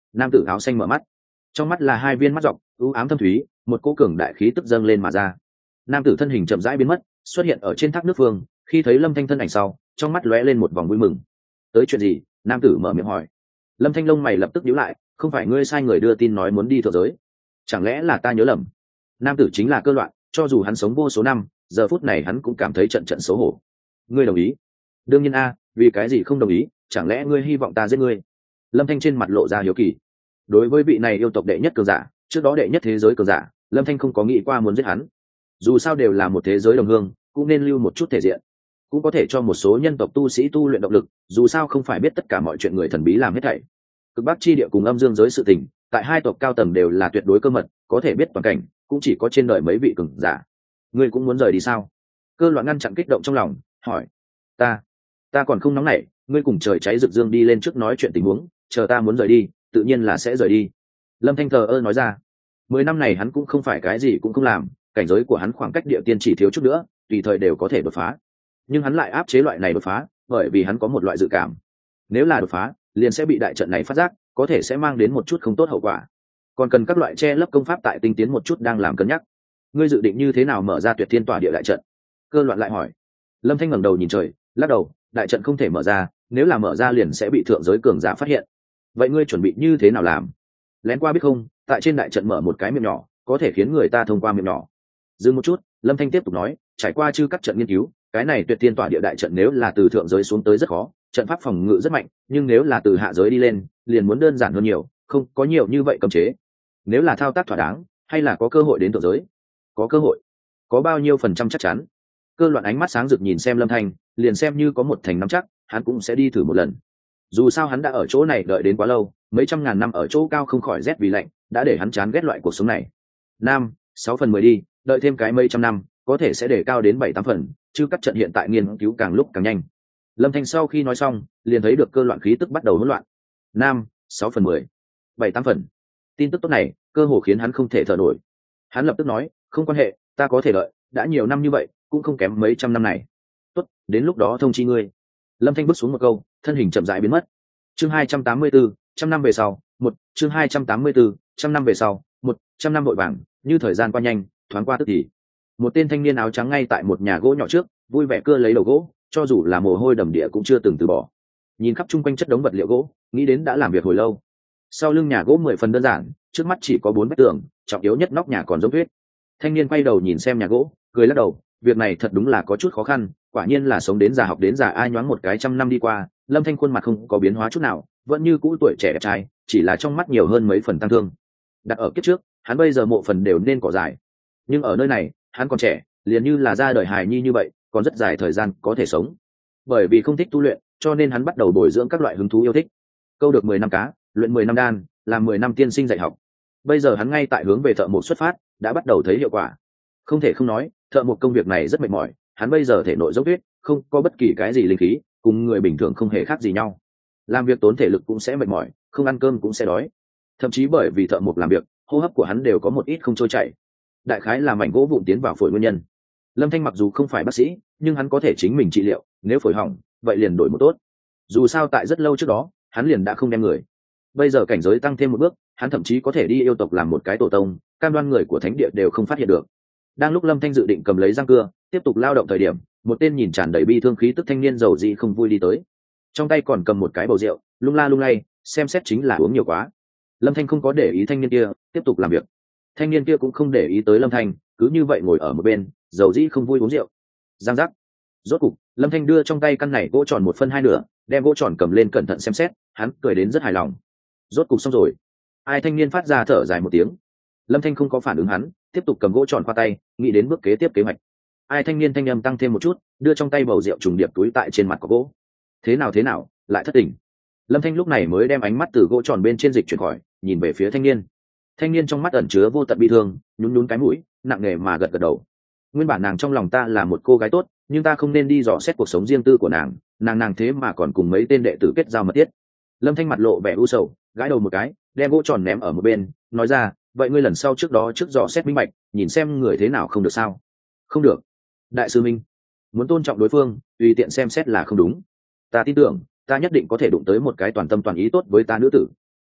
Nam tử áo xanh mở mắt, trong mắt là hai viên mắt dọc u ám thâm thúy, một cỗ cường đại khí tức dâng lên mà ra. Nam tử thân hình chậm rãi biến mất, xuất hiện ở trên thác nước phương. Khi thấy Lâm Thanh thân ảnh sau, trong mắt lóe lên một vòng vui mừng. Tới chuyện gì? Nam tử mở miệng hỏi. Lâm Thanh lông mày lập tức nhíu lại, không phải ngươi sai người đưa tin nói muốn đi thượng giới, chẳng lẽ là ta nhớ lầm? Nam tử chính là Cơ Loạn, cho dù hắn sống vô số năm, giờ phút này hắn cũng cảm thấy trận trận xấu hổ. Ngươi đồng ý? Đương nhiên a, vì cái gì không đồng ý? Chẳng lẽ ngươi hy vọng ta giết ngươi? Lâm Thanh trên mặt lộ ra hiếu kỳ. Đối với vị này yêu tộc đệ nhất cường giả, trước đó đệ nhất thế giới cường giả, Lâm Thanh không có nghĩ qua muốn giết hắn. Dù sao đều là một thế giới đồng hương, cũng nên lưu một chút thể diện, cũng có thể cho một số nhân tộc tu sĩ tu luyện động lực. Dù sao không phải biết tất cả mọi chuyện người thần bí làm hết thảy. Cực Bắc chi địa cùng âm dương giới sự tình, tại hai tộc cao tầng đều là tuyệt đối cơ mật, có thể biết toàn cảnh, cũng chỉ có trên đời mấy vị cường giả. Ngươi cũng muốn rời đi sao? Cơ Loạn ngăn chặn kích động trong lòng, hỏi. Ta còn không nóng nảy, ngươi cùng trời cháy rực dương đi lên trước nói chuyện tình huống, chờ ta muốn rời đi, tự nhiên là sẽ rời đi. Lâm Thanh thờ ơ nói ra. 10 năm này hắn cũng không phải cái gì cũng không làm, cảnh giới của hắn khoảng cách địa tiên chỉ thiếu chút nữa, tùy thời đều có thể đột phá. Nhưng hắn lại áp chế loại này đột phá, bởi vì hắn có một loại dự cảm, nếu là đột phá, liền sẽ bị đại trận này phát giác, có thể sẽ mang đến một chút không tốt hậu quả. Còn cần các loại che lấp công pháp tại tinh tiến một chút đang làm cân nhắc. Ngươi dự định như thế nào mở ra Tuyệt Thiên Tỏa Địa đại trận? Cơ Loạn lại hỏi. Lâm Thanh ngẩng đầu nhìn trời, lắc đầu, đại trận không thể mở ra, nếu là mở ra liền sẽ bị thượng giới cường giả phát hiện. Vậy ngươi chuẩn bị như thế nào làm? Lén qua biết không, tại trên đại trận mở một cái miệng nhỏ, có thể khiến người ta thông qua miệng nhỏ. Dừng một chút, Lâm Thanh tiếp tục nói, trải qua chư các trận nghiên cứu, cái này Tuyệt Thiên Tỏa Địa đại trận nếu là từ thượng giới xuống tới rất khó, trận pháp phòng ngự rất mạnh, nhưng nếu là từ hạ giới đi lên, liền muốn đơn giản hơn nhiều, không có nhiều như vậy cấm chế. Nếu là thao tác thỏa đáng, hay là có cơ hội đến thượng giới? Có cơ hội? Có bao nhiêu phần trăm chắc chắn? Cơ Loạn ánh mắt sáng rực nhìn xem Lâm Thanh, liền xem như có một thành nắm chắc, hắn cũng sẽ đi thử một lần. Dù sao hắn đã ở chỗ này đợi đến quá lâu, mấy trăm ngàn năm ở chỗ cao không khỏi rét vì lạnh, đã để hắn chán ghét loại cuộc sống này. 5-6 phần 10 đi, đợi thêm cái mấy trăm năm, có thể sẽ để cao đến 7-8 phần, chứ các trận hiện tại nghiên cứu càng lúc càng nhanh. Lâm Thanh sau khi nói xong, liền thấy được Cơ Loạn khí tức bắt đầu hỗn loạn. 5-6 phần 10, 7-8 phần. Tin tức tốt này, cơ hồ khiến hắn không thể thở nổi. Hắn lập tức nói, không quan hệ, ta có thể đợi, đã nhiều năm như vậy, cũng không kém mấy trăm năm này. Tốt, đến lúc đó thông chi ngươi. Lâm Thanh bước xuống một câu, thân hình chậm rãi biến mất. Chương 284, trăm năm về sau, chương 284, trăm năm về sau, trăm năm vội vàng, như thời gian qua nhanh, thoáng qua tức thì. Một tên thanh niên áo trắng ngay tại một nhà gỗ nhỏ trước, vui vẻ cưa lấy đầu gỗ, cho dù là mồ hôi đầm địa cũng chưa từng từ bỏ. Nhìn khắp chung quanh chất đống vật liệu gỗ, nghĩ đến đã làm việc hồi lâu. Sau lưng nhà gỗ 10 phần đơn giản, trước mắt chỉ có 4 vách tường, trọng yếu nhất nóc nhà còn giống tuyết. Thanh niên quay đầu nhìn xem nhà gỗ, cười lắc đầu, việc này thật đúng là có chút khó khăn, quả nhiên là sống đến già học đến già. Ai nhoáng một cái trăm năm đi qua, Lâm Thanh khuôn mặt không có biến hóa chút nào, vẫn như cũ tuổi trẻ đẹp trai, chỉ là trong mắt nhiều hơn mấy phần tăng thương. Đặt ở kiếp trước, hắn bây giờ mộ phần đều nên cỏ dài, nhưng ở nơi này, hắn còn trẻ, liền như là ra đời hài nhi như vậy, còn rất dài thời gian có thể sống. Bởi vì không thích tu luyện, cho nên hắn bắt đầu bồi dưỡng các loại hứng thú yêu thích. Câu được 10 năm cá, luyện 10 năm đan, làm 10 năm tiên sinh dạy học. Bây giờ hắn ngay tại hướng về thợ mộc xuất phát, đã bắt đầu thấy hiệu quả. Không thể không nói, thợ mộc công việc này rất mệt mỏi, hắn bây giờ thể nội dốc tuyết, không có bất kỳ cái gì linh khí, cùng người bình thường không hề khác gì nhau. Làm việc tốn thể lực cũng sẽ mệt mỏi, không ăn cơm cũng sẽ đói. Thậm chí bởi vì thợ mộc làm việc, hô hấp của hắn đều có một ít không trôi chảy. Đại khái là mảnh gỗ vụn tiến vào phổi nguyên nhân. Lâm Thanh mặc dù không phải bác sĩ, nhưng hắn có thể chính mình trị liệu, nếu phổi hỏng, vậy liền đổi một tốt. Dù sao tại rất lâu trước đó, hắn liền đã không đem người. Bây giờ cảnh giới tăng thêm một bước, hắn thậm chí có thể đi yêu tộc làm một cái tổ tông, cam đoan người của thánh địa đều không phát hiện được. Đang lúc Lâm Thanh dự định cầm lấy răng cưa, tiếp tục lao động thời điểm, một tên nhìn tràn đầy bi thương khí tức thanh niên giàu dị không vui đi tới. Trong tay còn cầm một cái bầu rượu, lung la lung lay, xem xét chính là uống nhiều quá. Lâm Thanh không có để ý thanh niên kia, tiếp tục làm việc. Thanh niên kia cũng không để ý tới Lâm Thanh, cứ như vậy ngồi ở một bên, giàu dĩ không vui uống rượu. Giang giác. Rốt cục, Lâm Thanh đưa trong tay căn này gỗ tròn 1/2, đem gỗ tròn cầm lên cẩn thận xem xét, hắn cười đến rất hài lòng. Rốt cục xong rồi. Ai thanh niên phát ra thở dài một tiếng. Lâm Thanh không có phản ứng hắn, tiếp tục cầm gỗ tròn qua tay, nghĩ đến bước kế tiếp kế hoạch. Ai thanh niên thanh âm tăng thêm một chút, đưa trong tay bầu rượu trùng điệp túi tại trên mặt của gỗ. Thế nào, lại thất tình. Lâm Thanh lúc này mới đem ánh mắt từ gỗ tròn bên trên dịch chuyển khỏi, nhìn về phía thanh niên. Thanh niên trong mắt ẩn chứa vô tận bi thương, nhún nhún cái mũi, nặng nề mà gật gật đầu. Nguyên bản nàng trong lòng ta là một cô gái tốt, nhưng ta không nên đi dò xét cuộc sống riêng tư của nàng thế mà còn cùng mấy tên đệ tử kết giao mật thiết. Lâm Thanh mặt lộ vẻ u sầu, gãi đầu một cái, đem gỗ tròn ném ở một bên, nói ra, vậy ngươi lần sau trước đó trước dò xét minh bạch, nhìn xem người thế nào không được sao? Không được. Đại sư Minh, muốn tôn trọng đối phương, tùy tiện xem xét là không đúng. Ta tin tưởng, ta nhất định có thể đụng tới một cái toàn tâm toàn ý tốt với ta nữ tử.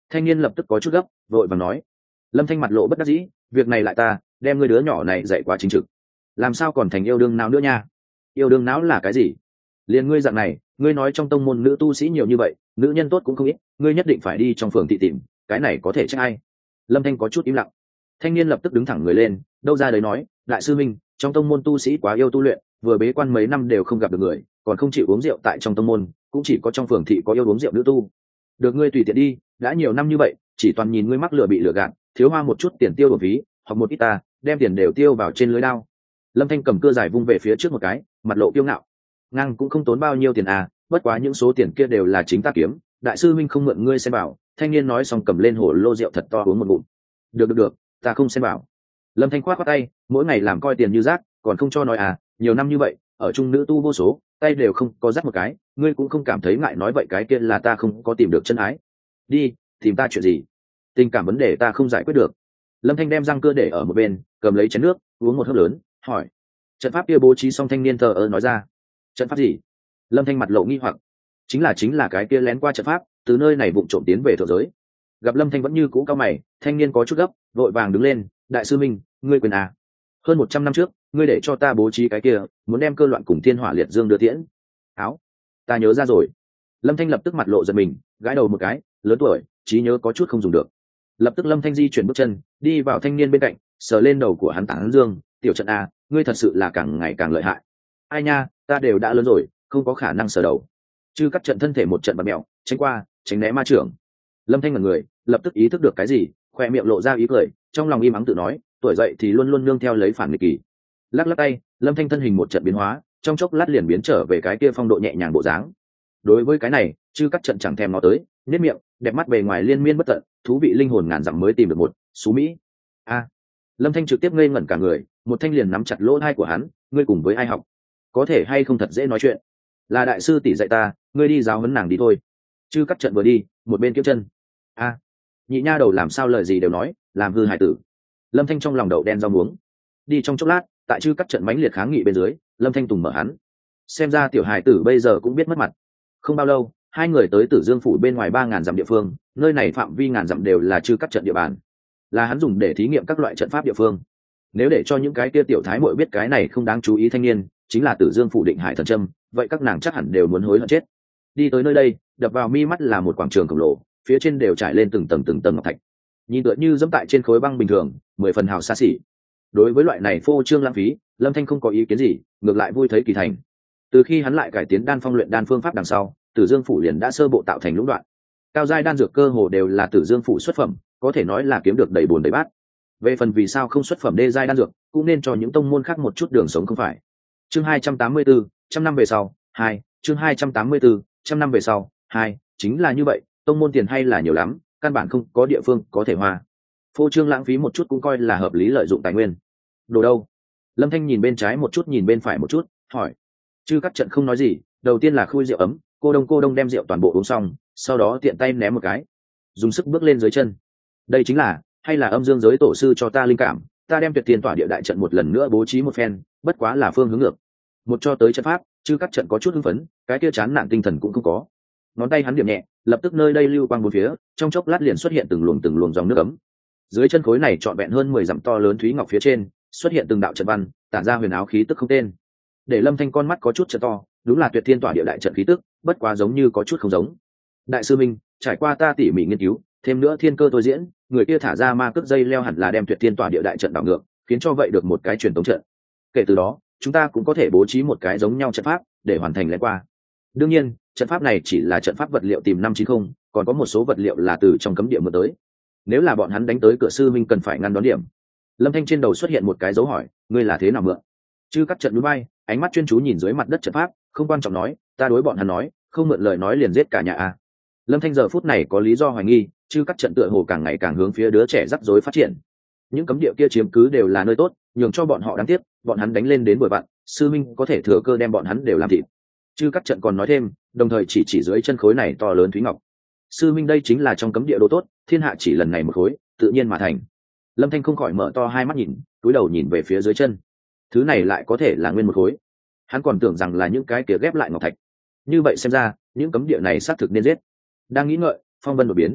Thanh niên lập tức có chút gấp, vội vàng nói. Lâm Thanh mặt lộ bất đắc dĩ, việc này lại ta đem ngươi đứa nhỏ này dạy quá chính trực, làm sao còn thành yêu đương não nữa nha. Yêu đương não là cái gì? Liền ngươi dạng này, ngươi nói trong tông môn nữ tu sĩ nhiều như vậy, nữ nhân tốt cũng không ít, ngươi nhất định phải đi trong phường thị tìm, cái này có thể trách ai? Lâm Thanh có chút im lặng. Thanh niên lập tức đứng thẳng người lên, đâu ra đấy nói, đại sư minh, trong tông môn tu sĩ quá yêu tu luyện, vừa bế quan mấy năm đều không gặp được người, còn không chịu uống rượu tại trong tông môn, cũng chỉ có trong phường thị có yêu uống rượu nữ tu. Được ngươi tùy tiện đi, đã nhiều năm như vậy, chỉ toàn nhìn ngươi mắc lừa bị lừa gạt, thiếu hoa một chút tiền tiêu bổ phí, hoặc một ít ta đem tiền đều tiêu vào trên lưới đao. Lâm Thanh cầm cưa dài vung về phía trước một cái, mặt lộ kiêu ngạo. Ngang cũng không tốn bao nhiêu tiền à, bất quá những số tiền kia đều là chính ta kiếm, đại sư minh không mượn ngươi xem bảo. Thanh niên nói xong cầm lên hồ lô rượu thật to uống một ngụm. Được, ta không xem bảo. Lâm Thanh khoát tay, mỗi ngày làm coi tiền như rác, còn không cho nói à, nhiều năm như vậy, ở chung nữ tu vô số, tay đều không có dắt một cái, ngươi cũng không cảm thấy ngại nói vậy cái kia là ta không có tìm được chân ái. Đi, tìm ta chuyện gì? Tình cảm vấn đề ta không giải quyết được. Lâm Thanh đem răng cưa để ở một bên, cầm lấy chén nước, uống một hớp lớn, hỏi. Trận pháp kia bố trí xong, thanh niên thờ ơ nói ra. Trận pháp gì? Lâm Thanh mặt lộ nghi hoặc. Chính là cái kia lén qua trận pháp, từ nơi này vụng trộm tiến về thượng giới. Gặp Lâm Thanh vẫn như cũ cao mày, thanh niên có chút gấp, vội vàng đứng lên, đại sư minh, ngươi quyền à? Hơn 100 năm trước, ngươi để cho ta bố trí cái kia, muốn đem cơ loạn cùng thiên hỏa liệt dương đưa tiễn. Áo, ta nhớ ra rồi. Lâm Thanh lập tức mặt lộ giận mình, gãi đầu một cái, lớn tuổi, trí nhớ có chút không dùng được. Lập tức Lâm Thanh di chuyển bước chân, đi vào thanh niên bên cạnh, sờ lên đầu của hắn tán dương, tiểu trận à, ngươi thật sự là càng ngày càng lợi hại. Ai nha, ta đều đã lớn rồi, không có khả năng sờ đầu. Chư cắt trận thân thể một trận bật mẹo, tránh qua, tránh né ma trưởng. Lâm Thanh ngẩn người, lập tức ý thức được cái gì, khoe miệng lộ ra ý cười, trong lòng im ắng tự nói, tuổi dậy thì luôn luôn nương theo lấy phản nghịch kỳ. Lắc lắc tay, Lâm Thanh thân hình một trận biến hóa, trong chốc lát liền biến trở về cái kia phong độ nhẹ nhàng bộ dáng. Đối với cái này, chư cắt trận chẳng thèm nó tới, nét miệng, đẹp mắt bề ngoài liên miên bất tận, thú vị linh hồn ngàn dặm mới tìm được một xú mỹ. A, Lâm Thanh trực tiếp ngây ngẩn cả người, một thanh liền nắm chặt lỗ tai của hắn, ngươi cùng với ai học? Có thể hay không thật dễ nói chuyện? Là đại sư tỷ dạy ta, ngươi đi giáo huấn nàng đi thôi. Chư cắt trận vừa đi, một bên kiếm chân. A, nhị nha đầu làm sao lời gì đều nói, làm hư hải tử. Lâm Thanh trong lòng đậu đen rau muống. Đi trong chốc lát, tại chư cắt trận mãnh liệt kháng nghị bên dưới, Lâm Thanh tùng mở hắn. Xem ra tiểu hải tử bây giờ cũng biết mất mặt. Không bao lâu, hai người tới Tử Dương phủ bên ngoài 3000 dặm địa phương, nơi này phạm vi ngàn dặm đều là chư cắt trận địa bàn, là hắn dùng để thí nghiệm các loại trận pháp địa phương. Nếu để cho những cái kia tiểu thái muội biết cái này không đáng chú ý thanh niên chính là Tử Dương phủ Định Hải thần châm, vậy các nàng chắc hẳn đều muốn hối hận chết. Đi tới nơi đây, đập vào mi mắt là một quảng trường khổng lồ, phía trên đều trải lên từng tầng ngọc thạch, nhìn tựa như dẫm tại trên khối băng bình thường, 10 phần hào xa xỉ. Đối với loại này phô trương lãng phí, Lâm Thanh không có ý kiến gì, ngược lại vui thấy kỳ thành. Từ khi hắn lại cải tiến đan phong luyện đan phương pháp đằng sau, Tử Dương phủ liền đã sơ bộ tạo thành lũng đoạn. Cao giai đan dược cơ hồ đều là Tử Dương phủ xuất phẩm, có thể nói là kiếm được đầy bùn đầy bát. Về phần vì sao không xuất phẩm đê giai đan dược, cũng nên cho những tông môn khác một chút đường sống không phải. Chương 284, trăm năm về sau, 2, chương 284, trăm năm về sau, 2, chính là như vậy, tông môn tiền hay là nhiều lắm, căn bản không có địa phương có thể hoa. Phô trương lãng phí một chút cũng coi là hợp lý lợi dụng tài nguyên. Đồ đâu? Lâm Thanh nhìn bên trái một chút nhìn bên phải một chút, hỏi. Chư cắt trận không nói gì, đầu tiên là khui rượu ấm, cô đông đem rượu toàn bộ uống xong, sau đó tiện tay ném một cái, dùng sức bước lên dưới chân. Đây chính là, hay là âm dương giới tổ sư cho ta linh cảm, ta đem tuyệt tiền tỏa địa đại trận một lần nữa bố trí một phen, bất quá là phương hướng ngược. Một cho tới trận pháp, chư cắt trận có chút hưng phấn, cái kia chán nản tinh thần cũng không có. Ngón tay hắn điểm nhẹ, lập tức nơi đây lưu quang bốn phía, trong chốc lát liền xuất hiện từng luồng dòng nước ấm. Dưới chân khối này trọn vẹn hơn 10 dặm to lớn thúy ngọc phía trên, xuất hiện từng đạo trận văn, tản ra huyền áo khí tức không tên. Để Lâm Thanh con mắt có chút trợ to, đúng là tuyệt thiên tỏa địa đại trận khí tức, bất quá giống như có chút không giống. Đại sư minh, trải qua ta tỉ mỉ nghiên cứu, thêm nữa thiên cơ tôi diễn, người kia thả ra ma cước dây leo hẳn là đem tuyệt thiên tỏa địa đại trận đảo ngược, khiến cho vậy được một cái truyền tống trận. Kể từ đó, chúng ta cũng có thể bố trí một cái giống nhau trận pháp để hoàn thành lén qua. Đương nhiên, trận pháp này chỉ là trận pháp vật liệu tìm 590, còn có một số vật liệu là từ trong cấm địa mượn tới. Nếu là bọn hắn đánh tới cửa sư minh cần phải ngăn đón điểm. Lâm Thanh trên đầu xuất hiện một cái dấu hỏi, ngươi là thế nào mượn? Chư cắt trận núi bay, ánh mắt chuyên chú nhìn dưới mặt đất trận pháp, không quan trọng nói, ta đối bọn hắn nói, không mượn lời nói liền giết cả nhà a. Lâm Thanh giờ phút này có lý do hoài nghi, chư cắt trận tựa hồ càng ngày càng hướng phía đứa trẻ rắc rối phát triển. Những cấm địa kia chiếm cứ đều là nơi tốt, nhường cho bọn họ đáng tiếc, bọn hắn đánh lên đến bội bạn, sư minh có thể thừa cơ đem bọn hắn đều làm thịt. Chư cắt trận còn nói thêm, đồng thời chỉ dưới chân khối này to lớn thúy ngọc. Sư minh đây chính là trong cấm địa đồ tốt, thiên hạ chỉ lần này một khối, tự nhiên mà thành. Lâm Thanh không khỏi mở to hai mắt nhìn, cúi đầu nhìn về phía dưới chân. Thứ này lại có thể là nguyên một khối. Hắn còn tưởng rằng là những cái kia ghép lại ngọc thạch. Như vậy xem ra, những cấm địa này xác thực nên giết. Đang nghĩ ngợi, phong vân đột biến.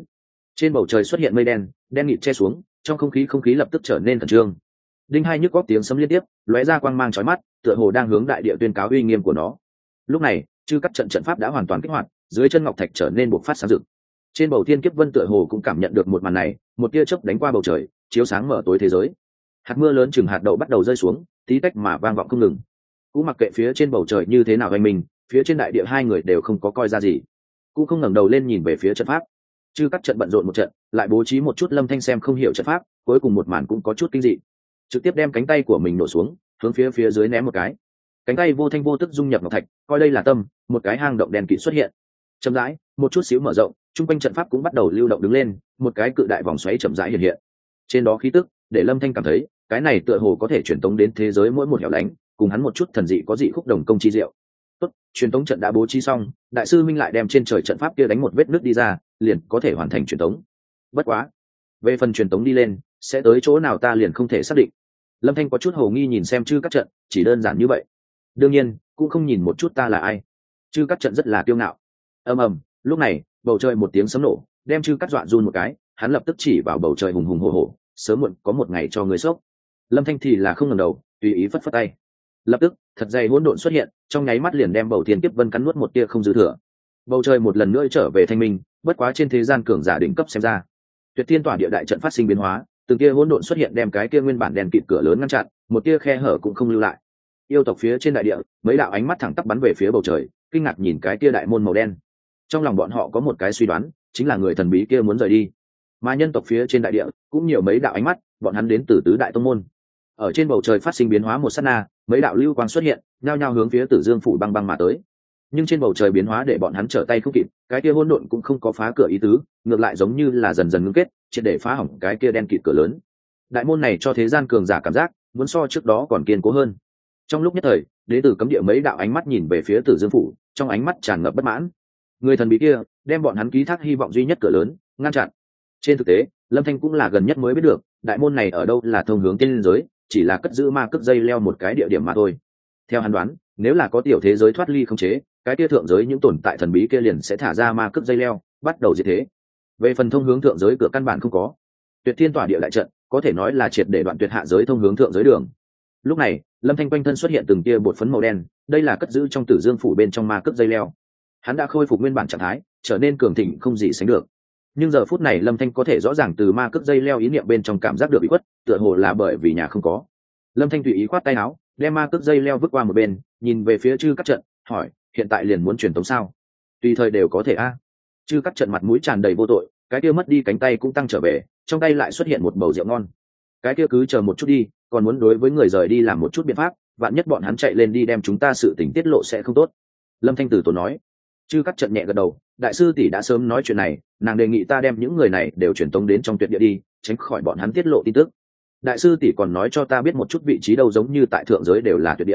Trên bầu trời xuất hiện mây đen, đen nghịt che xuống, trong không khí lập tức trở nên khẩn trương. Đinh hai nhức góc tiếng sấm liên tiếp, lóe ra quang mang chói mắt, tựa hồ đang hướng đại địa tuyên cáo uy nghiêm của nó. Lúc này, chư cắt trận pháp đã hoàn toàn kích hoạt, dưới chân ngọc thạch trở nên bộc phát sáng rực. Trên bầu thiên kiếp vân tựa hồ cũng cảm nhận được một màn này, một tia chớp đánh qua bầu trời, chiếu sáng mở tối thế giới. Hạt mưa lớn chừng hạt đậu bắt đầu rơi xuống, tí tách mà vang vọng không ngừng. Cũng mặc kệ phía trên bầu trời như thế nào anh mình, phía trên đại địa hai người đều không có coi ra gì, cũng không ngẩng đầu lên nhìn về phía trận pháp. Chư cắt trận bận rộn một trận, lại bố trí một chút Lâm Thanh xem không hiểu trận pháp, cuối cùng một màn cũng có chút kinh dị. Trực tiếp đem cánh tay của mình nổ xuống, hướng phía dưới ném một cái. Cánh tay vô thanh vô tức dung nhập ngọc thạch, coi đây là tâm, một cái hang động đen kịt xuất hiện. Chậm rãi, một chút xíu mở rộng, trung quanh trận pháp cũng bắt đầu lưu động đứng lên, một cái cự đại vòng xoáy chậm rãi hiện hiện. Trên đó khí tức, để Lâm Thanh cảm thấy, cái này tựa hồ có thể truyền tống đến thế giới mỗi một hẻo lánh, cùng hắn một chút thần dị có dị khúc đồng công chi diệu. Tốt, truyền tống trận đã bố trí xong, đại sư Minh lại đem trên trời trận pháp kia đánh một vết nứt đi ra, liền có thể hoàn thành truyền tống. Bất quá, về phần truyền tống đi lên, sẽ tới chỗ nào ta liền không thể xác định. Lâm Thanh có chút hồ nghi nhìn xem chư các trận, chỉ đơn giản như vậy. Đương nhiên, cũng không nhìn một chút ta là ai. Chư các trận rất là kiêu ngạo. Ầm ầm, lúc này, bầu trời một tiếng sấm nổ, đem chư cắt dọa run một cái, hắn lập tức chỉ vào bầu trời hùng hùng hổ hổ, sớm muộn có một ngày cho người sốc. Lâm Thanh thì là không ngẩng đầu, tùy ý phất phất tay. Lập tức, thật dày hỗn độn xuất hiện, trong nháy mắt liền đem bầu thiên kiếp vân cắn nuốt một tia không dư thừa. Bầu trời một lần nữa trở về thanh minh, bất quá trên thế gian cường giả đỉnh cấp xem ra, Tuyệt Thiên Tỏa Địa đại trận phát sinh biến hóa, từng tia hỗn độn xuất hiện đem cái kia nguyên bản đèn kịt cửa lớn ngăn chặn, một tia khe hở cũng không lưu lại. Yêu tộc phía trên đại địa, mấy đạo ánh mắt thẳng tắp bắn về phía bầu trời, kinh ngạc nhìn cái kia đại môn màu đen. Trong lòng bọn họ có một cái suy đoán, chính là người thần bí kia muốn rời đi. Mà nhân tộc phía trên đại địa cũng nhiều mấy đạo ánh mắt, bọn hắn đến từ tứ đại tông môn. Ở trên bầu trời phát sinh biến hóa một sát na, mấy đạo lưu quang xuất hiện, nhao nhao hướng phía Tử Dương phủ băng băng mà tới. Nhưng trên bầu trời biến hóa để bọn hắn trở tay không kịp, cái kia hỗn độn cũng không có phá cửa ý tứ, ngược lại giống như là dần dần ngưng kết, triệt để phá hỏng cái kia đen kịt cửa lớn. Đại môn này cho thế gian cường giả cảm giác, muốn so trước đó còn kiên cố hơn. Trong lúc nhất thời, đế tử cấm địa mấy đạo ánh mắt nhìn về phía Tử Dương phủ, trong ánh mắt tràn ngập bất mãn. Người thần bí kia đem bọn hắn ký thác hy vọng duy nhất cửa lớn ngăn chặn. Trên thực tế, Lâm Thanh cũng là gần nhất mới biết được, đại môn này ở đâu là thông hướng tiên giới, chỉ là cất giữ ma cước dây leo một cái địa điểm mà thôi. Theo hắn đoán, nếu là có tiểu thế giới thoát ly không chế, cái kia thượng giới những tồn tại thần bí kia liền sẽ thả ra ma cước dây leo, bắt đầu diệt thế. Về phần thông hướng thượng giới cửa căn bản không có. Tuyệt Thiên Tỏa Địa đại trận có thể nói là triệt để đoạn tuyệt hạ giới thông hướng thượng giới đường. Lúc này, Lâm Thanh quanh thân xuất hiện từng tia bột phấn màu đen, đây là cất giữ trong Tử Dương phủ bên trong ma cước dây leo. Hắn đã khôi phục nguyên bản trạng thái, trở nên cường thịnh không gì sánh được. Nhưng giờ phút này Lâm Thanh có thể rõ ràng từ ma cước dây leo ý niệm bên trong cảm giác được bị khuất, tựa hồ là bởi vì nhà không có. Lâm Thanh tùy ý khoát tay áo, đem ma cước dây leo vứt qua một bên, nhìn về phía chư các trận, hỏi, hiện tại liền muốn truyền tống sao? Tùy thời đều có thể a. Chư các trận mặt mũi tràn đầy vô tội, cái kia mất đi cánh tay cũng tăng trở về, trong tay lại xuất hiện một bầu rượu ngon. Cái kia cứ chờ một chút đi, còn muốn đối với người rời đi làm một chút biện pháp, vạn nhất bọn hắn chạy lên đi đem chúng ta sự tình tiết lộ sẽ không tốt. Lâm Thanh từ tốn nói. Chư các trận nhẹ gật đầu, đại sư tỷ đã sớm nói chuyện này, nàng đề nghị ta đem những người này đều truyền tống đến trong tuyệt địa đi, tránh khỏi bọn hắn tiết lộ tin tức. Đại sư tỷ còn nói cho ta biết một chút vị trí đâu giống như tại thượng giới đều là tuyệt địa.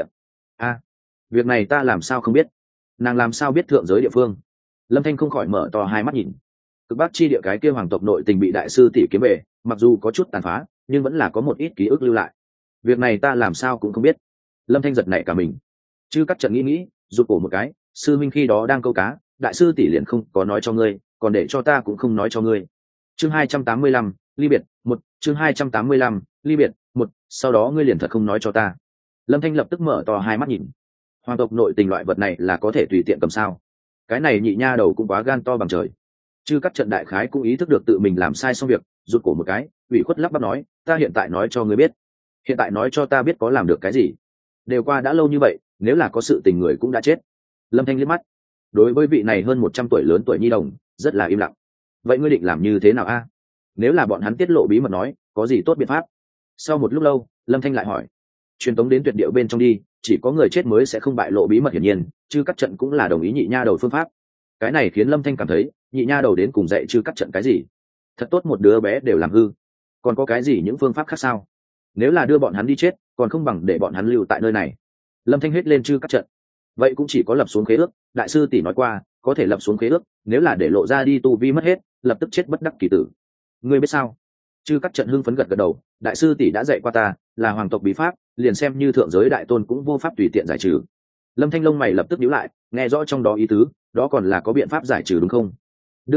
Việc này ta làm sao không biết? Nàng làm sao biết thượng giới địa phương? Lâm Thanh không khỏi mở to hai mắt nhìn. Cực Bắc chi địa cái kia hoàng tộc nội tình bị đại sư tỷ kiếm về, mặc dù có chút tàn phá, nhưng vẫn là có một ít ký ức lưu lại. Việc này ta làm sao cũng không biết. Lâm Thanh giật nảy cả mình. Chư các trận nghĩ, rụt cổ một cái, sư minh khi đó đang câu cá, đại sư tỷ liền không có nói cho ngươi, còn để cho ta cũng không nói cho ngươi. Chương 285, ly biệt, 1, chương 285, ly biệt, 1, sau đó ngươi liền thật không nói cho ta. Lâm Thanh lập tức mở to hai mắt nhìn. Hoàng tộc nội tình loại vật này là có thể tùy tiện cầm sao? Cái này nhị nha đầu cũng quá gan to bằng trời. Chư các trận đại khái cũng ý thức được tự mình làm sai xong việc, rụt cổ một cái, ủy khuất lắp bắp nói, ta hiện tại nói cho ngươi biết. Hiện tại nói cho ta biết có làm được cái gì? Đều qua đã lâu như vậy, nếu là có sự tình người cũng đã chết. Lâm Thanh liếc mắt. Đối với vị này hơn 100 tuổi lớn tuổi nhi đồng, rất là im lặng. Vậy ngươi định làm như thế nào a? Nếu là bọn hắn tiết lộ bí mật nói, có gì tốt biện pháp? Sau một lúc lâu, Lâm Thanh lại hỏi. Truyền tống đến tuyệt địa bên trong đi, chỉ có người chết mới sẽ không bại lộ bí mật hiển nhiên, chư các trận cũng là đồng ý nhị nha đầu phương pháp. Cái này khiến Lâm Thanh cảm thấy, nhị nha đầu đến cùng dạy chư các trận cái gì? Thật tốt một đứa bé đều làm hư. Còn có cái gì những phương pháp khác sao? Nếu là đưa bọn hắn đi chết, còn không bằng để bọn hắn lưu tại nơi này. Lâm Thanh hết lên chư các trận. Vậy cũng chỉ có lập xuống khế ước, đại sư tỷ nói qua, có thể lập xuống khế ước, nếu là để lộ ra đi tu vi mất hết, lập tức chết bất đắc kỳ tử. Ngươi biết sao? Chư các trận hưng phấn gật gật đầu, đại sư tỷ đã dạy qua ta, là hoàng tộc bí pháp, liền xem như thượng giới đại tôn cũng vô pháp tùy tiện giải trừ. Lâm Thanh lông mày lập tức nhíu lại, nghe rõ trong đó ý tứ, đó còn là có biện pháp giải trừ đúng không? Đương nhiên,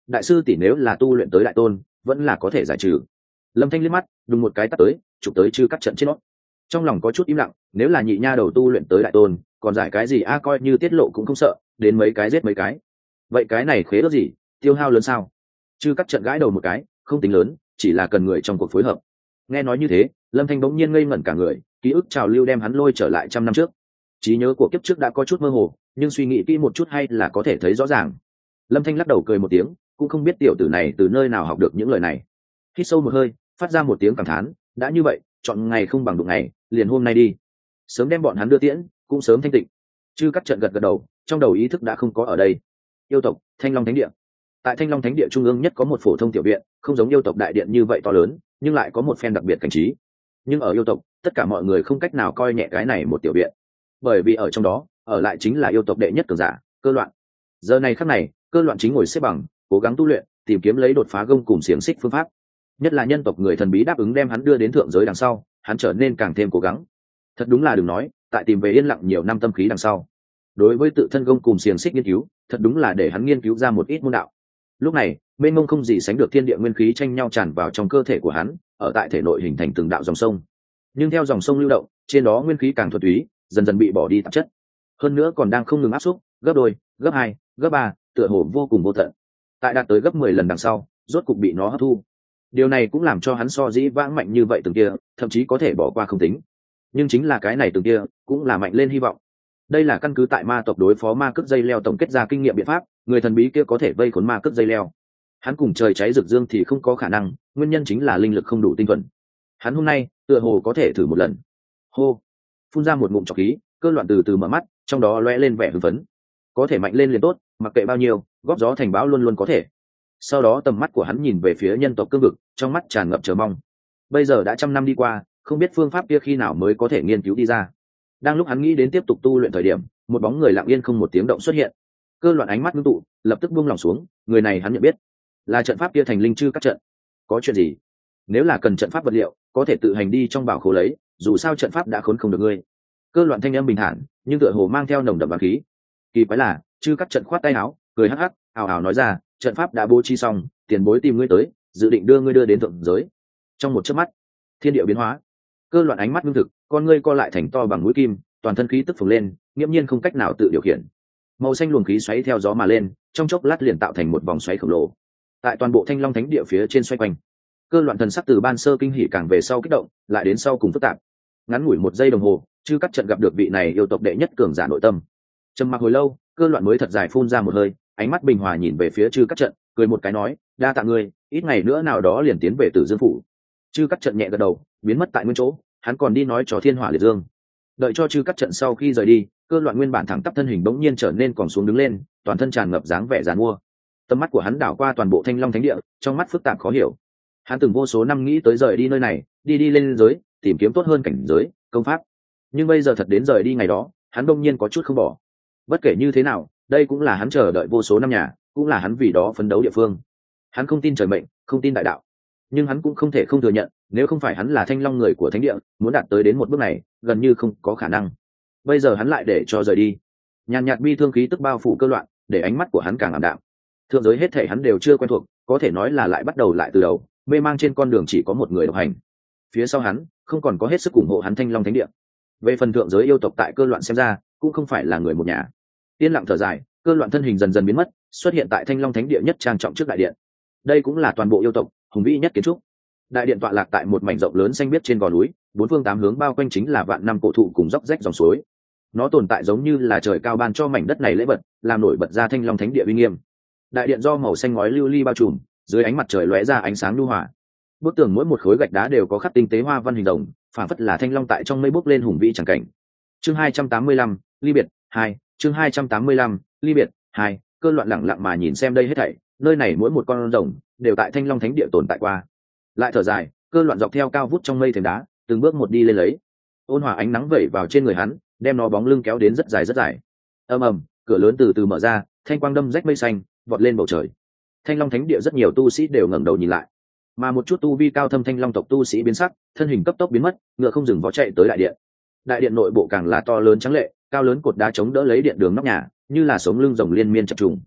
đại sư tỷ nếu là tu luyện tới đại tôn vẫn là có thể giải trừ. Lâm Thanh liếc mắt đùng một cái tắt tới chụp tới chư cắt trận trên nó. Trong lòng có chút im lặng, nếu là nhị nha đầu tu luyện tới đại tôn còn giải cái gì a, coi như tiết lộ cũng không sợ, đến mấy cái giết mấy cái. Vậy cái này khế ước gì, tiêu hao lớn sao? Chư cắt trận gãi đầu một cái, không tính lớn, chỉ là cần người trong cuộc phối hợp. Nghe nói như thế, Lâm Thanh bỗng nhiên ngây ngẩn cả người, ký ức trào lưu đem hắn lôi trở lại 100 năm trước. Trí nhớ của kiếp trước đã có chút mơ hồ, nhưng suy nghĩ kỹ một chút hay là có thể thấy rõ ràng. Lâm Thanh lắc đầu cười một tiếng, cũng không biết tiểu tử này từ nơi nào học được những lời này. Hít sâu một hơi, phát ra một tiếng cảm thán, đã như vậy, chọn ngày không bằng đụng ngày, liền hôm nay đi. Sớm đem bọn hắn đưa tiễn, cũng sớm thanh tịnh. Chư cắt trận gật gật đầu, trong đầu ý thức đã không có ở đây. Yêu tộc Thanh Long Thánh Địa. Tại Thanh Long Thánh Địa trung ương nhất có một phổ thông tiểu viện, không giống yêu tộc đại điện như vậy to lớn, nhưng lại có một phen đặc biệt cảnh trí. Nhưng ở yêu tộc, tất cả mọi người không cách nào coi nhẹ cái này một tiểu viện, bởi vì ở trong đó, ở lại chính là yêu tộc đệ nhất cường giả, Cơ Loạn. Giờ này khắc này, Cơ Loạn chính ngồi xếp bằng, cố gắng tu luyện, tìm kiếm lấy đột phá gông cùng xiềng xích phương pháp. Nhất là nhân tộc người thần bí đáp ứng đem hắn đưa đến thượng giới đằng sau, hắn trở nên càng thêm cố gắng. Thật đúng là đừng nói, tại tìm về yên lặng nhiều năm tâm khí đằng sau, đối với tự thân gông cùng xiềng xích nghiên cứu, thật đúng là để hắn nghiên cứu ra một ít môn đạo. Lúc này, mênh mông không gì sánh được thiên địa nguyên khí tranh nhau tràn vào trong cơ thể của hắn, ở tại thể nội hình thành từng đạo dòng sông. Nhưng theo dòng sông lưu động, trên đó nguyên khí càng thuần túy, dần dần bị bỏ đi tạp chất. Hơn nữa còn đang không ngừng áp xúc, gấp đôi, gấp hai, gấp ba, tựa hồ vô cùng vô tận. Tại đạt tới gấp 10 lần đằng sau, rốt cục bị nó hấp thu. Điều này cũng làm cho hắn so dĩ vãng mạnh như vậy từng kia, thậm chí có thể bỏ qua không tính. Nhưng chính là cái này từng kia, cũng là mạnh lên hy vọng. Đây là căn cứ tại ma tộc đối phó ma cước dây leo tổng kết ra kinh nghiệm biện pháp, người thần bí kia có thể vây khốn ma cước dây leo. Hắn cùng trời cháy rực dương thì không có khả năng, nguyên nhân chính là linh lực không đủ tinh thuần. Hắn hôm nay tựa hồ có thể thử một lần. Hô, phun ra một ngụm trọc khí, Cơ Loạn từ từ mở mắt, trong đó lóe lên vẻ hưng phấn. Có thể mạnh lên liền tốt, mặc kệ bao nhiêu, góp gió thành bão luôn luôn có thể. Sau đó tầm mắt của hắn nhìn về phía nhân tộc cương vực, trong mắt tràn ngập chờ mong. Bây giờ đã 100 năm đi qua, không biết phương pháp kia khi nào mới có thể nghiên cứu đi ra. Đang lúc hắn nghĩ đến tiếp tục tu luyện thời điểm, một bóng người lặng yên không một tiếng động xuất hiện. Cơ Loạn ánh mắt ngưng tụ, lập tức buông lòng xuống, người này hắn nhận biết, là trận pháp kia thành linh chư các trận. Có chuyện gì? Nếu là cần trận pháp vật liệu, có thể tự hành đi trong bảo khố lấy, dù sao trận pháp đã khốn không được ngươi. Cơ Loạn thanh âm bình thản, nhưng tựa hồ mang theo nồng đậm bá khí. Kỳ quái là, chư các trận khoát tay áo, cười hắc hắc, ào ào nói ra, trận pháp đã bố trí xong, tiền bối tìm ngươi tới, dự định đưa ngươi đưa đến thượng giới. Trong một chớp mắt, thiên địa biến hóa. Cơ Loạn ánh mắt ngưng thực, con ngươi co lại thành to bằng mũi kim, toàn thân khí tức phồng lên, nghiễm nhiên không cách nào tự điều khiển. Màu xanh luồng khí xoáy theo gió mà lên, trong chốc lát liền tạo thành một vòng xoáy khổng lồ. Tại toàn bộ Thanh Long Thánh Địa phía trên xoay quanh. Cơ Loạn thần sắc từ ban sơ kinh hỉ càng về sau kích động, lại đến sau cùng phức tạp. Ngắn ngủi 1 giây đồng hồ, chư các trận gặp được vị này yêu tộc đệ nhất cường giả nội tâm. Trầm mặc hồi lâu, Cơ Loạn mới thật dài phun ra một hơi, ánh mắt bình hòa nhìn về phía chư các trận, cười một cái nói, đa tạ ngươi, ít ngày nữa nào đó liền tiến về Tử Dương phủ. Chư các trận nhẹ gật đầu, biến mất tại nguyên chỗ, hắn còn đi nói cho Thiên Hỏa Liệt Dương. Đợi cho chư các trận sau khi rời đi, Cơ Loạn nguyên bản thẳng tắp thân hình bỗng nhiên trở nên còn xuống đứng lên, toàn thân tràn ngập dáng vẻ giàn mua. Tầm mắt của hắn đảo qua toàn bộ Thanh Long Thánh Địa, trong mắt phức tạp khó hiểu. Hắn từng vô số năm nghĩ tới rời đi nơi này, đi lên giới, tìm kiếm tốt hơn cảnh giới, công pháp. Nhưng bây giờ thật đến rời đi ngày đó, hắn đông nhiên có chút không bỏ. Bất kể như thế nào, đây cũng là hắn chờ đợi vô số năm nhà, cũng là hắn vì đó phấn đấu địa phương. Hắn không tin trời mệnh, không tin đại đạo, nhưng hắn cũng không thể không thừa nhận, nếu không phải hắn là Thanh Long người của Thánh Địa, muốn đạt tới đến một bước này, gần như không có khả năng. Bây giờ hắn lại để cho rời đi. Nhàn nhạt bi thương khí tức bao phủ Cơ Loạn, để ánh mắt của hắn càng ảm đạm. Thượng giới hết thảy hắn đều chưa quen thuộc, có thể nói là lại bắt đầu lại từ đầu, mê mang trên con đường chỉ có một người độc hành. Phía sau hắn, không còn có hết sức ủng hộ hắn Thanh Long Thánh Địa. Về phần thượng giới yêu tộc tại Cơ Loạn xem ra, cũng không phải là người một nhà. Yên lặng thở dài, Cơ Loạn thân hình dần dần biến mất, xuất hiện tại Thanh Long Thánh Địa nhất trang trọng trước đại điện. Đây cũng là toàn bộ yêu tộc hùng vĩ nhất kiến trúc. Đại điện tọa lạc tại một mảnh rộng lớn xanh biếc trên gò núi, 4 phương 8 hướng bao quanh chính là vạn năm cổ thụ cùng dốc rách dòng suối. Nó tồn tại giống như là trời cao ban cho mảnh đất này lễ vật, làm nổi bật ra Thanh Long Thánh Địa uy nghiêm. Đại điện do màu xanh ngói lưu ly bao trùm, dưới ánh mặt trời lóe ra ánh sáng nhu hòa. Bức tường mỗi một khối gạch đá đều có khắc tinh tế hoa văn hình đồng, phản phất là thanh long tại trong mây bốc lên hùng vĩ chẳng cảnh. Chương 285, ly biệt 2, chương 285, ly biệt 2, Cơ Loạn lặng lặng mà nhìn xem đây hết thảy, nơi này mỗi một con rồng đều tại Thanh Long Thánh Địa tồn tại qua. Lại thở dài, Cơ Loạn dọc theo cao vút trong mây thềm đá, từng bước một đi lên lấy. Ôn hòa ánh nắng vẩy vào trên người hắn, đem nó bóng lưng kéo đến rất dài rất dài. Ầm ầm, cửa lớn từ từ mở ra, thanh quang đâm rách mây xanh, vọt lên bầu trời. Thanh Long Thánh Địa rất nhiều tu sĩ đều ngẩng đầu nhìn lại, mà một chút tu vi cao thâm Thanh Long tộc tu sĩ biến sắc, thân hình cấp tốc biến mất, ngựa không dừng vó chạy tới đại điện. Đại điện nội bộ càng là to lớn trắng lệ, cao lớn cột đá chống đỡ lấy điện đường nóc nhà, như là sống lưng rồng liên miên chập trùng.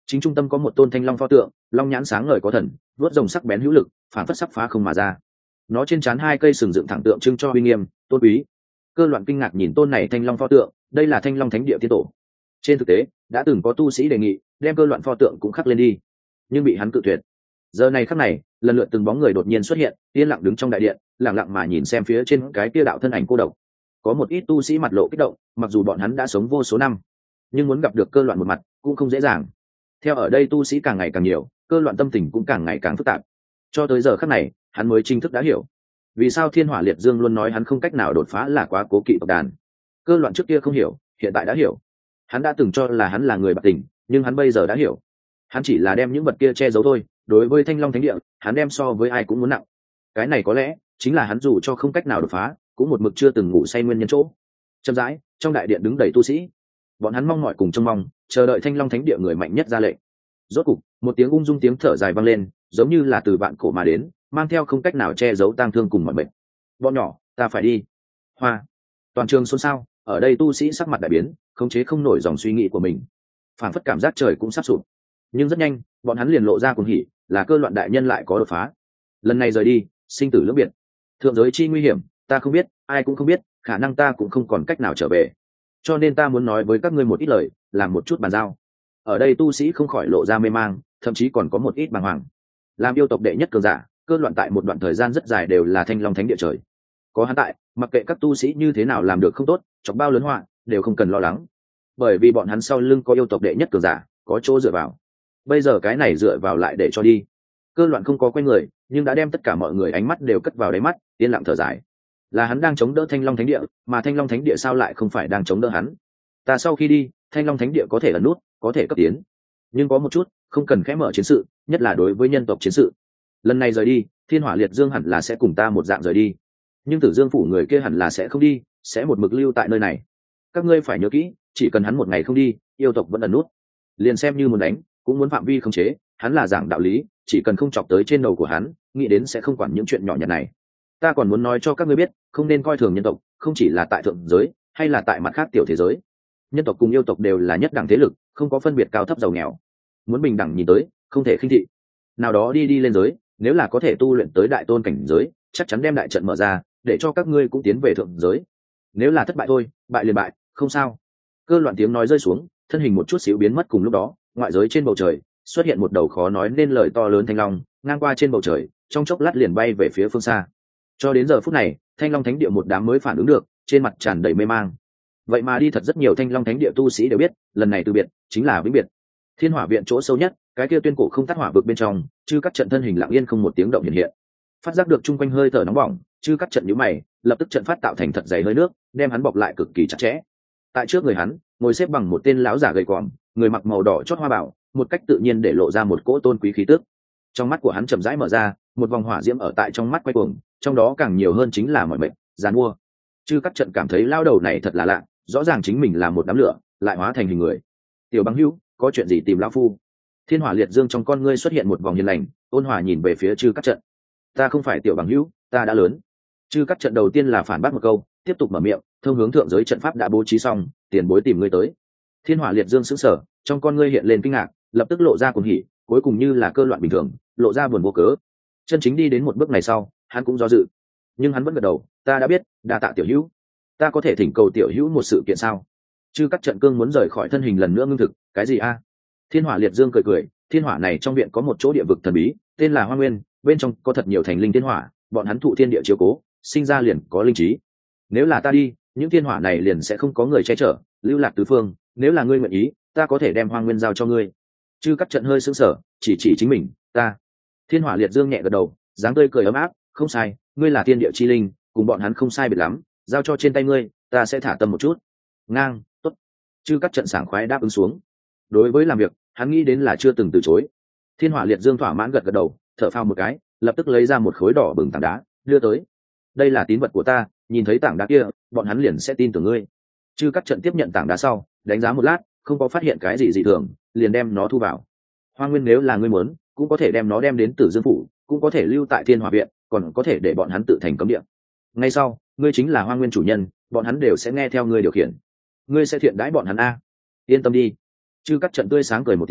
Chính trung tâm có một tôn thanh long pho tượng, long nhãn sáng ngời có thần, vuốt rồng sắc bén hữu lực, phản phất sắp phá không mà ra. Nó trên trán hai cây sừng dựng thẳng tượng trưng cho uy nghiêm tôn quý. Cơ Loạn kinh ngạc nhìn tôn này thanh long pho tượng, đây là thanh long thánh địa tiên tổ. Trên thực tế đã từng có tu sĩ đề nghị đem Cơ Loạn pho tượng cũng khắc lên đi, nhưng bị hắn cự tuyệt. Giờ này khắc này, lần lượt từng bóng người đột nhiên xuất hiện, yên lặng đứng trong đại điện, lặng lặng mà nhìn xem phía trên cái kia đạo thân ảnh cô độc. Có một ít tu sĩ mặt lộ kích động, mặc dù bọn hắn đã sống vô số năm, nhưng muốn gặp được Cơ Loạn một mặt cũng không dễ dàng. Theo ở đây tu sĩ càng ngày càng nhiều, Cơ Loạn tâm tình cũng càng ngày càng phức tạp. Cho tới giờ khắc này, hắn mới chính thức đã hiểu vì sao Thiên Hỏa Liệt Dương luôn nói hắn không cách nào đột phá là quá cố kỵ tộc đàn. Cơ Loạn trước kia không hiểu, hiện tại đã hiểu. Hắn đã từng cho là hắn là người bạc tình, nhưng hắn bây giờ đã hiểu, hắn chỉ là đem những vật kia che giấu thôi. Đối với Thanh Long Thánh Địa, hắn đem so với ai cũng muốn nặng. Cái này có lẽ chính là hắn dù cho không cách nào đột phá, cũng một mực chưa từng ngủ say nguyên nhân chỗ. Chậm rãi, trong đại điện đứng đầy tu sĩ, bọn hắn mong mỏi cùng trông mong, chờ đợi Thanh Long Thánh Địa người mạnh nhất ra lệnh. Rốt cục, một tiếng ung dung tiếng thở dài vang lên, giống như là từ vạn cổ mà đến, mang theo không cách nào che giấu tang thương cùng mọi mệnh. Bọn nhỏ, ta phải đi. Hoa. Toàn trường xôn xao, ở đây tu sĩ sắc mặt đại biến, khống chế không nổi dòng suy nghĩ của mình, phản phất cảm giác trời cũng sắp sụp. Nhưng rất nhanh, bọn hắn liền lộ ra cuồng hỉ, là Cơ Loạn đại nhân lại có đột phá. Lần này rời đi, sinh tử lưỡng biệt. Thượng giới chi nguy hiểm, ta không biết, ai cũng không biết, khả năng ta cũng không còn cách nào trở về. Cho nên ta muốn nói với các ngươi một ít lời, làm một chút bàn giao. Ở đây tu sĩ không khỏi lộ ra mê mang, thậm chí còn có một ít bàng hoàng. Làm yêu tộc đệ nhất cường giả, Cơ Loạn tại một đoạn thời gian rất dài đều là Thanh Long Thánh Địa trời. Có hắn tại, mặc kệ các tu sĩ như thế nào làm được không tốt, chọc bao lớn họa, đều không cần lo lắng. Bởi vì bọn hắn sau lưng có yêu tộc đệ nhất cường giả, có chỗ dựa vào. Bây giờ cái này dựa vào lại để cho đi. Cơ Loạn không có quay người, nhưng đã đem tất cả mọi người ánh mắt đều cất vào đáy mắt, yên lặng thở dài. Là hắn đang chống đỡ Thanh Long Thánh Địa, mà Thanh Long Thánh Địa sao lại không phải đang chống đỡ hắn? Ta sau khi đi, Thanh Long Thánh Địa có thể ẩn nút, có thể cấp tiến, nhưng có một chút, không cần khẽ mở chiến sự, nhất là đối với nhân tộc chiến sự. Lần này rời đi, Thiên Hỏa Liệt Dương hẳn là sẽ cùng ta một dạng rời đi, nhưng Tử Dương phủ người kia hẳn là sẽ không đi, sẽ một mực lưu tại nơi này. Các ngươi phải nhớ kỹ, chỉ cần hắn một ngày không đi, yêu tộc vẫn ẩn nút. Liền xem như muốn đánh, cũng muốn phạm vi khống chế, hắn là giảng đạo lý, chỉ cần không chọc tới trên đầu của hắn, nghĩ đến sẽ không quản những chuyện nhỏ nhặt này. Ta còn muốn nói cho các ngươi biết, không nên coi thường nhân tộc, không chỉ là tại thượng giới, hay là tại mặt khác tiểu thế giới. Nhân tộc cùng yêu tộc đều là nhất đẳng thế lực, không có phân biệt cao thấp giàu nghèo. Muốn bình đẳng nhìn tới, không thể khinh thị. Nào đó đi lên giới, nếu là có thể tu luyện tới đại tôn cảnh giới, chắc chắn đem đại trận mở ra, để cho các ngươi cũng tiến về thượng giới. Nếu là thất bại thôi, bại liền bại, không sao. Cơ Loạn tiếng nói rơi xuống, thân hình một chút xíu biến mất. Cùng lúc đó, ngoại giới trên bầu trời xuất hiện một đầu khó nói nên lời to lớn thanh long, ngang qua trên bầu trời, trong chốc lát liền bay về phía phương xa. Cho đến giờ phút này, Thanh Long Thánh Địa một đám mới phản ứng được, trên mặt tràn đầy mê mang. Vậy mà đi thật rất nhiều Thanh Long Thánh Địa tu sĩ đều biết, lần này từ biệt chính là vĩnh biệt. Thiên Hỏa viện chỗ sâu nhất, cái kia tuyên cổ không tắt hỏa vực bên trong, chư các trận thân hình lặng yên không một tiếng động hiện. Phát giác được chung quanh hơi thở nóng bỏng, chư các trận nhíu mày, lập tức trận phát tạo thành thật dày hơi nước, đem hắn bọc lại cực kỳ chặt chẽ. Tại trước người hắn, ngồi xếp bằng một tên lão giả gầy còm, người mặc màu đỏ chót hoa bảo, một cách tự nhiên để lộ ra một cỗ tôn quý khí tức. Trong mắt của hắn chậm rãi mở ra, một vòng hỏa diễm ở tại trong mắt quay cuồng, trong đó càng nhiều hơn chính là mọi mệnh, giàn mua. Chư các trận cảm thấy lao đầu này thật là lạ, rõ ràng chính mình là một đám lửa, lại hóa thành hình người. Tiểu Bằng Hữu, có chuyện gì tìm lão phu? Thiên Hỏa Liệt Dương trong con ngươi xuất hiện một vòng hiền lành, ôn hòa nhìn về phía Chư các trận. Ta không phải Tiểu Bằng Hữu, ta đã lớn. Chư các trận đầu tiên là phản bác một câu, tiếp tục mở miệng, thông hướng thượng giới trận pháp đã bố trí xong, tiền bối tìm ngươi tới. Thiên Hỏa Liệt Dương sững sờ, trong con ngươi hiện lên kinh ngạc, lập tức lộ ra cuồng hỉ, cuối cùng như là cơ loạn bình thường, lộ ra buồn vô cớ. Chân chính đi đến một bước này sau, hắn cũng do dự, nhưng hắn vẫn gật đầu. Ta đã biết, đa tạ tiểu hữu. Ta có thể thỉnh cầu tiểu hữu một sự kiện sao? Chư các trận cương muốn rời khỏi thân hình lần nữa ngưng thực. Cái gì a? Thiên Hỏa Liệt Dương cười cười, thiên hỏa này trong viện có một chỗ địa vực thần bí, tên là Hoa Nguyên, bên trong có thật nhiều thành linh thiên hỏa, bọn hắn thụ thiên địa chiếu cố, sinh ra liền có linh trí. Nếu là ta đi, những thiên hỏa này liền sẽ không có người che chở, lưu lạc tứ phương. Nếu là ngươi nguyện ý, ta có thể đem Hoa Nguyên giao cho ngươi. Chư các trận hơi sững sờ, chỉ chính mình. Ta. Thiên Hỏa Liệt Dương nhẹ gật đầu, dáng tươi cười ấm áp. Không sai, ngươi là thiên địa chi linh, cùng bọn hắn không sai biệt lắm, giao cho trên tay ngươi, ta sẽ thả tâm một chút. Ngang, tốt. Chư các trận sảng khoái đáp ứng xuống. Đối với làm việc, hắn nghĩ đến là chưa từng từ chối. Thiên Hỏa Liệt Dương thỏa mãn gật đầu, thở phào một cái, lập tức lấy ra một khối đỏ bừng tảng đá, đưa tới. Đây là tín vật của ta, nhìn thấy tảng đá kia, bọn hắn liền sẽ tin tưởng ngươi. Chư các trận tiếp nhận tảng đá sau, đánh giá một lát, không có phát hiện cái gì dị thường, liền đem nó thu vào. Hoa Nguyên nếu là ngươi muốn, cũng có thể đem nó đem đến Tử Dương phủ, cũng có thể lưu tại Thiên Hỏa viện, còn có thể để bọn hắn tự thành cấm địa. Ngay sau, ngươi chính là Hoa Nguyên chủ nhân, bọn hắn đều sẽ nghe theo ngươi điều khiển. Ngươi sẽ thiện đãi bọn hắn a. Yên tâm đi. Chư các trận tươi sáng cười một tiếng,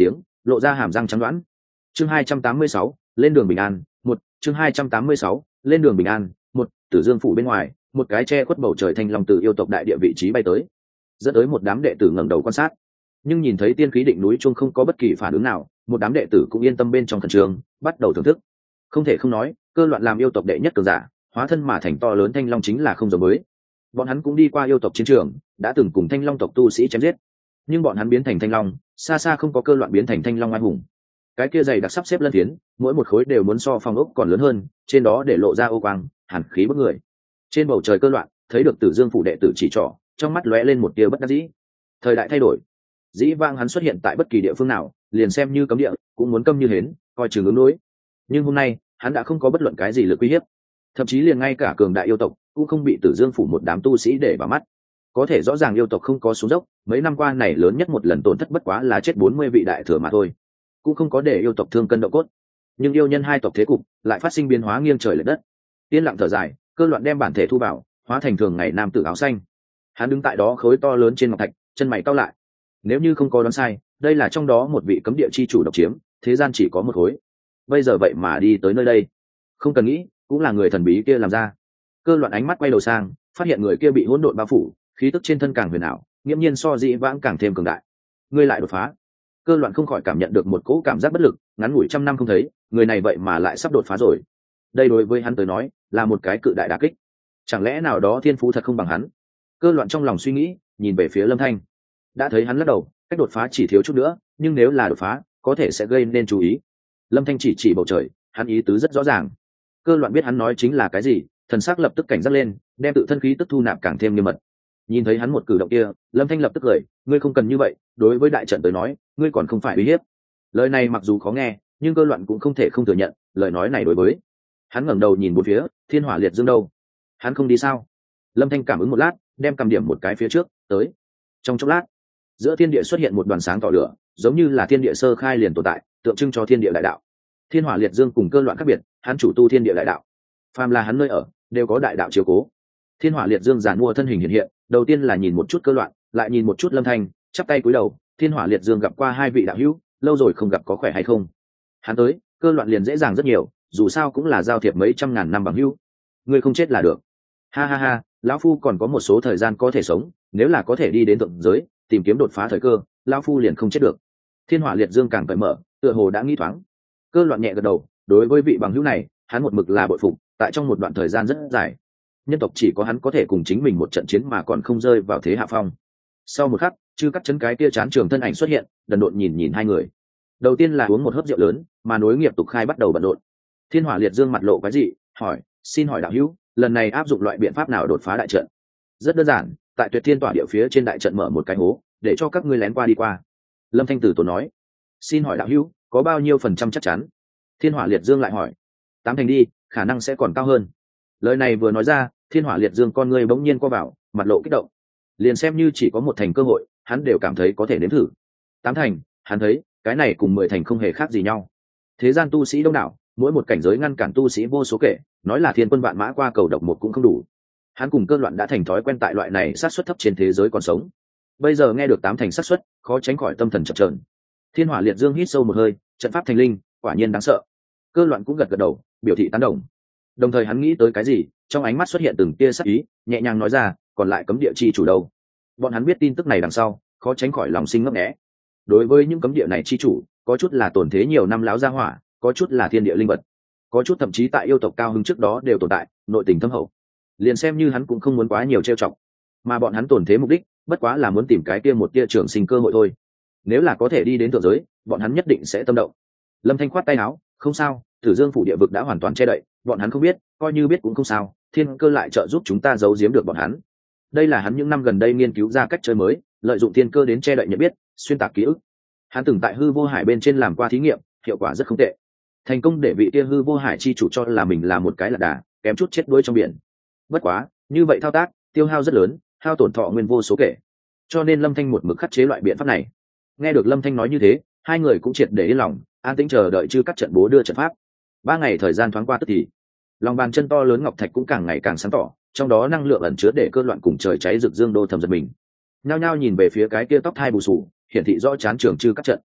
lộ ra hàm răng trắng đoán. Chương 286, lên đường bình an. Một chương 286, lên đường bình an. Một Tử Dương phủ bên ngoài, một cái che khuất bầu trời thanh long từ yêu tộc đại địa vị trí bay tới, dẫn tới một đám đệ tử ngẩng đầu quan sát. Nhưng nhìn thấy tiên khí định núi chuông không có bất kỳ phản ứng nào, một đám đệ tử cũng yên tâm bên trong thần trường, bắt đầu thưởng thức. Không thể không nói, Cơ Loạn làm yêu tộc đệ nhất cường giả, hóa thân mà thành to lớn thanh long chính là không giống mới. Bọn hắn cũng đi qua yêu tộc chiến trường, đã từng cùng thanh long tộc tu sĩ chém giết, nhưng bọn hắn biến thành thanh long, xa xa không có Cơ Loạn biến thành thanh long oai hùng. Cái kia dày đặc sắp xếp lân phiến, mỗi một khối đều muốn so phong ốc còn lớn hơn, trên đó để lộ ra ô quang, hàn khí bức người. Trên bầu trời Cơ Loạn thấy được Tử Dương phủ đệ tử chỉ trỏ, trong mắt lóe lên một tia bất đắc dĩ. Thời đại thay đổi, dĩ vãng hắn xuất hiện tại bất kỳ địa phương nào, liền xem như cấm địa, cũng muốn câm như hến, coi chừng ứng đối. Nhưng hôm nay, hắn đã không có bất luận cái gì lực uy hiếp, thậm chí liền ngay cả cường đại yêu tộc cũng không bị Tử Dương phủ một đám tu sĩ để vào mắt. Có thể rõ ràng yêu tộc không có xuống dốc, mấy năm qua này lớn nhất một lần tổn thất bất quá là chết 40 vị đại thừa mà thôi, cũng không có để yêu tộc thương cân độ cốt. Nhưng yêu nhân hai tộc thế cục lại phát sinh biến hóa nghiêng trời lệch đất. Yên lặng thở dài, Cơ Loạn đem bản thể thu vào, hóa thành thường ngày nam tử áo xanh. Hắn đứng tại đó khối to lớn trên ngọc thạch, chân mày cau lại. Nếu như không có đoán sai, đây là trong đó một vị cấm địa chi chủ độc chiếm, thế gian chỉ có một khối. Bây giờ vậy mà đi tới nơi đây, không cần nghĩ, cũng là người thần bí kia làm ra. Cơ Loạn ánh mắt quay đầu sang, phát hiện người kia bị hỗn độn bao phủ, khí tức trên thân càng huyền ảo, nghiễm nhiên so dĩ vãng càng thêm cường đại. Ngươi lại đột phá. Cơ Loạn không khỏi cảm nhận được một cỗ cảm giác bất lực, ngắn ngủi trăm năm không thấy, người này vậy mà lại sắp đột phá rồi. Đây đối với hắn tới nói, là một cái cự đại đả kích. Chẳng lẽ nào đó thiên phú thật không bằng hắn? Cơ Loạn trong lòng suy nghĩ, nhìn về phía Lâm Thanh. Đã thấy hắn lắc đầu, cách đột phá chỉ thiếu chút nữa, nhưng nếu là đột phá, có thể sẽ gây nên chú ý. Lâm Thanh chỉ bầu trời, hắn ý tứ rất rõ ràng. Cơ Loạn biết hắn nói chính là cái gì, thần sắc lập tức cảnh giác lên, đem tự thân khí tức thu nạp càng thêm nghiêm mật. Nhìn thấy hắn một cử động kia, Lâm Thanh lập tức cười, ngươi không cần như vậy, đối với đại trận tới nói, ngươi còn không phải uy hiếp. Lời này mặc dù khó nghe, nhưng Cơ Loạn cũng không thể không thừa nhận, lời nói này đối với. Hắn ngẩng đầu nhìn bốn phía, Thiên Hỏa Liệt Dương đâu? Hắn không đi sao? Lâm Thanh cảm ứng một lát, đem cầm điểm một cái phía trước, tới. Trong chốc lát, giữa thiên địa xuất hiện một đoàn sáng tỏ lửa, giống như là thiên địa sơ khai liền tồn tại, tượng trưng cho thiên địa đại đạo. Thiên Hỏa Liệt Dương cùng Cơ Loạn khác biệt, hắn chủ tu thiên địa đại đạo, phàm là hắn nơi ở đều có đại đạo chiếu cố. Thiên Hỏa Liệt Dương giàn mua thân hình hiện hiện, đầu tiên là nhìn một chút Cơ Loạn, lại nhìn một chút Lâm Thanh, chắp tay cúi đầu. Thiên Hỏa Liệt Dương gặp qua hai vị đạo hữu, lâu rồi không gặp, có khỏe hay không? Hắn tới, Cơ Loạn liền dễ dàng rất nhiều, dù sao cũng là giao thiệp mấy trăm ngàn năm bằng hữu. Ngươi không chết là được. Ha ha ha, lão phu còn có một số thời gian có thể sống, nếu là có thể đi đến thượng giới, tìm kiếm đột phá thời cơ, lão phu liền không chết được. Thiên Hỏa Liệt Dương càng cởi mở, tựa hồ đã nghĩ thoáng. Cơ Loạn nhẹ gật đầu, đối với vị bằng hữu này, hắn một mực là bội phục, tại trong một đoạn thời gian rất dài, nhân tộc chỉ có hắn có thể cùng chính mình một trận chiến mà còn không rơi vào thế hạ phong. Sau một khắc, Chư Cắt Chấn cái kia chán trường thân ảnh xuất hiện, đần độn nhìn hai người. Đầu tiên là uống một hớp rượu lớn, mà nối nghiệp tục khai bắt đầu bận rộn. Thiên Hỏa Liệt Dương mặt lộ cái gì, hỏi, xin hỏi đạo hữu, lần này áp dụng loại biện pháp nào đột phá đại trận? Rất đơn giản, tại Tuyệt Thiên tỏa địa phía trên đại trận mở một cái hố, để cho các ngươi lén qua đi qua. Lâm Thanh Tử tổ nói. Xin hỏi đạo hữu, có bao nhiêu phần trăm chắc chắn? Thiên Hỏa Liệt Dương lại hỏi. 8 thành đi, khả năng sẽ còn cao hơn. Lời này vừa nói ra, Thiên Hỏa Liệt Dương con ngươi bỗng nhiên co vào, mặt lộ kích động. Liền xem như chỉ có 1 thành cơ hội, hắn đều cảm thấy có thể nếm thử. 8 thành, hắn thấy, cái này cùng 10 thành không hề khác gì nhau. Thế gian tu sĩ đông đảo, mỗi một cảnh giới ngăn cản tu sĩ vô số kể, nói là thiên quân vạn mã qua cầu độc một cũng không đủ. Hắn cùng Cơ Loạn đã thành thói quen tại loại này sát suất thấp trên thế giới còn sống. Bây giờ nghe được 8 thành sát suất, khó tránh khỏi tâm thần chập chờn. Thiên Hỏa Liệt Dương hít sâu một hơi, trận pháp thành linh, quả nhiên đáng sợ. Cơ Loạn cũng gật gật đầu, biểu thị tán đồng. Đồng thời hắn nghĩ tới cái gì, trong ánh mắt xuất hiện từng tia sắc ý, nhẹ nhàng nói ra, còn lại cấm địa chi chủ đâu? Bọn hắn biết tin tức này đằng sau, khó tránh khỏi lòng sinh ngấp nghé. Đối với những cấm địa này chi chủ, có chút là tổn thế nhiều năm láo gia hỏa, có chút là thiên địa linh vật, có chút thậm chí tại yêu tộc cao hứng trước đó đều tồn tại, nội tình thâm hậu. Liền xem như hắn cũng không muốn quá nhiều trêu chọc, mà bọn hắn tổn thế mục đích, bất quá là muốn tìm cái kia một tia trường sinh cơ hội thôi. Nếu là có thể đi đến thượng giới, bọn hắn nhất định sẽ tâm động. Lâm Thanh khoát tay áo, không sao, Tử Dương phủ địa vực đã hoàn toàn che đậy, bọn hắn không biết, coi như biết cũng không sao, thiên cơ lại trợ giúp chúng ta giấu giếm được bọn hắn. Đây là hắn những năm gần đây nghiên cứu ra cách chơi mới, lợi dụng thiên cơ đến che đậy nhận biết, xuyên tạc ký ức. Hắn từng tại hư vô hải bên trên làm qua thí nghiệm, hiệu quả rất không tệ, thành công để vị kia hư vô hải chi chủ cho là mình là một cái lạc đà, kém chút chết đuối trong biển. Bất quá, như vậy thao tác tiêu hao rất lớn, hao tổn thọ nguyên vô số kể, cho nên Lâm Thanh một mực khắc chế loại biện pháp này. Nghe được Lâm Thanh nói như thế, hai người cũng triệt để yên lòng, an tĩnh chờ đợi Chư Cắt trận bố đưa trận pháp. 3 ngày thời gian thoáng qua tức thì, lòng bàn chân to lớn ngọc thạch cũng càng ngày càng sáng tỏ, trong đó năng lượng ẩn chứa để Cơ Loạn cùng trời cháy rực dương đô thầm giật mình, nhao nhao nhìn về phía cái kia tóc thai bù sù, hiển thị rõ chán trường Chư Cắt trận.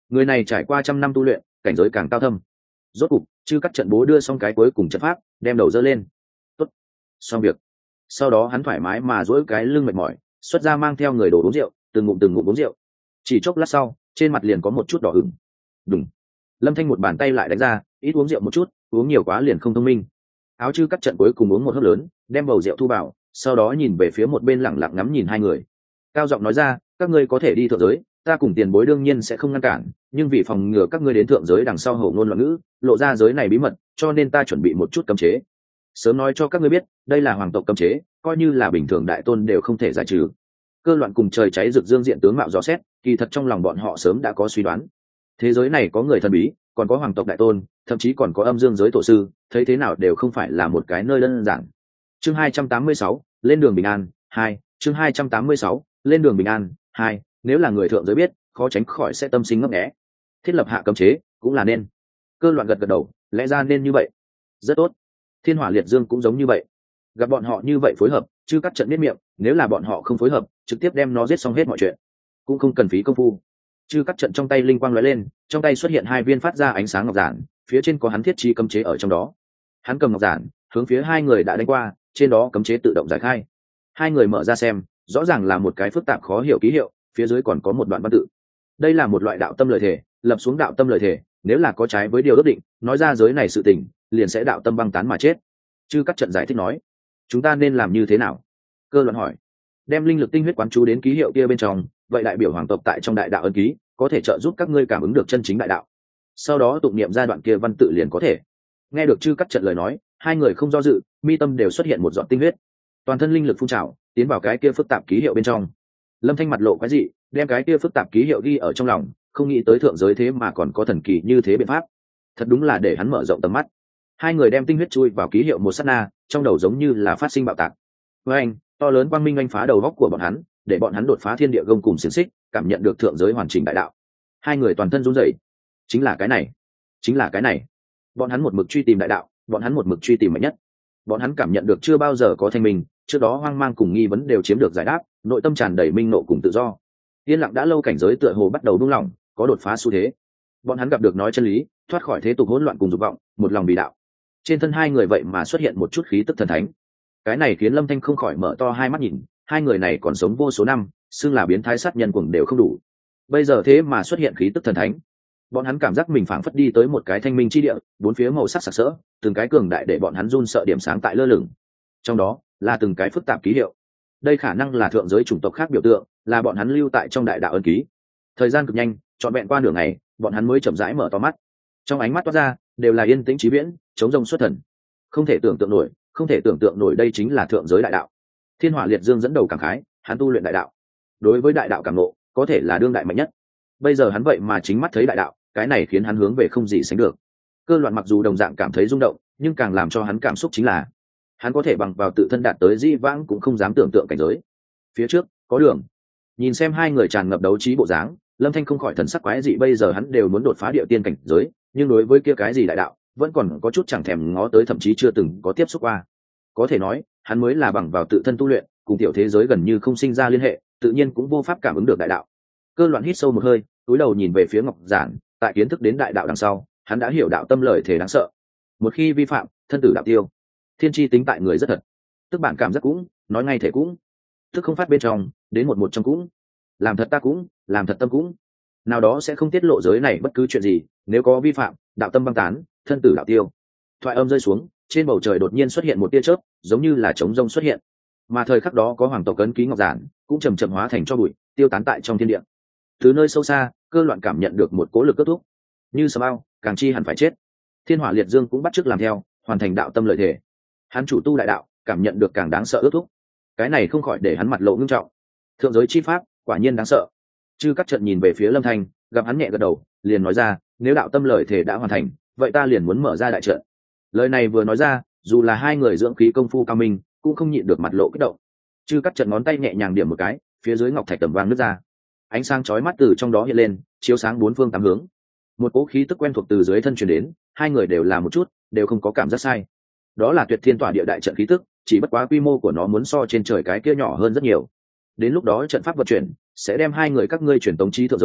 Người này trải qua trăm năm tu luyện, cảnh giới càng cao thâm. Rốt cục chư cắt trận bố đưa xong cái cuối cùng trận pháp, đem đầu dơ lên. Tốt, xong việc. Sau đó hắn thoải mái mà duỗi cái lưng mệt mỏi, xuất ra mang theo người đồ uống rượu, từng ngụm uống rượu. Chỉ chốc lát sau, trên mặt liền có một chút đỏ ửng. Đùng. Lâm Thanh một bàn tay lại đánh ra, ít uống rượu một chút, uống nhiều quá liền không thông minh. Áo chư cắt trận cuối cùng uống một hớp lớn, đem bầu rượu thu vào, sau đó nhìn về phía một bên lẳng lặng ngắm nhìn hai người. Cao giọng nói ra, các ngươi có thể đi thượng giới, ta cùng tiền bối đương nhiên sẽ không ngăn cản, nhưng vì phòng ngừa các ngươi đến thượng giới đằng sau hổ ngôn loạn ngữ, lộ ra giới này bí mật, cho nên ta chuẩn bị một chút cấm chế. Sớm nói cho các ngươi biết, đây là hoàng tộc cấm chế, coi như là bình thường đại tôn đều không thể giải trừ. Cơ loạn cùng trời cháy rực dương diện tướng mạo rõ xét, kỳ thật trong lòng bọn họ sớm đã có suy đoán. Thế giới này có người thần bí, còn có hoàng tộc đại tôn, thậm chí còn có âm dương giới tổ sư, thấy thế nào đều không phải là một cái nơi đơn giản. Chương 286, lên đường bình an 2, chương 286, lên đường bình an 2, nếu là người thượng giới biết, khó tránh khỏi sẽ tâm sinh ngấp nghé. Thiết lập hạ cấm chế cũng là nên. Cơ loạn gật gật đầu, lẽ ra nên như vậy. Rất tốt. Thiên hỏa liệt dương cũng giống như vậy. Gặp bọn họ như vậy phối hợp, chứ cắt trận biết miệng, nếu là bọn họ không phối hợp, trực tiếp đem nó giết xong hết mọi chuyện, cũng không cần phí công phu. Chư cắt trận trong tay linh quang lóe lên, trong tay xuất hiện hai viên phát ra ánh sáng ngọc giản, phía trên có hắn thiết trí cấm chế ở trong đó. Hắn cầm ngọc giản, hướng phía hai người đã đánh qua, trên đó cấm chế tự động giải khai. Hai người mở ra xem, rõ ràng là một cái phức tạp khó hiểu ký hiệu, phía dưới còn có một đoạn văn tự. Đây là một loại đạo tâm lời thể, lập xuống đạo tâm lời thể, nếu là có trái với điều ước định, nói ra giới này sự tình, liền sẽ đạo tâm băng tán mà chết. Chư cắt trận giải thích nói, chúng ta nên làm như thế nào? Cơ luận hỏi. Đem linh lực tinh huyết quán chú đến ký hiệu kia bên trong, vậy đại biểu hoàng tộc tại trong đại đạo ân ký, có thể trợ giúp các ngươi cảm ứng được chân chính đại đạo. Sau đó tụng niệm ra đoạn kia văn tự liền có thể. Nghe được chư cắt trận lời nói, hai người không do dự, mi tâm đều xuất hiện một giọt tinh huyết, toàn thân linh lực phun trào, tiến vào cái kia phức tạp ký hiệu bên trong. Lâm Thanh mặt lộ quái dị, đem cái kia phức tạp ký hiệu ghi ở trong lòng, không nghĩ tới thượng giới thế mà còn có thần kỳ như thế biện pháp, thật đúng là để hắn mở rộng tầm mắt. Hai người đem tinh huyết chui vào ký hiệu một sát na, trong đầu giống như là phát sinh bạo tạc. Với anh, to lớn quang minh anh phá đầu góc của bọn hắn, để bọn hắn đột phá thiên địa gông cùng xiềng xích, cảm nhận được thượng giới hoàn chỉnh đại đạo. Hai người toàn thân run rẩy. Chính là cái này, chính là cái này. Bọn hắn một mực truy tìm đại đạo, bọn hắn một mực truy tìm mạnh nhất. Bọn hắn cảm nhận được chưa bao giờ có thanh minh, trước đó hoang mang cùng nghi vấn đều chiếm được giải đáp, nội tâm tràn đầy minh nộ cùng tự do. Yên lặng đã lâu cảnh giới tựa hồ bắt đầu buông lỏng, có đột phá xu thế. Bọn hắn gặp được nói chân lý, thoát khỏi thế tục hỗn loạn cùng dục vọng, một lòng vì đạo. Trên thân hai người vậy mà xuất hiện một chút khí tức thần thánh. Cái này khiến Lâm Thanh không khỏi mở to hai mắt nhìn, hai người này còn sống vô số năm, xưng là biến thái sát nhân cuồng đều không đủ. Bây giờ thế mà xuất hiện khí tức thần thánh. Bọn hắn cảm giác mình phảng phất đi tới một cái thanh minh chi địa, bốn phía màu sắc sặc sỡ, từng cái cường đại để bọn hắn run sợ điểm sáng tại lơ lửng. Trong đó là từng cái phức tạp ký hiệu. Đây khả năng là thượng giới chủng tộc khác biểu tượng, là bọn hắn lưu tại trong đại đạo ân ký. Thời gian cực nhanh, trọn vẹn qua nửa ngày, bọn hắn mới chậm rãi mở to mắt. Trong ánh mắt toát ra đều là yên tĩnh trí viễn, chống rông xuất thần. Không thể tưởng tượng nổi, không thể tưởng tượng nổi, đây chính là thượng giới đại đạo. Thiên hỏa liệt dương dẫn đầu cảm khái, hắn tu luyện đại đạo, đối với đại đạo cảm ngộ, có thể là đương đại mạnh nhất. Bây giờ hắn vậy mà chính mắt thấy đại đạo, cái này khiến hắn hướng về không gì sánh được. Cơ loạn mặc dù đồng dạng cảm thấy rung động, nhưng càng làm cho hắn cảm xúc chính là hắn có thể bằng vào tự thân đạt tới di vãng cũng không dám tưởng tượng cảnh giới. Phía trước có đường. Nhìn xem hai người tràn ngập đấu trí bộ dáng, Lâm Thanh không khỏi thần sắc quái dị, bây giờ hắn đều muốn đột phá địa tiên cảnh giới, nhưng đối với kia cái gì đại đạo, vẫn còn có chút chẳng thèm ngó tới, thậm chí chưa từng có tiếp xúc qua. Có thể nói, hắn mới là bằng vào tự thân tu luyện, cùng tiểu thế giới gần như không sinh ra liên hệ, tự nhiên cũng vô pháp cảm ứng được đại đạo. Cơ loạn hít sâu một hơi, cúi đầu nhìn về phía ngọc giản, tại kiến thức đến đại đạo đằng sau, hắn đã hiểu đạo tâm lời thể đáng sợ. Một khi vi phạm, thân tử đạo tiêu. Thiên chi tính tại người rất thật, tức bản cảm giác cũng, nói ngay thể cũng, tức không phát bên trong, đến một một trong cũng, làm thật ta cũng, làm thật tâm cũng, nào đó sẽ không tiết lộ giới này bất cứ chuyện gì, nếu có vi phạm, đạo tâm băng tán, thân tử đạo tiêu. Thoại âm rơi xuống, trên bầu trời đột nhiên xuất hiện một tia chớp, giống như là trống rông xuất hiện, mà thời khắc đó có hoàng tộc ấn ký ngọc giản cũng chầm chậm hóa thành cho bụi, tiêu tán tại trong thiên địa. Từ nơi sâu xa, cơ loạn cảm nhận được một cố lực kết thúc, như sầm ao, càng chi hẳn phải chết. Thiên hỏa liệt dương cũng bắt chước làm theo, hoàn thành đạo tâm lợi thể. Hắn chủ tu đại đạo, cảm nhận được càng đáng sợ ước thúc, cái này không khỏi để hắn mặt lộ ngưng trọng. Thượng giới chi pháp quả nhiên đáng sợ. Chư các trận nhìn về phía Lâm Thanh, gặp hắn nhẹ gật đầu, liền nói ra, nếu đạo tâm lợi thể đã hoàn thành, vậy ta liền muốn mở ra đại trận. Lời này vừa nói ra, dù là hai người dưỡng khí công phu cao minh, cũng không nhịn được mặt lộ kích động. Chư các trận ngón tay nhẹ nhàng điểm một cái, phía dưới ngọc thạch tầm vang nứt ra, ánh sáng chói mắt từ trong đó hiện lên, chiếu sáng bốn phương tám hướng. Một cỗ khí tức quen thuộc từ dưới thân truyền đến, hai người đều là một chút, đều không có cảm giác sai. Đó là tuyệt thiên tỏa địa đại trận khí tức, chỉ bất quá quy mô của nó muốn so trên trời cái kia nhỏ hơn rất nhiều. Đến lúc đó trận pháp vận chuyển sẽ đem hai người các ngươi truyền tống trí thượng giới,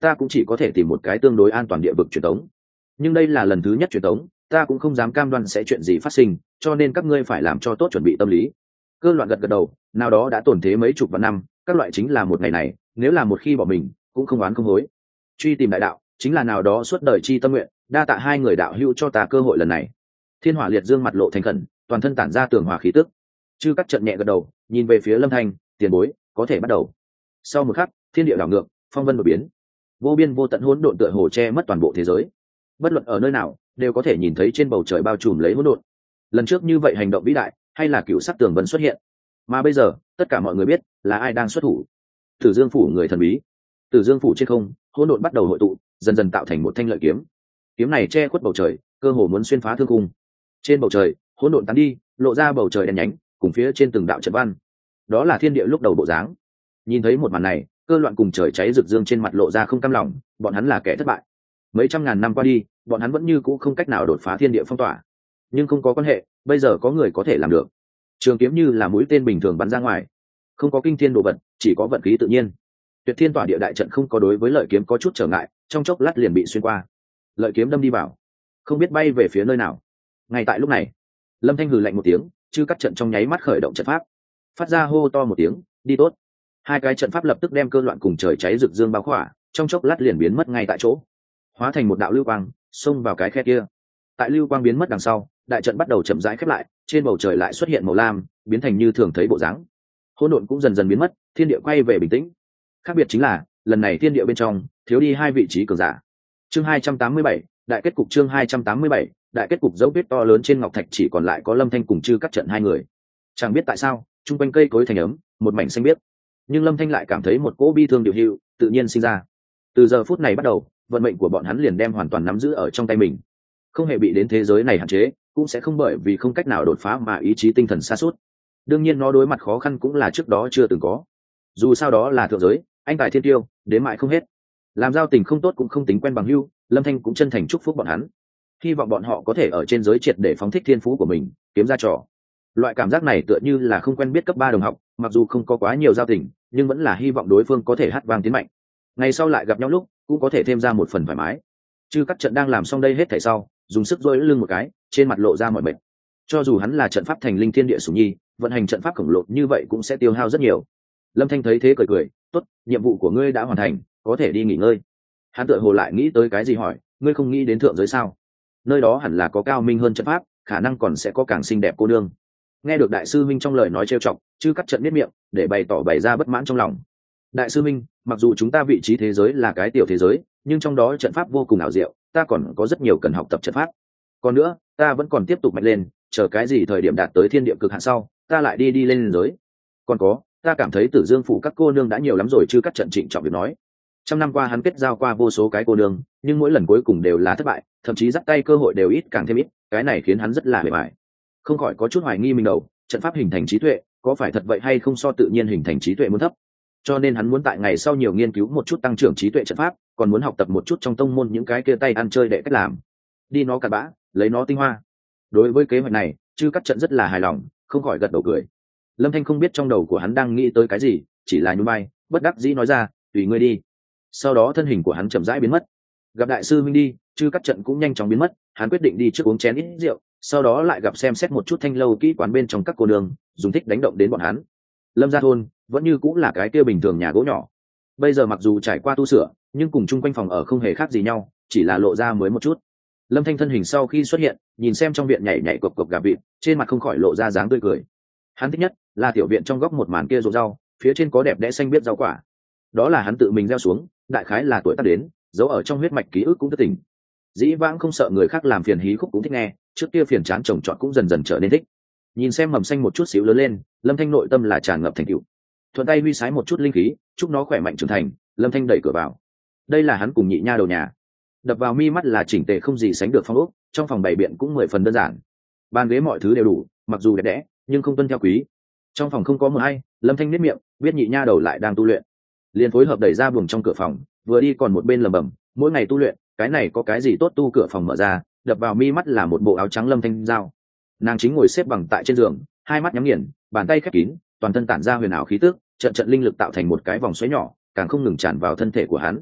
ta cũng chỉ có thể tìm một cái tương đối an toàn địa vực truyền tống. Nhưng đây là lần thứ nhất truyền tống, ta cũng không dám cam đoan sẽ chuyện gì phát sinh, cho nên các ngươi phải làm cho tốt chuẩn bị tâm lý. Cơ Loạn gật gật đầu, nào đó đã tổn thế mấy chục vạn năm, các loại chính là một ngày này, nếu là một khi bỏ mình, cũng không oán không hối. Truy tìm đại đạo, chính là nào đó suốt đời chi tâm nguyện, đa tạ hai người đạo hữu cho ta cơ hội lần này. Thiên Hỏa Liệt Dương mặt lộ thành khẩn, toàn thân tản ra tường hòa khí tức. Chư Cắt Trận nhẹ gật đầu, nhìn về phía Lâm Thanh, tiền bối, có thể bắt đầu. Sau một khắc, thiên địa đảo ngược, phong vân đổi biến, vô biên vô tận hỗn độn tựa hồ che mất toàn bộ thế giới. Bất luận ở nơi nào, đều có thể nhìn thấy trên bầu trời bao trùm lấy hỗn độn. Lần trước như vậy hành động vĩ đại, hay là cựu sắc tường vân xuất hiện, mà bây giờ tất cả mọi người biết là ai đang xuất thủ. Tử Dương phủ người thần bí. Tử Dương phủ trên không, hỗn độn bắt đầu hội tụ, dần dần tạo thành một thanh lợi kiếm. Kiếm này che khuất bầu trời, cơ hồ muốn xuyên phá thương cung. Trên bầu trời, hỗn độn tán đi, lộ ra bầu trời đen nhánh, cùng phía trên từng đạo trận văn. Đó là thiên địa lúc đầu bộ dáng. Nhìn thấy một màn này, Cơ Loạn cùng trời cháy rực dương trên mặt lộ ra không cam lòng, bọn hắn là kẻ thất bại. Mấy trăm ngàn năm qua đi, bọn hắn vẫn như cũ không cách nào đột phá thiên địa phong tỏa. Nhưng không có quan hệ, bây giờ có người có thể làm được. Trường kiếm như là mũi tên bình thường bắn ra ngoài, không có kinh thiên đồ vật, chỉ có vận khí tự nhiên. Tuyệt Thiên Tỏa Địa đại trận không có đối với lợi kiếm có chút trở ngại, trong chốc lát liền bị xuyên qua. Lợi kiếm đâm đi vào, không biết bay về phía nơi nào. Ngay tại lúc này, Lâm Thanh hừ lạnh một tiếng, Chư Cắt Trận trong nháy mắt khởi động trận pháp, phát ra hô to một tiếng, đi tốt. Hai cái trận pháp lập tức đem Cơ Loạn cùng trời cháy rực dương bao khỏa, trong chốc lát liền biến mất ngay tại chỗ, hóa thành một đạo lưu quang xông vào cái khe kia. Tại lưu quang biến mất đằng sau, đại trận bắt đầu chậm rãi khép lại, trên bầu trời lại xuất hiện màu lam, biến thành như thường thấy bộ dáng. Hỗn độn cũng dần dần biến mất, thiên địa quay về bình tĩnh. Khác biệt chính là, lần này thiên địa bên trong thiếu đi hai vị trí cường giả. Chương 287, đại kết cục. Chương 287, đại kết cục. Dấu vết to lớn trên ngọc thạch chỉ còn lại có Lâm Thanh cùng Chư Cắt Trận hai người. Chẳng biết tại sao, trung quanh cây cối thành ấm, một mảnh xanh biếc. Nhưng Lâm Thanh lại cảm thấy một cỗ bi thương điều hưu tự nhiên sinh ra. Từ giờ phút này bắt đầu, vận mệnh của bọn hắn liền đem hoàn toàn nắm giữ ở trong tay mình, không hề bị đến thế giới này hạn chế, cũng sẽ không bởi vì không cách nào đột phá mà ý chí tinh thần sa sút. Đương nhiên nó đối mặt khó khăn cũng là trước đó chưa từng có. Dù sao đó là thượng giới, anh tài thiên tiêu, đến mãi không hết. Làm giao tình không tốt cũng không tính quen bằng hữu, Lâm Thanh cũng chân thành chúc phúc bọn hắn, hy vọng bọn họ có thể ở trên giới triệt để phóng thích thiên phú của mình, kiếm ra trò. Loại cảm giác này tựa như là không quen biết cấp 3 đồng học, mặc dù không có quá nhiều giao tình, nhưng vẫn là hy vọng đối phương có thể hát vang tiến mạnh. Ngày sau lại gặp nhau lúc, cũng có thể thêm ra một phần thoải mái. Chư Cắt Trận đang làm xong đây hết thảy sau, dùng sức duỗi lưng một cái, trên mặt lộ ra mọi mệt. Cho dù hắn là trận pháp thành linh thiên địa sủng nhi, vận hành trận pháp khổng lồ như vậy cũng sẽ tiêu hao rất nhiều. Lâm Thanh thấy thế cười cười, tốt, nhiệm vụ của ngươi đã hoàn thành, có thể đi nghỉ ngơi. Hắn tựa hồ lại nghĩ tới cái gì hỏi, ngươi không nghĩ đến thượng giới sao? Nơi đó hẳn là có cao minh hơn trận pháp, khả năng còn sẽ có càng xinh đẹp cô nương. Nghe được đại sư minh trong lời nói trêu chọc, Chư Cắt Trận miết miệng, để bày ra bất mãn trong lòng. Đại sư minh, mặc dù chúng ta vị trí thế giới là cái tiểu thế giới, nhưng trong đó trận pháp vô cùng ảo diệu, ta còn có rất nhiều cần học tập trận pháp. Còn nữa, ta vẫn còn tiếp tục mạnh lên, chờ cái gì thời điểm đạt tới thiên địa cực hạn sau, ta lại đi lên giới. Còn có, ta cảm thấy Tử Dương phủ các cô nương đã nhiều lắm rồi. Chư Cắt Trận trịnh trọng việc nói. Trăm năm qua hắn kết giao qua vô số cái cô nương, nhưng mỗi lần cuối cùng đều là thất bại, thậm chí dắt tay cơ hội đều ít càng thêm ít, cái này khiến hắn rất là bề bại. Không khỏi có chút hoài nghi mình đầu, trận pháp hình thành trí tuệ, có phải thật vậy hay không so tự nhiên hình thành trí tuệ muốn thấp. Cho nên hắn muốn tại ngày sau nhiều nghiên cứu một chút tăng trưởng trí tuệ trận pháp, còn muốn học tập một chút trong tông môn những cái kia tay ăn chơi đệ cách làm, đi nó cặn bã, lấy nó tinh hoa. Đối với kế hoạch này, Chư Cắt Trận rất là hài lòng, không khỏi gật đầu cười. Lâm Thanh không biết trong đầu của hắn đang nghĩ tới cái gì, chỉ là nhún vai, bất đắc dĩ nói ra, tùy ngươi đi. Sau đó thân hình của hắn chậm rãi biến mất. Gặp đại sư minh đi, Chư Cắt Trận cũng nhanh chóng biến mất, hắn quyết định đi trước uống chén ít rượu, sau đó lại gặp xem xét một chút thanh lâu kỹ quán bên trong các cô nương, dùng thích đánh động đến bọn hắn. Lâm gia thôn vẫn như cũng là cái kia bình thường nhà gỗ nhỏ, bây giờ mặc dù trải qua tu sửa, nhưng cùng chung quanh phòng ở không hề khác gì nhau, chỉ là lộ ra mới một chút. Lâm Thanh thân hình sau khi xuất hiện, nhìn xem trong viện nhảy nhảy cộc cộc gà vịt, trên mặt không khỏi lộ ra dáng tươi cười. Hắn thích nhất là tiểu viện trong góc một màn kia ruộng rau, phía trên có đẹp đẽ xanh biếc rau quả, đó là hắn tự mình gieo xuống, đại khái là tuổi tác đến, giấu ở trong huyết mạch ký ức cũng thất tình. Dĩ vãng không sợ người khác làm phiền hí khúc cũng thích nghe, trước kia phiền chán trồng trọt cũng dần dần trở nên thích. Nhìn xem mầm xanh một chút xíu lớn lên, Lâm Thanh nội tâm là tràn ngập thành tựu. Thuận tay huy sái một chút linh khí, chúc nó khỏe mạnh trưởng thành. Lâm Thanh đẩy cửa vào. Đây là hắn cùng nhị nha đầu nhà. Đập vào mi mắt là chỉnh tề không gì sánh được phong ốc, trong phòng bày biện cũng 10 phần đơn giản. Bàn ghế mọi thứ đều đủ, mặc dù đẹp đẽ, nhưng không tuân theo quý. Trong phòng không có một ai, Lâm Thanh niết miệng, biết nhị nha đầu lại đang tu luyện, liền phối hợp đẩy ra buồng trong cửa phòng, vừa đi còn một bên lẩm bẩm, mỗi ngày tu luyện, cái này có cái gì tốt. Tu cửa phòng mở ra, đập vào mi mắt là một bộ áo trắng Lâm Thanh giao. Nàng chính ngồi xếp bằng tại trên giường, hai mắt nhắm nghiền, bàn tay khép kín, toàn thân tản ra huyền ảo khí tức, trận trận linh lực tạo thành một cái vòng xoáy nhỏ, càng không ngừng tràn vào thân thể của hắn.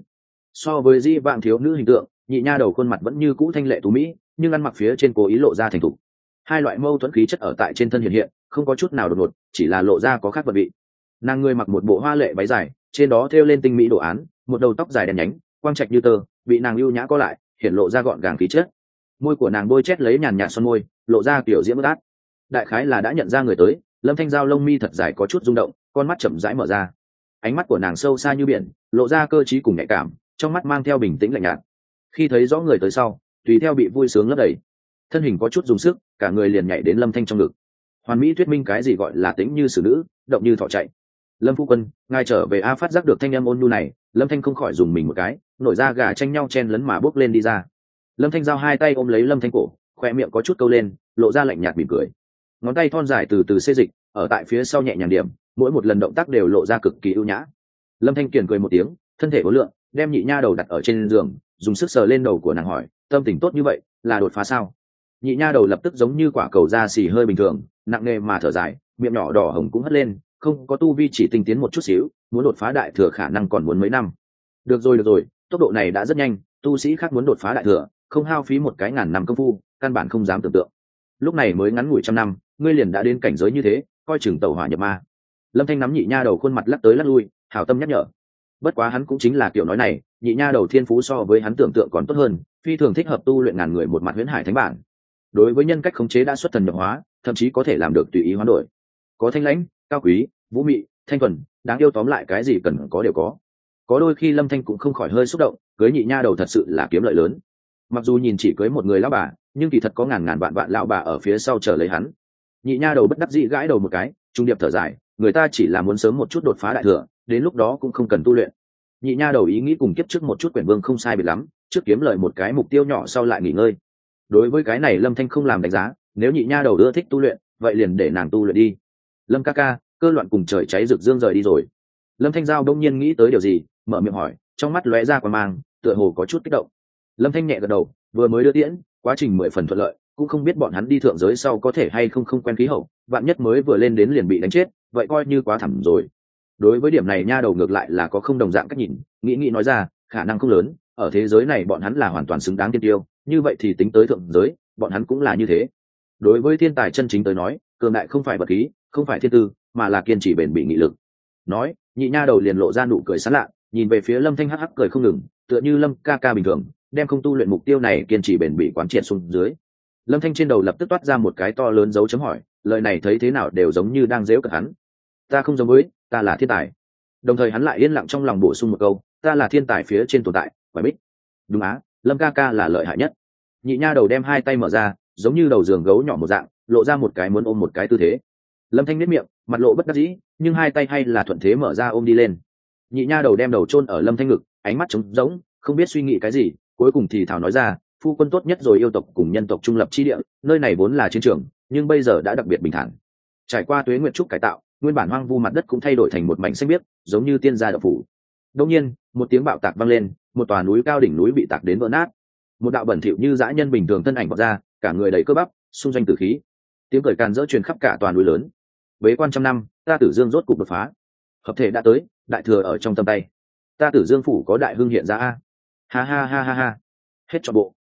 So với di vạn thiếu nữ hình tượng, nhị nha đầu khuôn mặt vẫn như cũ thanh lệ tú mỹ, nhưng ăn mặc phía trên cố ý lộ ra thành thục. Hai loại mâu thuẫn khí chất ở tại trên thân hiện hiện, không có chút nào đột ngột, chỉ là lộ ra có khác vật vị. Nàng người mặc một bộ hoa lệ váy dài, trên đó thêu lên tinh mỹ đồ án, một đầu tóc dài đen nhánh, quang trạch như tơ, bị nàng ưu nhã có lại, hiện lộ ra gọn gàng khí chất. Môi của nàng bôi chét lấy nhàn nhạt son môi, lộ ra kiểu diễm bất át. Đại khái là đã nhận ra người tới, Lâm Thanh Giao lông mi thật dài có chút rung động, con mắt chậm rãi mở ra. Ánh mắt của nàng sâu xa như biển, lộ ra cơ trí cùng nhạy cảm, trong mắt mang theo bình tĩnh lạnh nhạt. Khi thấy rõ người tới sau, tùy theo bị vui sướng lấp đầy, thân hình có chút dùng sức, cả người liền nhảy đến Lâm Thanh trong ngực. Hoàn mỹ thuyết minh cái gì gọi là tĩnh như xử nữ, động như thỏ chạy. Lâm phu quân, ngài trở về a. Phát giác được thanh âm ôn nhu này, Lâm Thanh không khỏi dùng mình một cái, nổi ra gà tranh nhau chen lấn mà bước lên đi ra. Lâm Thanh Giao hai tay ôm lấy Lâm Thanh cổ, khoe miệng có chút câu lên, lộ ra lạnh nhạt mỉm cười. Ngón tay thon dài từ từ xê dịch, ở tại phía sau nhẹ nhàng điểm, mỗi một lần động tác đều lộ ra cực kỳ ưu nhã. Lâm Thanh kiền cười một tiếng, thân thể uốn lượn, đem nhị nha đầu đặt ở trên giường, dùng sức sờ lên đầu của nàng hỏi, tâm tình tốt như vậy, là đột phá sao? Nhị nha đầu lập tức giống như quả cầu da xì hơi bình thường, nặng nề mà thở dài, miệng nhỏ đỏ hồng cũng hất lên, không có tu vi chỉ tinh tiến một chút xíu, muốn đột phá đại thừa khả năng còn muốn mấy năm. Được rồi, tốc độ này đã rất nhanh, tu sĩ khác muốn đột phá đại thừa, không hao phí một cái ngàn năm công phu, căn bản không dám tưởng tượng. Lúc này mới ngắn ngủi trăm năm, ngươi liền đã đến cảnh giới như thế, coi chừng tẩu hỏa nhập ma. Lâm Thanh nắm nhị nha đầu khuôn mặt lắc tới lắc lui, hảo tâm nhắc nhở. Bất quá hắn cũng chính là kiểu nói này, nhị nha đầu thiên phú so với hắn tưởng tượng còn tốt hơn, phi thường thích hợp tu luyện ngàn người một mặt huyễn hải thánh bản. Đối với nhân cách khống chế đã xuất thần nhập hóa, thậm chí có thể làm được tùy ý hoán đổi. Có thanh lãnh, cao quý, vũ mị, thanh thuần, đáng yêu, tóm lại cái gì cần có đều có. Có đôi khi Lâm Thanh cũng không khỏi hơi xúc động, cưới nhị nha đầu thật sự là kiếm lợi lớn. Mặc dù nhìn chỉ cưới một người lão bà, nhưng kỳ thật có ngàn ngàn vạn vạn lão bà ở phía sau chờ lấy hắn. Nhị nha đầu bất đắc dĩ gãi đầu một cái, trung điệp thở dài, người ta chỉ là muốn sớm một chút đột phá đại thừa, đến lúc đó cũng không cần tu luyện. Nhị nha đầu ý nghĩ cùng kiếp trước một chút quyển vương không sai biệt lắm, trước kiếm lợi một cái mục tiêu nhỏ sau lại nghỉ ngơi. Đối với cái này Lâm Thanh không làm đánh giá, nếu nhị nha đầu ưa thích tu luyện, vậy liền để nàng tu luyện đi. Lâm ca ca, cơ loạn cùng trời cháy rực dương rời đi rồi. Lâm Thanh Giao đông nhiên nghĩ tới điều gì, mở miệng hỏi, trong mắt lóe ra quan mang, tựa hồ có chút kích động. Lâm Thanh nhẹ gật đầu, vừa mới đưa tiễn, quá trình 10 phần thuận lợi, cũng không biết bọn hắn đi thượng giới sau có thể hay không quen khí hậu, vạn nhất mới vừa lên đến liền bị đánh chết, vậy coi như quá thảm rồi. Đối với điểm này nha đầu ngược lại là có không đồng dạng cách nhìn, nghĩ nói ra, khả năng không lớn, ở thế giới này bọn hắn là hoàn toàn xứng đáng tiên tiêu, như vậy thì tính tới thượng giới, bọn hắn cũng là như thế. Đối với thiên tài chân chính tới nói, cường đại không phải vật khí, không phải thiên tư, mà là kiên trì bền bỉ nghị lực. Nói, nhị nha đầu liền lộ ra nụ cười sán lạ, nhìn về phía Lâm Thanh hắc hắc cười không ngừng, tựa như Lâm ca ca bình thường, đem không tu luyện mục tiêu này kiên trì bền bỉ quán triệt xuống dưới. Lâm Thanh trên đầu lập tức toát ra một cái to lớn dấu chấm hỏi, lời này thấy thế nào đều giống như đang giễu cợt hắn. Ta không giống với, ta là thiên tài. Đồng thời hắn lại yên lặng trong lòng bổ sung một câu, ta là thiên tài phía trên tồn tại, phải biết. Đúng á, Lâm ca ca là lợi hại nhất. Nhị nha đầu đem hai tay mở ra, giống như đầu giường gấu nhỏ một dạng, lộ ra một cái muốn ôm một cái tư thế. Lâm Thanh nhếch miệng, mặt lộ bất đắc dĩ, nhưng hai tay hay là thuận thế mở ra ôm đi lên. Nhị nha đầu đem đầu chôn ở Lâm Thanh ngực, ánh mắt trống rỗng, không biết suy nghĩ cái gì, cuối cùng thì thảo nói ra, phu quân tốt nhất rồi, yêu tộc cùng nhân tộc trung lập chi địa, nơi này vốn là chiến trường, nhưng bây giờ đã đặc biệt bình thản. Trải qua tuế nguyệt trúc cải tạo, nguyên bản hoang vu mặt đất cũng thay đổi thành một mảnh xanh biếc, giống như tiên gia đậu phủ. Đột nhiên, một tiếng bạo tạc vang lên, một tòa núi cao đỉnh núi bị tạc đến vỡ nát. Một đạo bẩn thỉu như dã nhân bình thường thân ảnh vọt ra, cả người đầy cơ bắp, xung doanh tử khí. Tiếng cười càn rỡ truyền khắp cả tòa núi lớn. Bế quan trăm năm, ta Tử Dương rốt cục đột phá. Hợp thể đã tới, đại thừa ở trong tầm tay. Ta Tử Dương phủ có đại hưng hiện ra a. Ha ha ha ha ha. Hết trọn bộ.